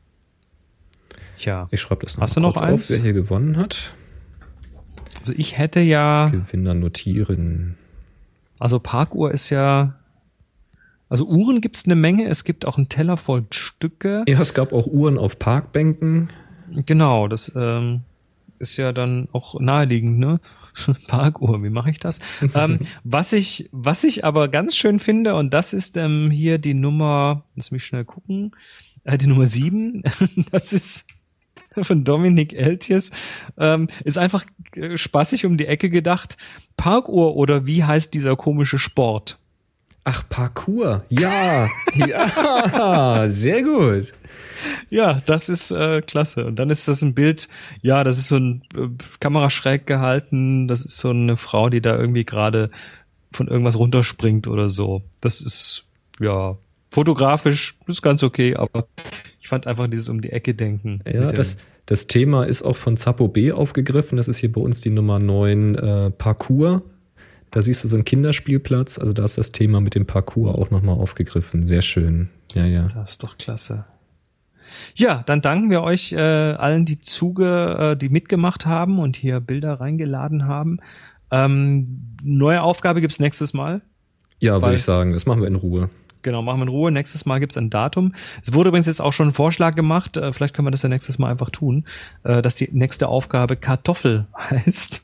Tja. Ich schreibe das noch Hast mal du noch kurz eins? auf, wer hier gewonnen hat. Also ich hätte ja, Gewinner notieren. also Parkuhr ist ja, also Uhren gibt's eine Menge, es gibt auch einen Teller voll Stücke. Ja, es gab auch Uhren auf Parkbänken. Genau, das ähm, ist ja dann auch naheliegend, ne? Parkuhr, wie mache ich das? ähm, was ich, was ich aber ganz schön finde, und das ist ähm, hier die Nummer, lass mich schnell gucken, äh, die Nummer sieben, das ist von Dominik Eltjes, ähm, ist einfach äh, spaßig um die Ecke gedacht. Parkuhr oder wie heißt dieser komische Sport? Ach, Parkour. Ja, ja, sehr gut. Ja, das ist äh, klasse. Und dann ist das ein Bild, ja, das ist so ein äh, Kamera schräg gehalten, das ist so eine Frau, die da irgendwie gerade von irgendwas runterspringt oder so. Das ist, ja, fotografisch ist ganz okay, aber ich fand einfach dieses um die Ecke denken. Ja, mit das, dem- das Thema ist auch von Zappo B aufgegriffen. Das ist hier bei uns die Nummer neun äh, Parkour. Da siehst du so einen Kinderspielplatz. Also da ist das Thema mit dem Parkour auch nochmal aufgegriffen. Sehr schön. Ja, ja. Das ist doch klasse. Ja, dann danken wir euch äh, allen, die Zuge, äh, die mitgemacht haben und hier Bilder reingeladen haben. Ähm, neue Aufgabe gibt's nächstes Mal. Ja, Weil- würde ich sagen. Das machen wir in Ruhe. Genau, machen wir in Ruhe. Nächstes Mal gibt's ein Datum. Es wurde übrigens jetzt auch schon ein Vorschlag gemacht, äh, vielleicht können wir das ja nächstes Mal einfach tun, äh, dass die nächste Aufgabe Kartoffel heißt.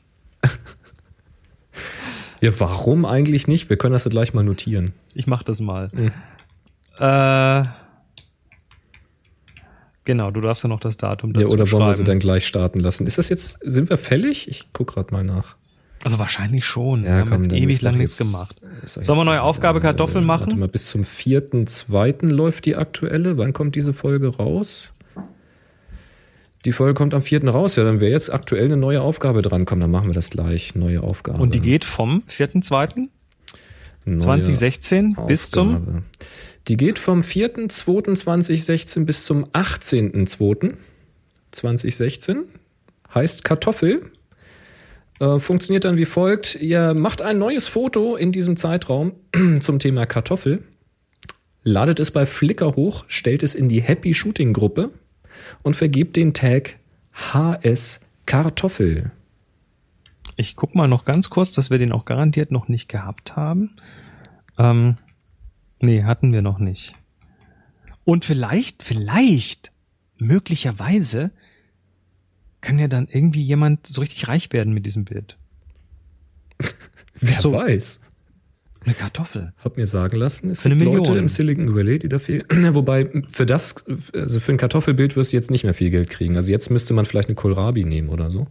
Ja, warum eigentlich nicht? Wir können das ja gleich mal notieren. Ich mach das mal. Mhm. Äh, genau, du darfst ja noch das Datum dazu Ja, oder wollen wir sie schreiben. dann gleich starten lassen? Ist das jetzt, sind wir fällig? Ich guck gerade mal nach. Also wahrscheinlich schon. Ja, wir haben komm, jetzt dann ewig ist lang doch nichts jetzt- gemacht. ist doch Sollen wir jetzt neue mal- Aufgabe Kartoffeln äh, machen? Warte mal, bis zum vierten zweiten läuft die aktuelle. Wann kommt diese Folge raus? Die Folge kommt am vierten raus. Ja, dann wäre jetzt aktuell eine neue Aufgabe dran. Komm, dann machen wir das gleich. Neue Aufgabe. Und die geht vom vierten zweiten Neue zwanzig sechzehn bis zum... Aufgabe. Die geht vom vierten zweiten zweitausendsechzehn bis zum achtzehnten zweiten zweitausendsechzehn. Heißt Kartoffel. Äh, funktioniert dann wie folgt. Ihr macht ein neues Foto in diesem Zeitraum zum Thema Kartoffel, ladet es bei Flickr hoch, stellt es in die Happy Shooting Gruppe und vergebt den Tag H S Kartoffel. Ich guck mal noch ganz kurz, dass wir den auch garantiert noch nicht gehabt haben. Ähm, nee, hatten wir noch nicht. Und vielleicht, vielleicht, möglicherweise kann ja dann irgendwie jemand so richtig reich werden mit diesem Bild. Wer So. weiß. Eine Kartoffel. Hab mir sagen lassen, es Für eine gibt Leute Million. im Silicon Valley, die dafür, wobei für das, also für ein Kartoffelbild wirst du jetzt nicht mehr viel Geld kriegen. Also jetzt müsste man vielleicht eine Kohlrabi nehmen oder so.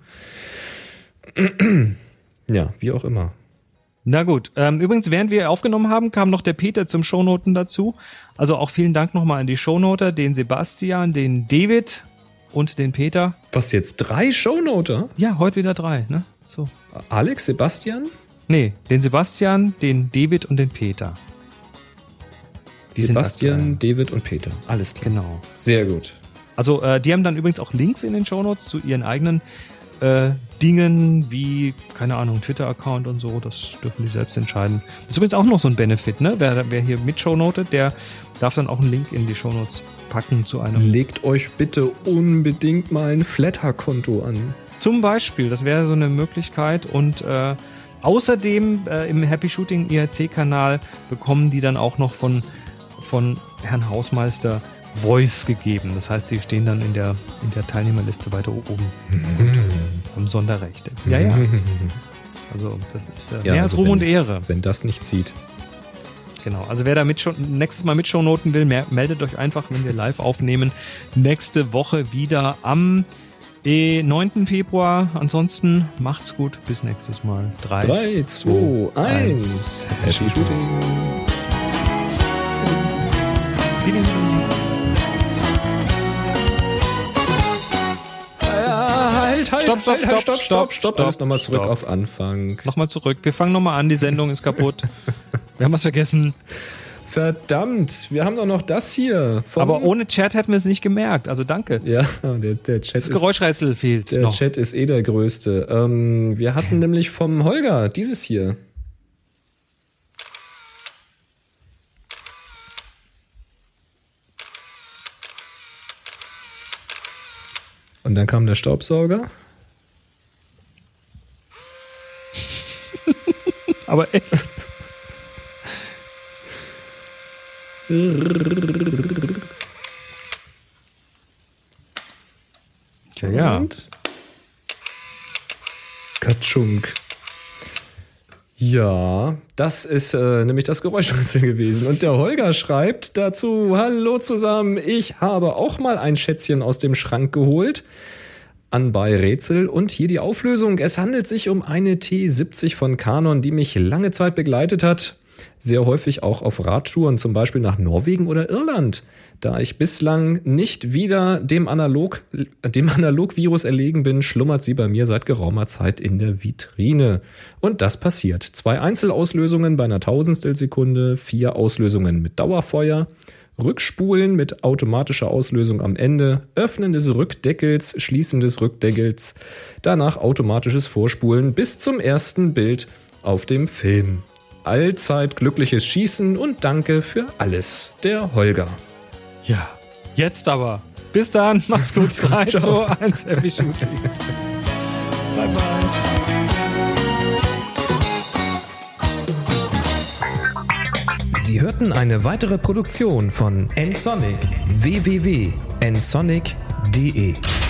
Ja, wie auch immer. Na gut. Ähm, übrigens, während wir aufgenommen haben, kam noch der Peter zum Shownoten dazu. Also auch vielen Dank nochmal an die Shownoter, den Sebastian, den David und den Peter. Was jetzt? Drei Shownoter? Ja, heute wieder drei, ne? So. Alex, Sebastian? Nee, den Sebastian, den David und den Peter. Die sind Sebastian, aktuell. David und Peter. Alles klar. Genau. Sehr gut. Also äh, die haben dann übrigens auch Links in den Shownotes zu ihren eigenen äh, Dingen, wie, keine Ahnung, Twitter-Account und so. Das dürfen die selbst entscheiden. Das ist übrigens auch noch so ein Benefit, ne? Wer, wer hier mit Shownotet, der darf dann auch einen Link in die Shownotes packen zu einem. Legt euch bitte unbedingt mal ein Flatter-Konto an. Zum Beispiel, das wäre so eine Möglichkeit. Und äh, außerdem äh, im Happy Shooting I R C-Kanal bekommen die dann auch noch von, von Herrn Hausmeister Voice gegeben. Das heißt, die stehen dann in der, in der Teilnehmerliste weiter oben und haben Sonderrechte. Ja, ja. Also das ist äh, Ja, mehr also als Ruhm wenn- und Ehre. Wenn das nicht zieht. Genau. Also wer da mit schon, nächstes Mal mit Shownoten will, mehr, meldet euch einfach, wenn wir live aufnehmen. Nächste Woche wieder am eh, neunten Februar. Ansonsten macht's gut. Bis nächstes Mal. Drei, drei, zwei, eins. Happy Shooting. Halt, halt, Stopp, stopp, halt, halt, stopp, stopp, stopp, stopp. Alles stopp, nochmal zurück stopp. auf Anfang. Nochmal zurück. Wir fangen nochmal an. Die Sendung ist kaputt. Wir haben was vergessen. Verdammt, wir haben doch noch das hier. Vom Aber ohne Chat hätten wir es nicht gemerkt. Also danke. Ja, der, der Chat Das ist... Geräuschrätsel fehlt Der noch. Chat ist eh der größte. Ähm, wir hatten nämlich vom Holger dieses hier. Und dann kam der Staubsauger. Aber echt. Ja, ja. Und Katschunk. Ja, das ist äh, nämlich das Geräuschrätsel gewesen. Und der Holger schreibt dazu: Hallo zusammen, ich habe auch mal ein Schätzchen aus dem Schrank geholt. Anbei Rätsel und hier die Auflösung. Es handelt sich um eine T siebzig von Canon, die mich lange Zeit begleitet hat. Sehr häufig auch auf Radtouren, zum Beispiel nach Norwegen oder Irland. Da ich bislang nicht wieder dem Analog, dem Analogvirus erlegen bin, schlummert sie bei mir seit geraumer Zeit in der Vitrine. Und das passiert. Zwei Einzelauslösungen bei einer Tausendstel Sekunde, vier Auslösungen mit Dauerfeuer, Rückspulen mit automatischer Auslösung am Ende, Öffnen des Rückdeckels, Schließen des Rückdeckels, danach automatisches Vorspulen bis zum ersten Bild auf dem Film. Allzeit glückliches Schießen und danke für alles. Der Holger. Ja. Jetzt aber. Bis dann. Macht's gut. Macht's gut, drei, ciao. zwei, eins. Happy Shooting. Bye, bye. Sie hörten eine weitere Produktion von nsonic. w w w punkt nsonic punkt de